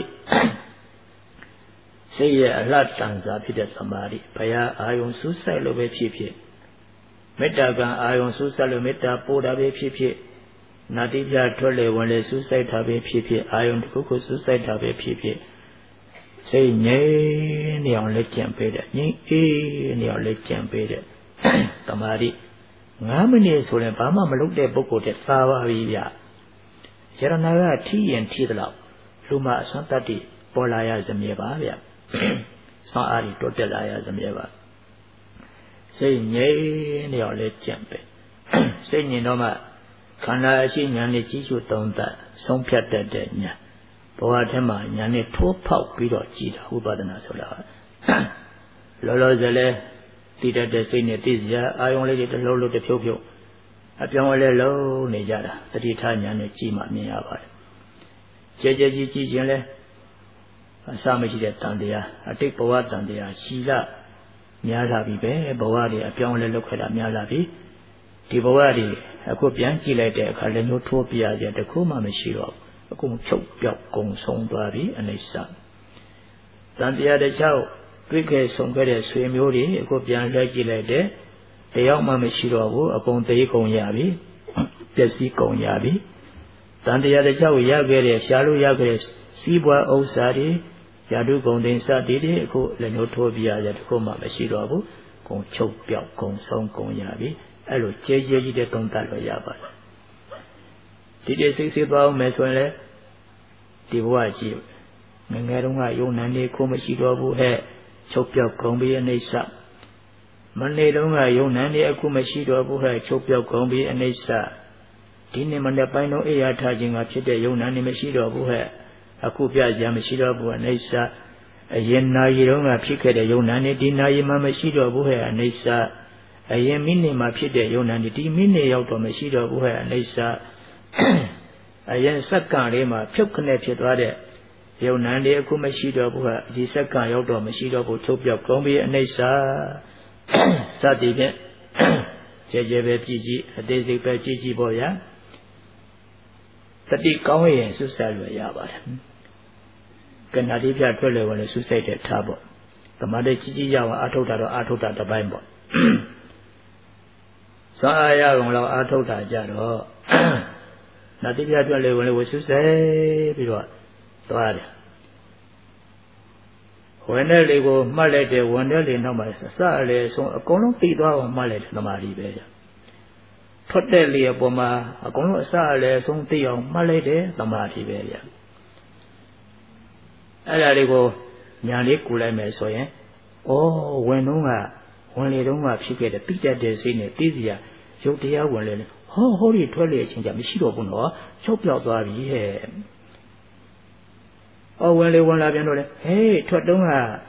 Speaker 1: စိတ်ရဲ့အလှတန်စာဖြစ်တဲ့သမာဓိဘုရားအာယုံစူးစိုက်လို့ပဲဖြစ်ဖြစ်မေတ္တာကံအာယုံစူးစိုက်လို့မေတ္တာပို့တာပဲဖြစ်ဖြစ်နာတိပြထွက်လေဝင်လေစူးစိုက်တာပဲဖြစ်ဖြစ်အာယုံတစ်ခုခုစူးစိုက်တာပဲဖြစ်ဖြစ်စိတ်ငြိမ်နေအောင်လက်ကျန်ပေးတဲ့ငြိမ်အေးနေအောင်လက်ကျန်ပေးတဲ့သမာဓိငါးမိနစ်ဆိုရင်ဘာမှမလုပ်တဲ့ပုဂ္ဂိုလ်တဲ့သာပါပြီဗျယရနာကထီးရင်ထီးသလောက်လူမအစွမ်းတတ္တိပေါ်လာရစမြဲပါဗျစွမ်းအားတိုးတက်လာရစမြဲပါစိတ်ငြိမ်နေအောင်လက်ကျန်ပေးစိတ်ငြိမ်တော့မှခန္ဓာအရှိဉာဏ်နဲ့ကြီးစုသုံးသပ်ဆုံးဖြတ်တတ်တဲ့ဉာဏ်ဘဝထဲမှာဉာဏ်နဲ့ထိုးဖောက်ပြီးတော့ကြည်တာဝိပဿနာဆိုတာလောလောဆယ်လဲတည်တတ်တဲ့စိတ်နဲ့သိစရာအာယုံလေးတွေတစ်လုံးလုံးတစ်ဖြုတ်ဖြုတ်အပြောင်းအလဲလုံးနေကြတာတတိထားဉာဏ်နဲ့ကြည်မှမြင်ရပါတယ်ကြဲကြဲကြီးကြည်ခြင်းလဲအစမရှိတဲ့တန်တရားအတိတ်ဘဝတန်တရားရှီလများလာပြီပဲဘဝတွေအပြောင်းအလဲလုပ်ခဲ့တာများလာပြီဒီဘဝတွေအခုပြန်ကြည့်လိုက်တဲ့အခါလည်းမျိုးထိုးပြရတဲ့တခုမှမရှိတော့အကုန်ချုပ်ပြောက်ကုန်ဆုံးသွားပြီအနိစ္စတန်တရားတစ်ချောက်တွေ့ခဲ့ဆုံးခဲ့တဲ့ဆွေမျိုးတွေအခုပြန်လဲကြည့်လိုက်တဲ့တယောက်မှမရှိတော့ဘူးအကုန်သိကုန်ရပြီပျက်စီးကုန်ရပြီတန်တရားတစ်ချောက်ရခဲ့တဲ့ရှားလို့ရခဲ့တဲ့စီးပွားဥစ္စာတွေယာတုဂုံသိစသည်တွေအခုလည်းမျိုးထိုးပြရတဲ့တခုမှမရှိတော့ဘူးကုန်ချုပ်ပြောက်ကုန်ဆုံးကုန်ရပြီအဲ့လိုကြဲကြဲကြီးတဲ့သုံးသပ်လို့ရပါတယ်ဒီတည်းစိတ်စိတ်သွားအောင်မယ်ဆိုရင်လေဒီဘဝကြည့်ငငယ်တုန်းကယုံနာနေကိုမရှိတော့ဘူးဟဲ့ချုပ်ပြောက်ကုန်ပြီးအနိစ္စမနေ့တုန်းကယုံနာနေအခုမရှိတော့ဘူးဟဲ့ချုပ်ပြောက်ကုန်ပြီးအနိစ္စဒီနေ့မနေ့ပိုင်းတော့အေးရထားခြင်းကဖြစ်တဲ့ယုံနာနေမရှိတော့ဘူးဟဲ့အခုပြကြမရှိတော့ဘူးအနိစ္စအရင်နာရီတုန်းကဖြစ်ခဲ့တဲ့ယုံနာနေဒီနာရီမှမရှိတော့ဘူးဟဲ့အနိစ္စအရင်မိနစ်မှာဖြစ်တဲ့ယုံနာနေဒီမိနစ်ရောက်တော့မရှိတော့ဘူးဟဲ့အနိစ္စအရင်စက္ကန့်လေးမှာဖြုတ်ခနဲ့ဖြစ်သွားတဲ့ယုံနာနေအခုမရှိတော့ဘူးဟဲ့ဒီစက္ကန့်ရောက်တော့မရှိတော့ဘူးချုပ်ပြောက်ကုန်ပြီးအနိစ္စစသည်ဖြင့်ကြဲကြဲပဲကြည်ကြည်အသေးစိတ်ပဲကြည်ကြည်ပေါ့ဗျာတတိကောင်းရင်စွတ်ဆက်လွယ်ရပါတယ်ကဏ္ဍတိပြထွက်လွယ်ဝင်လို့စွတ်ဆက်တဲ့ထားပေါ့ဓမ္မတိကြီးကြီးရအောင်အာထုတ်တာတော့အာထုတ်တာတစ်ပိုင်းပေါ့စွမ်းအားရအောင်လောက်အာထုတ်တာကြတော့နာတိပြထွက်လွယ်ဝင်လို့စွတ်ဆက်ပြီးတော့သွားတယ်ဝင်တဲ့လေကိုမှတ်လိုက်တယ်ဝင်တဲ့လေနောက်မှာစအလေဆုံးအကုန်လုံးသိသွားအောင်မှတ်လိုက်တယ်သမာဓိပဲထွက်တဲ့လေအပေါ်မှာအကုန်လုံးအစအလေဆုံးသိအောင်မှတ်လိုက်တယ်သမာဓိပဲဗျအဲ့ဒါလေးကိုညာလေးကူလိုက်မယ်ဆိုရင်ဩဝင်တော့ကဝင်လေတော့ကဖြစ်ခဲ့တဲ့တိကျတဲ့စိတ်နဲ့သိစီရရုပ်တရားဝင်လေဟောဟောဒီထွက်လေအချင်းကြမရှိတော့ဘူးနော်ချုပ်ပြောက်သွားပြီဟဲ့ဩဝင်လေဝင်လာပြန်တော့လေဟေးထွက်တော့က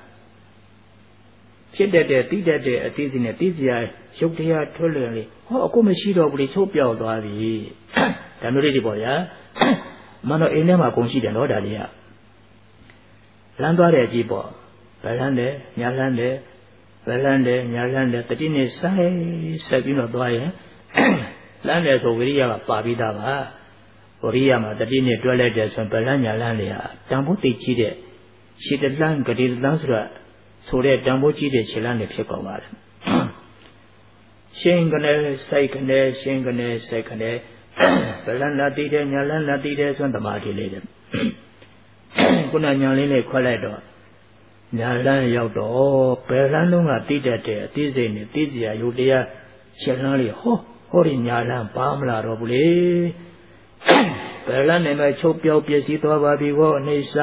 Speaker 1: ဖြစ်တတ်တဲ့တိတတ်တဲ့အသိစိနဲ့သိစီရရုပ်တရားထွက်လေလေဟောအခုမရှိတော့ဘူးလေချုပ်ပြောက်သွားပြီဒါမျိုးလေးတွေပေါ့ဗျာမနော်အိမ်ထဲမှာအကုန်ရှိတယ်နော်ဒါလေးကလမ်းသွားတဲ့အကြည့်ပေါ့ဗလန်းတယ်ညာလန်းတယ်ဗလန်းတယ်ညာလန်းတယ်တတိနဲ့ဆိုင်ဆက်ပြီးတော့သွားရင်လမ်းတယ်ဆိုဝိရိယကပါပြီးသားပါဝိရိယမှာတတိနဲ့တွဲလိုက်တယ်ဆိုရင်ဗလန်းညာလန်းတွေဟာတန်ဖိုးသိကြီးတဲ့ခြေတလန်းကတိတလန်းဆိုတော့ဆိုတဲ့တန်ဖိုးကြီးတဲ့ခြေလန်းတွေဖြစ်ကုန်ပါတယ်ရှင်ကနေစိုက်ကနေရှင်ကနေစိုက်ကနေဗလန်းလာတည်တယ်ညာလန်းလာတည်တယ်ဆိုရင်သမာဓိလေးတယ်ခုနညာလေးနဲ့ခွက်လိုက်တော့ညာလန်းရောက်တော့ဘယ်လန်းလုံးကတိတတ်တဲ့အသိစိတ်နဲ့သိစရာယုတ်တရားချက်လန်းလေးဟောဟောဒီညာလန်းပါမလာတော့ဘူးလေဘယ်လန်းနဲ့မှချုပ်ပြောက်ပြည့်စည်သွားပါပြီဟောအိဋ္ဌ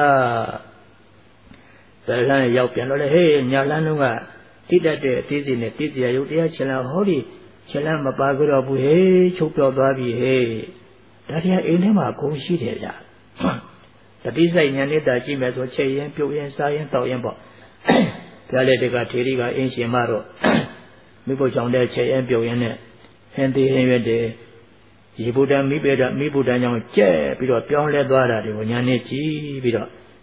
Speaker 1: ဘယ်လန်းရောက်ပြန်တော့လေဟေးညာလန်းလုံးကတိတတ်တဲ့အသိစိတ်နဲ့သိစရာယုတ်တရားချက်လန်းဟောဒီချက်လန်းမပါကြတော့ဘူးဟေးချုပ်ပြောက်သွားပြီဟေးဒါတရားအိမ်ထဲမှာအကုန်ရှိတယ်ဗျာတတိစိတ်ဉာဏ်နဲ့တာကြည့်မယ်ဆိုချက်ရင်ပြုတ်ရင်စားရင်တောက်ရင်ပေါ့ဘုရားလက်တကထေရီကအင်းရှင်မတော့မိဖို့ချောင်းတဲ့ချက်ရင်ပြုတ်ရင်နဲ့ဟင်သေးဟင်ရွက်တယ်ရေဗုဒ္ဓမိပေဒမိဗုဒ္ဓကြောင့်ကျဲပြီးတော့ပြောင်းလဲသွားတာတွေကိုဉာဏ်နဲ့ကြည့်ပြီးတော့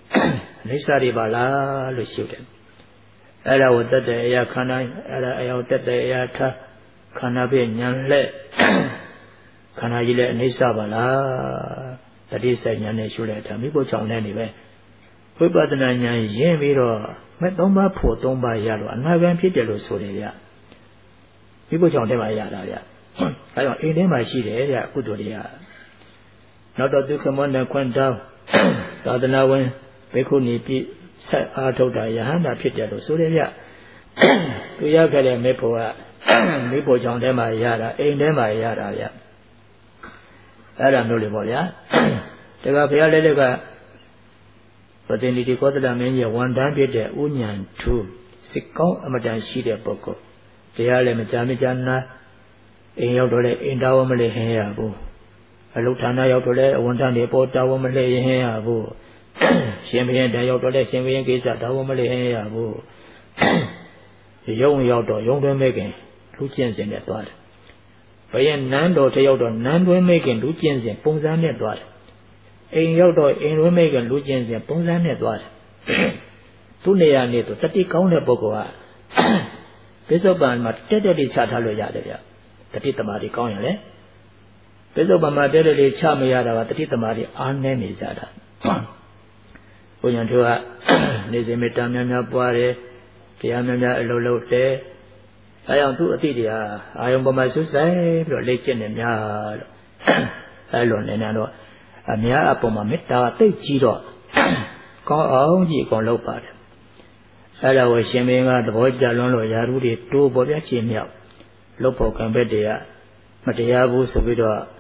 Speaker 1: အိဆာတွေပါလားလို့ရှုတယ်အဲ့ဒါကိုတတ်တဲ့အရာခန္ဓာအဲ့ဒါအရာတတ်တဲ့အရာထားခန္ဓာပြဉာဏ်လက်ခန္ဓာကြီးလည်းအိဆာပါလားတတိစိုက်ဉာဏ်နဲ့ရှုလိုက်တာမိဖို့ချောင်းနဲ့နေပဲဝိပဿနာဉာဏ်ရင်းပြီးတော့မဲ့သုံးပါးဖို့သုံးပါးရလို့အနာဂံဖြစ်တယ်လို့ဆိုတယ်ဗျမိဖို့ချောင်းတဲ့မှာရတာဗျအဲကြောင့်အိမ်ထဲမှာရှိတယ်ဗျကုသိုလ်တွေကနောက်တော့ဒုက္ခမောနဲ့ခွန်းတောင်းသာသနာဝင်ဘေခုနီပြည့်ဆက်အားထုတ်တာယဟန္တာဖြစ်တယ်လို့ဆိုတယ်ဗျသူရခဲ့တဲ့မေဖို့ကမိဖို့ချောင်းထဲမှာရတာအိမ်ထဲမှာရတာဗျအဲ့ဒါမျိုးလေးပေါ့ဗျာတကယ်ဘုရားလက်လက်ကပတိနိတိကောသလမင်းရဲ့ဝန်တန်းဖြစ်တဲ့ဥညာဏ်ထူစိတ်ကောင်းအမတန်ရှိတဲ့ပုဂ္ဂိုလ်တရားလည်းမကြမကြနာအိမ်ရောက်တော့လည်းအိမ်တော်မလဲဟင်းရဘူးအလုဌာနရောက်တော့လည်းအဝန်တန်းတွေပေါ်တော်မလဲဟင်းရဘူးရှင်ဘုရင်တန်ရောက်တော့လည်းရှင်ဘုရင်ကိစ္စတော်မလဲဟင်းရဘူးရုံရောက်တော့ရုံတွင်မဲ့ခင်လူကျင့်စဉ်နဲ့သွားတယ်ဘုရင်နန်းတော်ထရောက်တော့နန်းတွင်မဲ့ခင်လူကျင့်စဉ်ပုံစံနဲ့သွားတယ်အိမ်ရောက်တော့အိမ်တွင်မဲ့ခင်လူကျင့်စဉ်ပုံစံနဲ့သွားတယ်သူနေရာနေတော့တတိကောင်းတဲ့ပုဂ္ဂိုလ်ကပိဿုပန်မှာတက်တက်လေးချထားလို့ရတယ်ဗျတတိတမာတိကောင်းရင်လေပိဿုပန်မှာတက်တက်လေးချမရတာကတတိတမာတိအားနည်းနေကြတာဘုရားတို့ကနေစဉ်မေတ္တာများများပွားတယ်တရားများများအလုံးလုံးတယ်အဲကြောင့်သူ့အတိတွေဟာအာယုံပေါ်မှာဆွဆိုင်ပြီးတော့လေ့ကျင့်နေများလို့အဲလိုနေနေတော့အများအပေါ်မှာမေတ္တာသိကြီးတော့ကောင်းအောင်ကြီးအကုန်လုပ်ပါတယ်အဲ့ဒါကိုရှင်မင်းကသဘောကျလွန်းလို့ယာရုတွေတိုးပေါ်ပြချင်မြောက်လုတ်ဖို့ကံဘက်တွေကမတရားဘူးဆိုပြီးတော့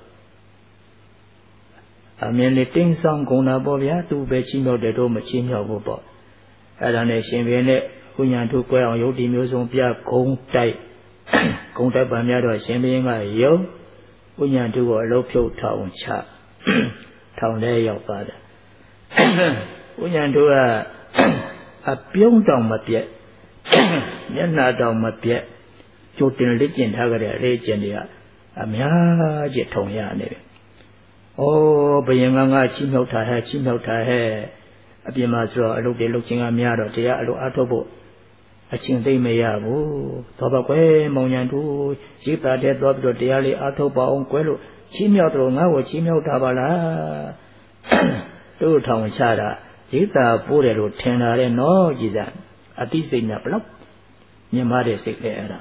Speaker 1: အမြင်နဲ့တင်းဆောင်ကုန်တာပေါ့ဗျာသူပဲချီးမြှောက်တယ်တော့မချီးမြှောက်ဘူးပေါ့အဲ့ဒါနဲ့ရှင်မင်းနဲ့ဥညာထုကွဲအောင်ယုတ်တိမျိုးစုံပြဂုံတိုက်ဂုံတိုက်ပါများတော့ရှင်မင်းကယုတ်ဥညာထုကိုအလုံးဖြုတ်ထောင်ချထောင်ထဲရောက်ပါတယ်ဥညာထုကအပြုံးတောင်မပြက်မျက်နှာတောင်မပြက်ကြိုတင်လက်ကျင်ထားကြတဲ့အလေးကျင်တွေကအများကြီးထုံရနေတယ်။အိုးဘယင်ကငါချီးမြှောက်တာဟဲ့ချီးမြှောက်တာဟဲ့အပြင်မှာဆိုတော့အလုပ်တွေလုပ်ခြင်းကများတော့တရားအလုပ်အားထုတ်ဖို့အချင်းသိမ့်မရဘူး။သောဘကွယ်မောင်ညာတို့ရိပ်သာတဲ့သွားပြီးတော့တရားလေးအားထုတ်ပါအောင်ကွယ်လို့ချီးမြှောက်တော့ငါ့ကိုချီးမြှောက်တာပါလား။တို့ထောင်ချတာရိပ်သာပိုးတယ်လို့ထင်တာတဲ့နော်ကြည်စားအတိစိတ်နဲ့ဘလောက်မြင်မတဲ့စိတ်ပဲအဲ့ဒါ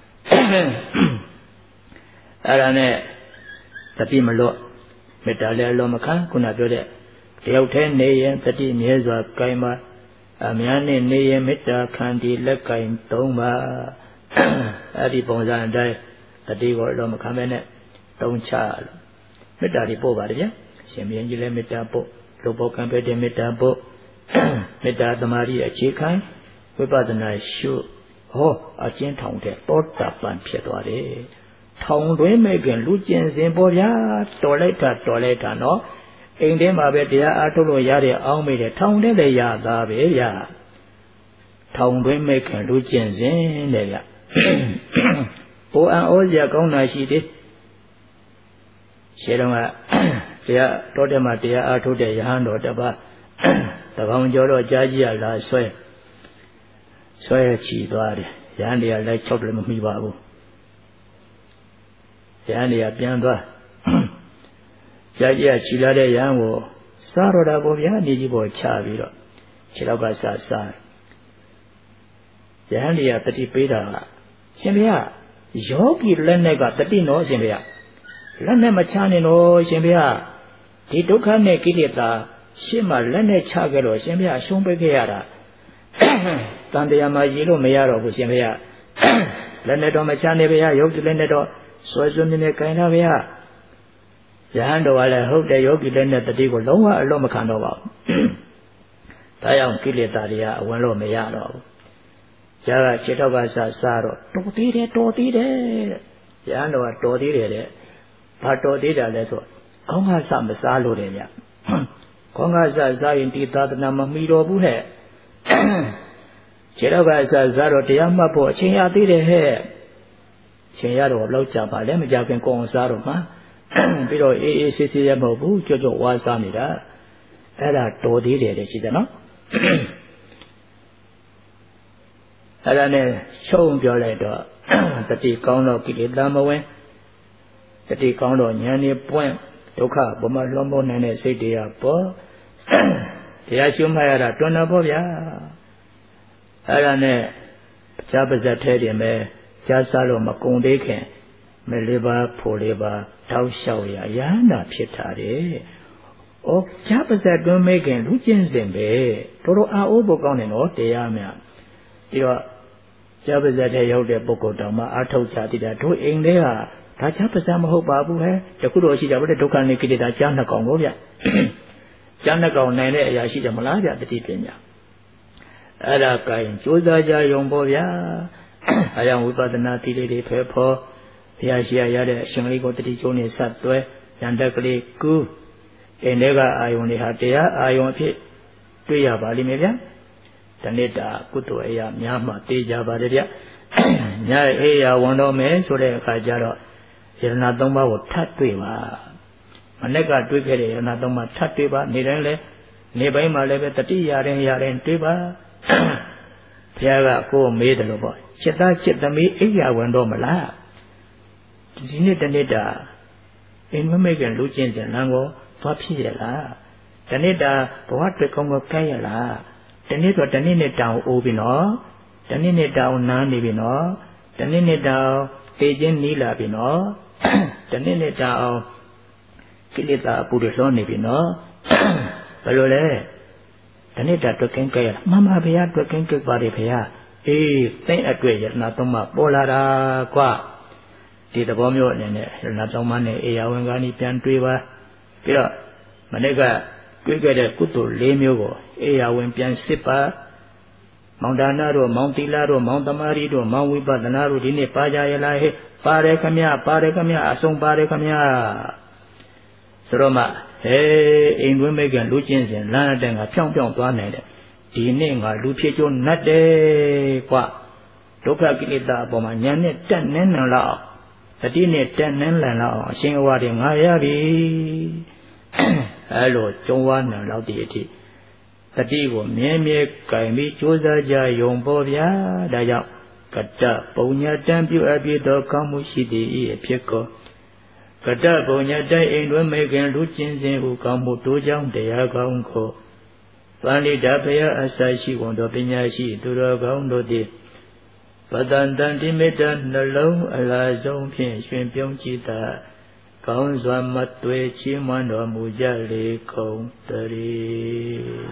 Speaker 1: အဲ့ဒါနဲ့တတိမလွတ်မေတ္တာလည်းလောမခံခုနပြောတဲ့တယောက်တည်းနေရင်တတိမြဲစွာကိုင်ပါအများနဲ့နေရင်မေတ္တာခံတည်လက်ကင်သုံးပါအဲ့ဒီပုံစံအတိုင်းတတိကိုလောမခံပဲနဲ့တုံးချလို့မေတ္တာတွေပို့ပါတယ်ဗျာရှင်ဘုရင်ကြီးလည်းမေတ္တာပို့လူပုဂ္ဂံပဲတဲ့မေတ္တာပို့မေတ္တာသမာဓိအခြေခံဝိပဿနာရှုဟောအကျဉ်းထောင်တဲ့တောတာပန်ဖြစ်သွားတယ်ထောင်တွင်းမဲ့ခင်လူကျင်စဉ်ပေါ်ဗျာတော်လိုက်တာတော်လိုက်တာနော်အိမ်ထဲမှာပဲတရားအားထုတ်လို့ရတဲ့အောင်းမိတယ်ထောင်ထဲလည်းရတာပဲဗျာထောင်တွင်းမဲ့ခင်လူကျင်စဉ်တဲ့ဗျဘိုးအံဩစရာကောင်းတာရှိသေးရှေးတုန်းကတရားတော်တယ်မှာတရားအားထုတ်တဲ့ယဟန်တော်တစ်ပါးတကောင်ကျော်တော့ကြားကြီးရလာဆွဲဆွဲချီသွားတယ်ယဟန်တွေကလိုက်ချောက်တယ်မမိပါဘူးယဟန်တွေကပြန်သွားကြားကြီးရချီလာတဲ့ယဟန်ကိုစားတော့တာပေါ့ဗျာနေကြီးပေါ်ချပြီးတော့ခြေတော့ကစားစားယဟန်တွေကတတိပေးတာကရှင်ဗျာယောဂီလက်နဲ့ကတတိနော်ရှင်ဗျာလက်နဲ့မချနဲ့နော်ရှင်ဗျာဒီဒုက္ခနဲ့ကိလေသာရှင်းမှလက်နဲ့ချခဲ့တော့ရှင်ဗျာရှုံးပေးခဲ့ရတာတန်တရားမှာရည်လို့မရတော့ဘူးရှင်ဗျာလက်နဲ့တော့မချနဲ့ဗျာယောဂီလက်နဲ့တော့ဆွဲဆွဲမြင်းနဲ့ခိုင်းတာဗျာယဟန်တော်ကလည်းဟုတ်တယ်ယောဂီလက်နဲ့တတိကိုလုံးဝအလွတ်မခံတော့ပါဘူးဒါကြောင့်ကိလေသာတွေကအဝင်လို့မရတော့ဘူးဇာကခြေတော့ကစားစားတော့တော်သေးတယ်တော်သေးတယ်ယဟန်တော်ကတော်သေးတယ်တဲ့ဘာတော်သေးတာလဲဆိုခေါင်းကစမစားလို့တယ်ဗျခေါင်းကစစားရင်ဒီသာသနာမမီတော်ဘူးဟဲ့ခြေတော့ကစစားတော့တရားမှတ်ဖို့အချိန်ရသေးတယ်ဟဲ့ချိန်ရတော့ဘလောက်ကြာပါလဲမကြခင်ကိုအောင်စားတော့မှပြီးတော့အေးအေးဆေးဆေးရမဟုတ်ဘူးကြော့ကြော့ဝါစားနေတာအဲ့ဒါတော်သေးတယ်တဲ့ရှိတယ်နော်အဲ့ဒါနဲ့ချုံပြောလိုက်တော့တတိကောင်းတော့ကိလေသာမဝင်တတိကောင်းတော့ဉာဏ်နဲ့ပွင့်ဒုက္ခဘမလွန်ပေါ်နိုင်တဲ့စိတ်တရားပေါ်တရားရှုမှတ်ရတာတွန်းတော့ပေါ့ဗျာအဲ့ဒါနဲ့ဇာပဇတ်ထဲတင်ပဲကြားစားလို့မကုံသေးခင်မလေးပါဖို့လေးပါတောက်လျှောက်ရရဟန္တာဖြစ်တာတဲ့။ဩဇာပဇတ်တွန်းမဲခင်လူကျင့်စဉ်ပဲတော်တော်အာအိုးဖို့ကောင်းတယ်နော်တရားများပြီးတော့ဇာပဇတ်ထဲရောက်တဲ့ပုဂ္ဂိုလ်တောင်မှအာထုတ်ကြတိတာတို့အိမ်လေးကဒါဇာပဇတ်မဟုတ်ပါဘူးဟဲ့တခုတော့ရှိကြပါတဲ့ဒုက္ခနဲ့ကိလေသာကြားနှစ်ကောင်လို့ဗျ။ကြားနှစ်ကောင်နိုင်တဲ့အရာရှိတယ်မလားဗျတတိပညာအဲ့ဒါကိုင်ကြိုးစားကြရုံပေါ့ဗျာအဲကြောင့်ဝိပဿနာတိလေးတွေဖယ်ဖို့ဘုရားရှိရတဲ့အရှင်လေးကိုတတိကျုံးနေဆက်သွဲရန်တက်ကလေးကူးအိမ်တွေကအာယုန်တွေဟာတရားအာယုန်အဖြစ်တွေ့ရပါလိမ့်မယ်ဗျာတနေ့တာကုသိုလ်အရာများမှသိကြပါတယ်ဗျညအေးရဝန်တော်မယ်ဆိုတဲ့အခါကျတော့ယရဏသုံးပါးကိုထပ်တွေ့ပါမနေ့ကတွေ့ခဲ့တဲ့ယရဏသုံးပါးထပ်တွေ့ပါနေတိုင်းလဲနေပိုင်းမှာလည်းပဲတတိယရင်ရရင်တွေ့ပါဘုရားကကိုယ်မေးတယ်လို့ပေါ့จิตသားจิตသမီးအိယာဝင်တော့မလားဒီနေ့တနေ့တာအိမ်မမေ့ကလူချင်းစံလမ်းကိုသွားဖြစ်ရလားတနေ့တာဘဝတွေ့ကောင်းကိုကဲရလားတနေ့တော့တနေ့နဲ့တောင်အိုးပြီနော်တနေ့နဲ့တောင်နားနေပြီနော်တနေ့နဲ့တောင်တေချင်းနီးလာပြီနော်တနေ့နဲ့တောင်ကိလေသာအပူတွေလွှမ်းနေပြီနော်ဘယ်လိုလဲတနေ့တာတွေ့ကင်းကြရမှန်ပါဗျာတွေ့ကင်းကြပါတယ်ဗျာအေးသိအတွေ့ရတနာသုံးပါပေါ်လာတာကွာဒီသဘောမျိုးအနေနဲ့ရတနာသုံးပါနဲ့အေယာဝင်ကနေပြန်တွေးပါပြီးတော့မနေ့ကတွေးခဲ့တဲ့ကုသိုလ်၄မျိုးကိုအေယာဝင်ပြန်စစ်ပါမောင်ဒါနတို့မောင်သီလတို့မောင်သမာဓိတို့မောင်ဝိပဿနာတို့ဒီနေ့ပါကြရလားဟဲ့ပါတယ်ခမရပါတယ်ခမရအဆုံးပါတယ်ခမရဆိုတော့မှဟဲအိမ်တွင်းမိခင်လူချင်းစဉ်လမ်းအတန်းကဖြောင်းဖြောင်းသွားနိုင်တယ်ဒီနေ့ငါလူဖြစ်ကျိုးနတ်တယ်ကွာဒုက္ခကိလေသာအပေါ်မှာညာနဲ့တက်နှင်းနံလောက်တတိနဲ့တက်နှင်းလန်လောက်အရှင်အဝါတွေငါရပြီအဲလိုကျုံဝါနံလောက်ဒီအထိတတိကိုမြဲမြဲကင်ပြီးကြိုးစားကြယုံပေါ်ဗျာဒါကြောင့်ကတ္တပုံညာတံပြုအပ်ပြီးသောကောင်းမှုရှိသည်၏အဖြစ်ကိုကတ္တပုံညာတိုက်အိမ်တွင်မိခင်လူချင်းစဉ်ဟုကောင်းမှုတိုးကြောင်းတရားကောင်းကိုပါဠိဓာဖယအစရှိကုန်သောပညာရှိသူတော်ကောင်းတို့သည်ပတန်တန်တိမေတ္တာနှလုံးအလားဆုံးဖြင့်ရှင်ပြုံးကြည်သာကောင်းစွာမတွေ့ချီးမွမ်းတော်မူကြလေကုန်တည်း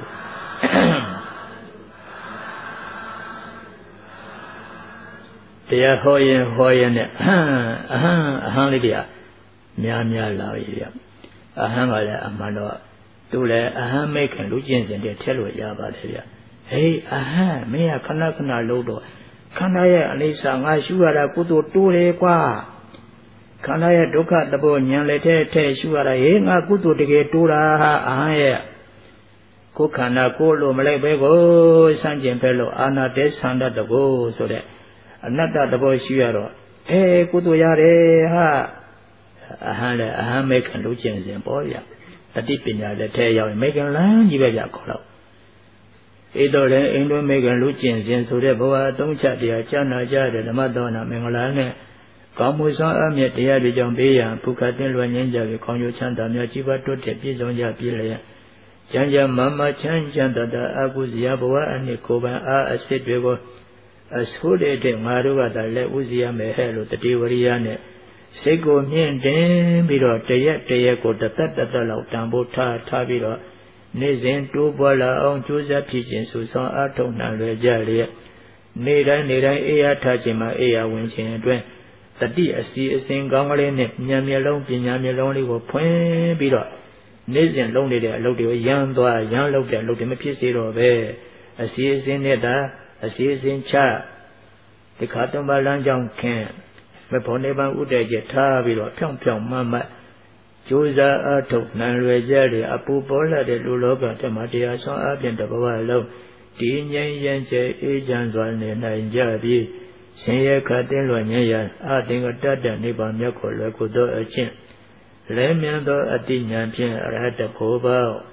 Speaker 1: တရားဟောရင်ဟောရင်နဲ့အဟံအဟံအဟံလေးတရားများများလာပြီဗျအဟံကလည်းအမှန်တော့သူလည်းအဟံမိခင်လူကျင့်စဉ်တည်းထည့်လို့ရပါတယ်ဗျဟေးအဟံမင်းကခဏခဏလို့တော့ခန္ဓာရဲ့အနိစ္စငါရှုရတာကုသိုလ်တိုးတယ်ကွာခန္ဓာရဲ့ဒုက္ခသဘောဉာဏ်လည်းထဲထဲရှုရတာဟေးငါကုသိုလ်တကယ်တိုးတာဟာအဟံရဲ့ကိုယ်ခန္ဓာကိုယ်လိုမလိုက်ပဲကိုစန့်ကျင်ပဲလို့အာနာတေသန္တတကိုဆိုတဲ့အနတ္တသဘောရှုရတော့အဲကုသိုလ်ရတယ်ဟာအဟံလည်းအဟံမိခင်လူကျင့်စဉ်ပေါ့ဗျတတိပညာလည်းထဲရောက်ရင်မိခင်လမ်းကြီးပဲဗျခေါ်တော့ဧတော်လည်းအိမ်တွင်မိခင်လူကျင့်စဉ်ဆိုတဲ့ဘဝအသုံးချတရားကြားနာကြတဲ့ဓမ္မတော်နာမင်္ဂလာနဲ့ကောင်းမှုဆောင်အမြတ်တရားတွေကြောင့်ပေးရန်ဘုခတင်လွယ်ငင်းကြပြီးကောင်းကျိုးချမ်းသာများကြီးပွားတိုးတက်ပြည့်စုံကြပြည့်လျက်ကျမ်းကျမ်းမာမချမ်းချမ်းသာသာအကုဇရာဘဝအနှစ်ကိုယ်ပိုင်အားအစစ်တွေကိုအဆိုးတဲ့ငါတို့ကသာလက်ဥစီရမယ်ဟဲ့လို့တတိဝရိယနဲ့စိတ်ကိုမြင့်တင်ပြီးတော့တရက်တရက်ကိုတသက်တသက်လောက်တန်ဖိုးထားထားပြီးတော့နေ့စဉ်တိုးပွားလာအောင်ကြိုးစားဖြစ်ခြင်းစုဆောင်အားထုတ်နိုင်လွယ်ကြလျက်နေ့တိုင်းနေ့တိုင်းအေးအားထားခြင်းမှာအေးအားဝင်ခြင်းအတွင်းတတိအစီအစဉ်ကောင်းကလေးနဲ့ဉာဏ်မျက်လုံးပညာမျက်လုံးလေးကိုဖွင့်ပြီးတော့နေ့စဉ်လုံးနေတဲ့အလုပ်တွေကိုရမ်းသွားရမ်းလုပ်တဲ့အလုပ်တွေမဖြစ်စေတော့ပဲအစီအစဉ်နဲ့တာအစီအစဉ်ချဒီခါတံပါလမ်းကြောင်းခင်မဖို့နေပန်းဥတည်ချက်ထားပြီးတော့ဖြောင်းဖြောင်းမမတ်ကြိုးစားအားထုတ်နိုင်လွယ်ကြတဲ့အပူပေါ်လာတဲ့လူလောကဓမ္မတရားဆောင်အပြင်တဘဝလုံးတည်ငြိမ်ရန်ကျဲအေးချမ်းစွာနေနိုင်ကြပြီးရှင်ရခတဲ့လွယ်ငြိမ်းရန်အသင်္ကတတနိဗ္ဗာန်မြတ်ကိုလွယ်ကိုသောအချင်းလဲမြန်းသောအတိညာဖြင့်အရဟတဖို့ပေါ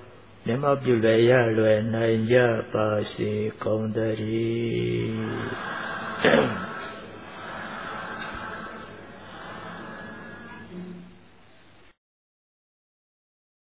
Speaker 1: မျက်မှောက်ပြုလည်းရလွယ်နိုင်ကြပါစေကုန်သတည်း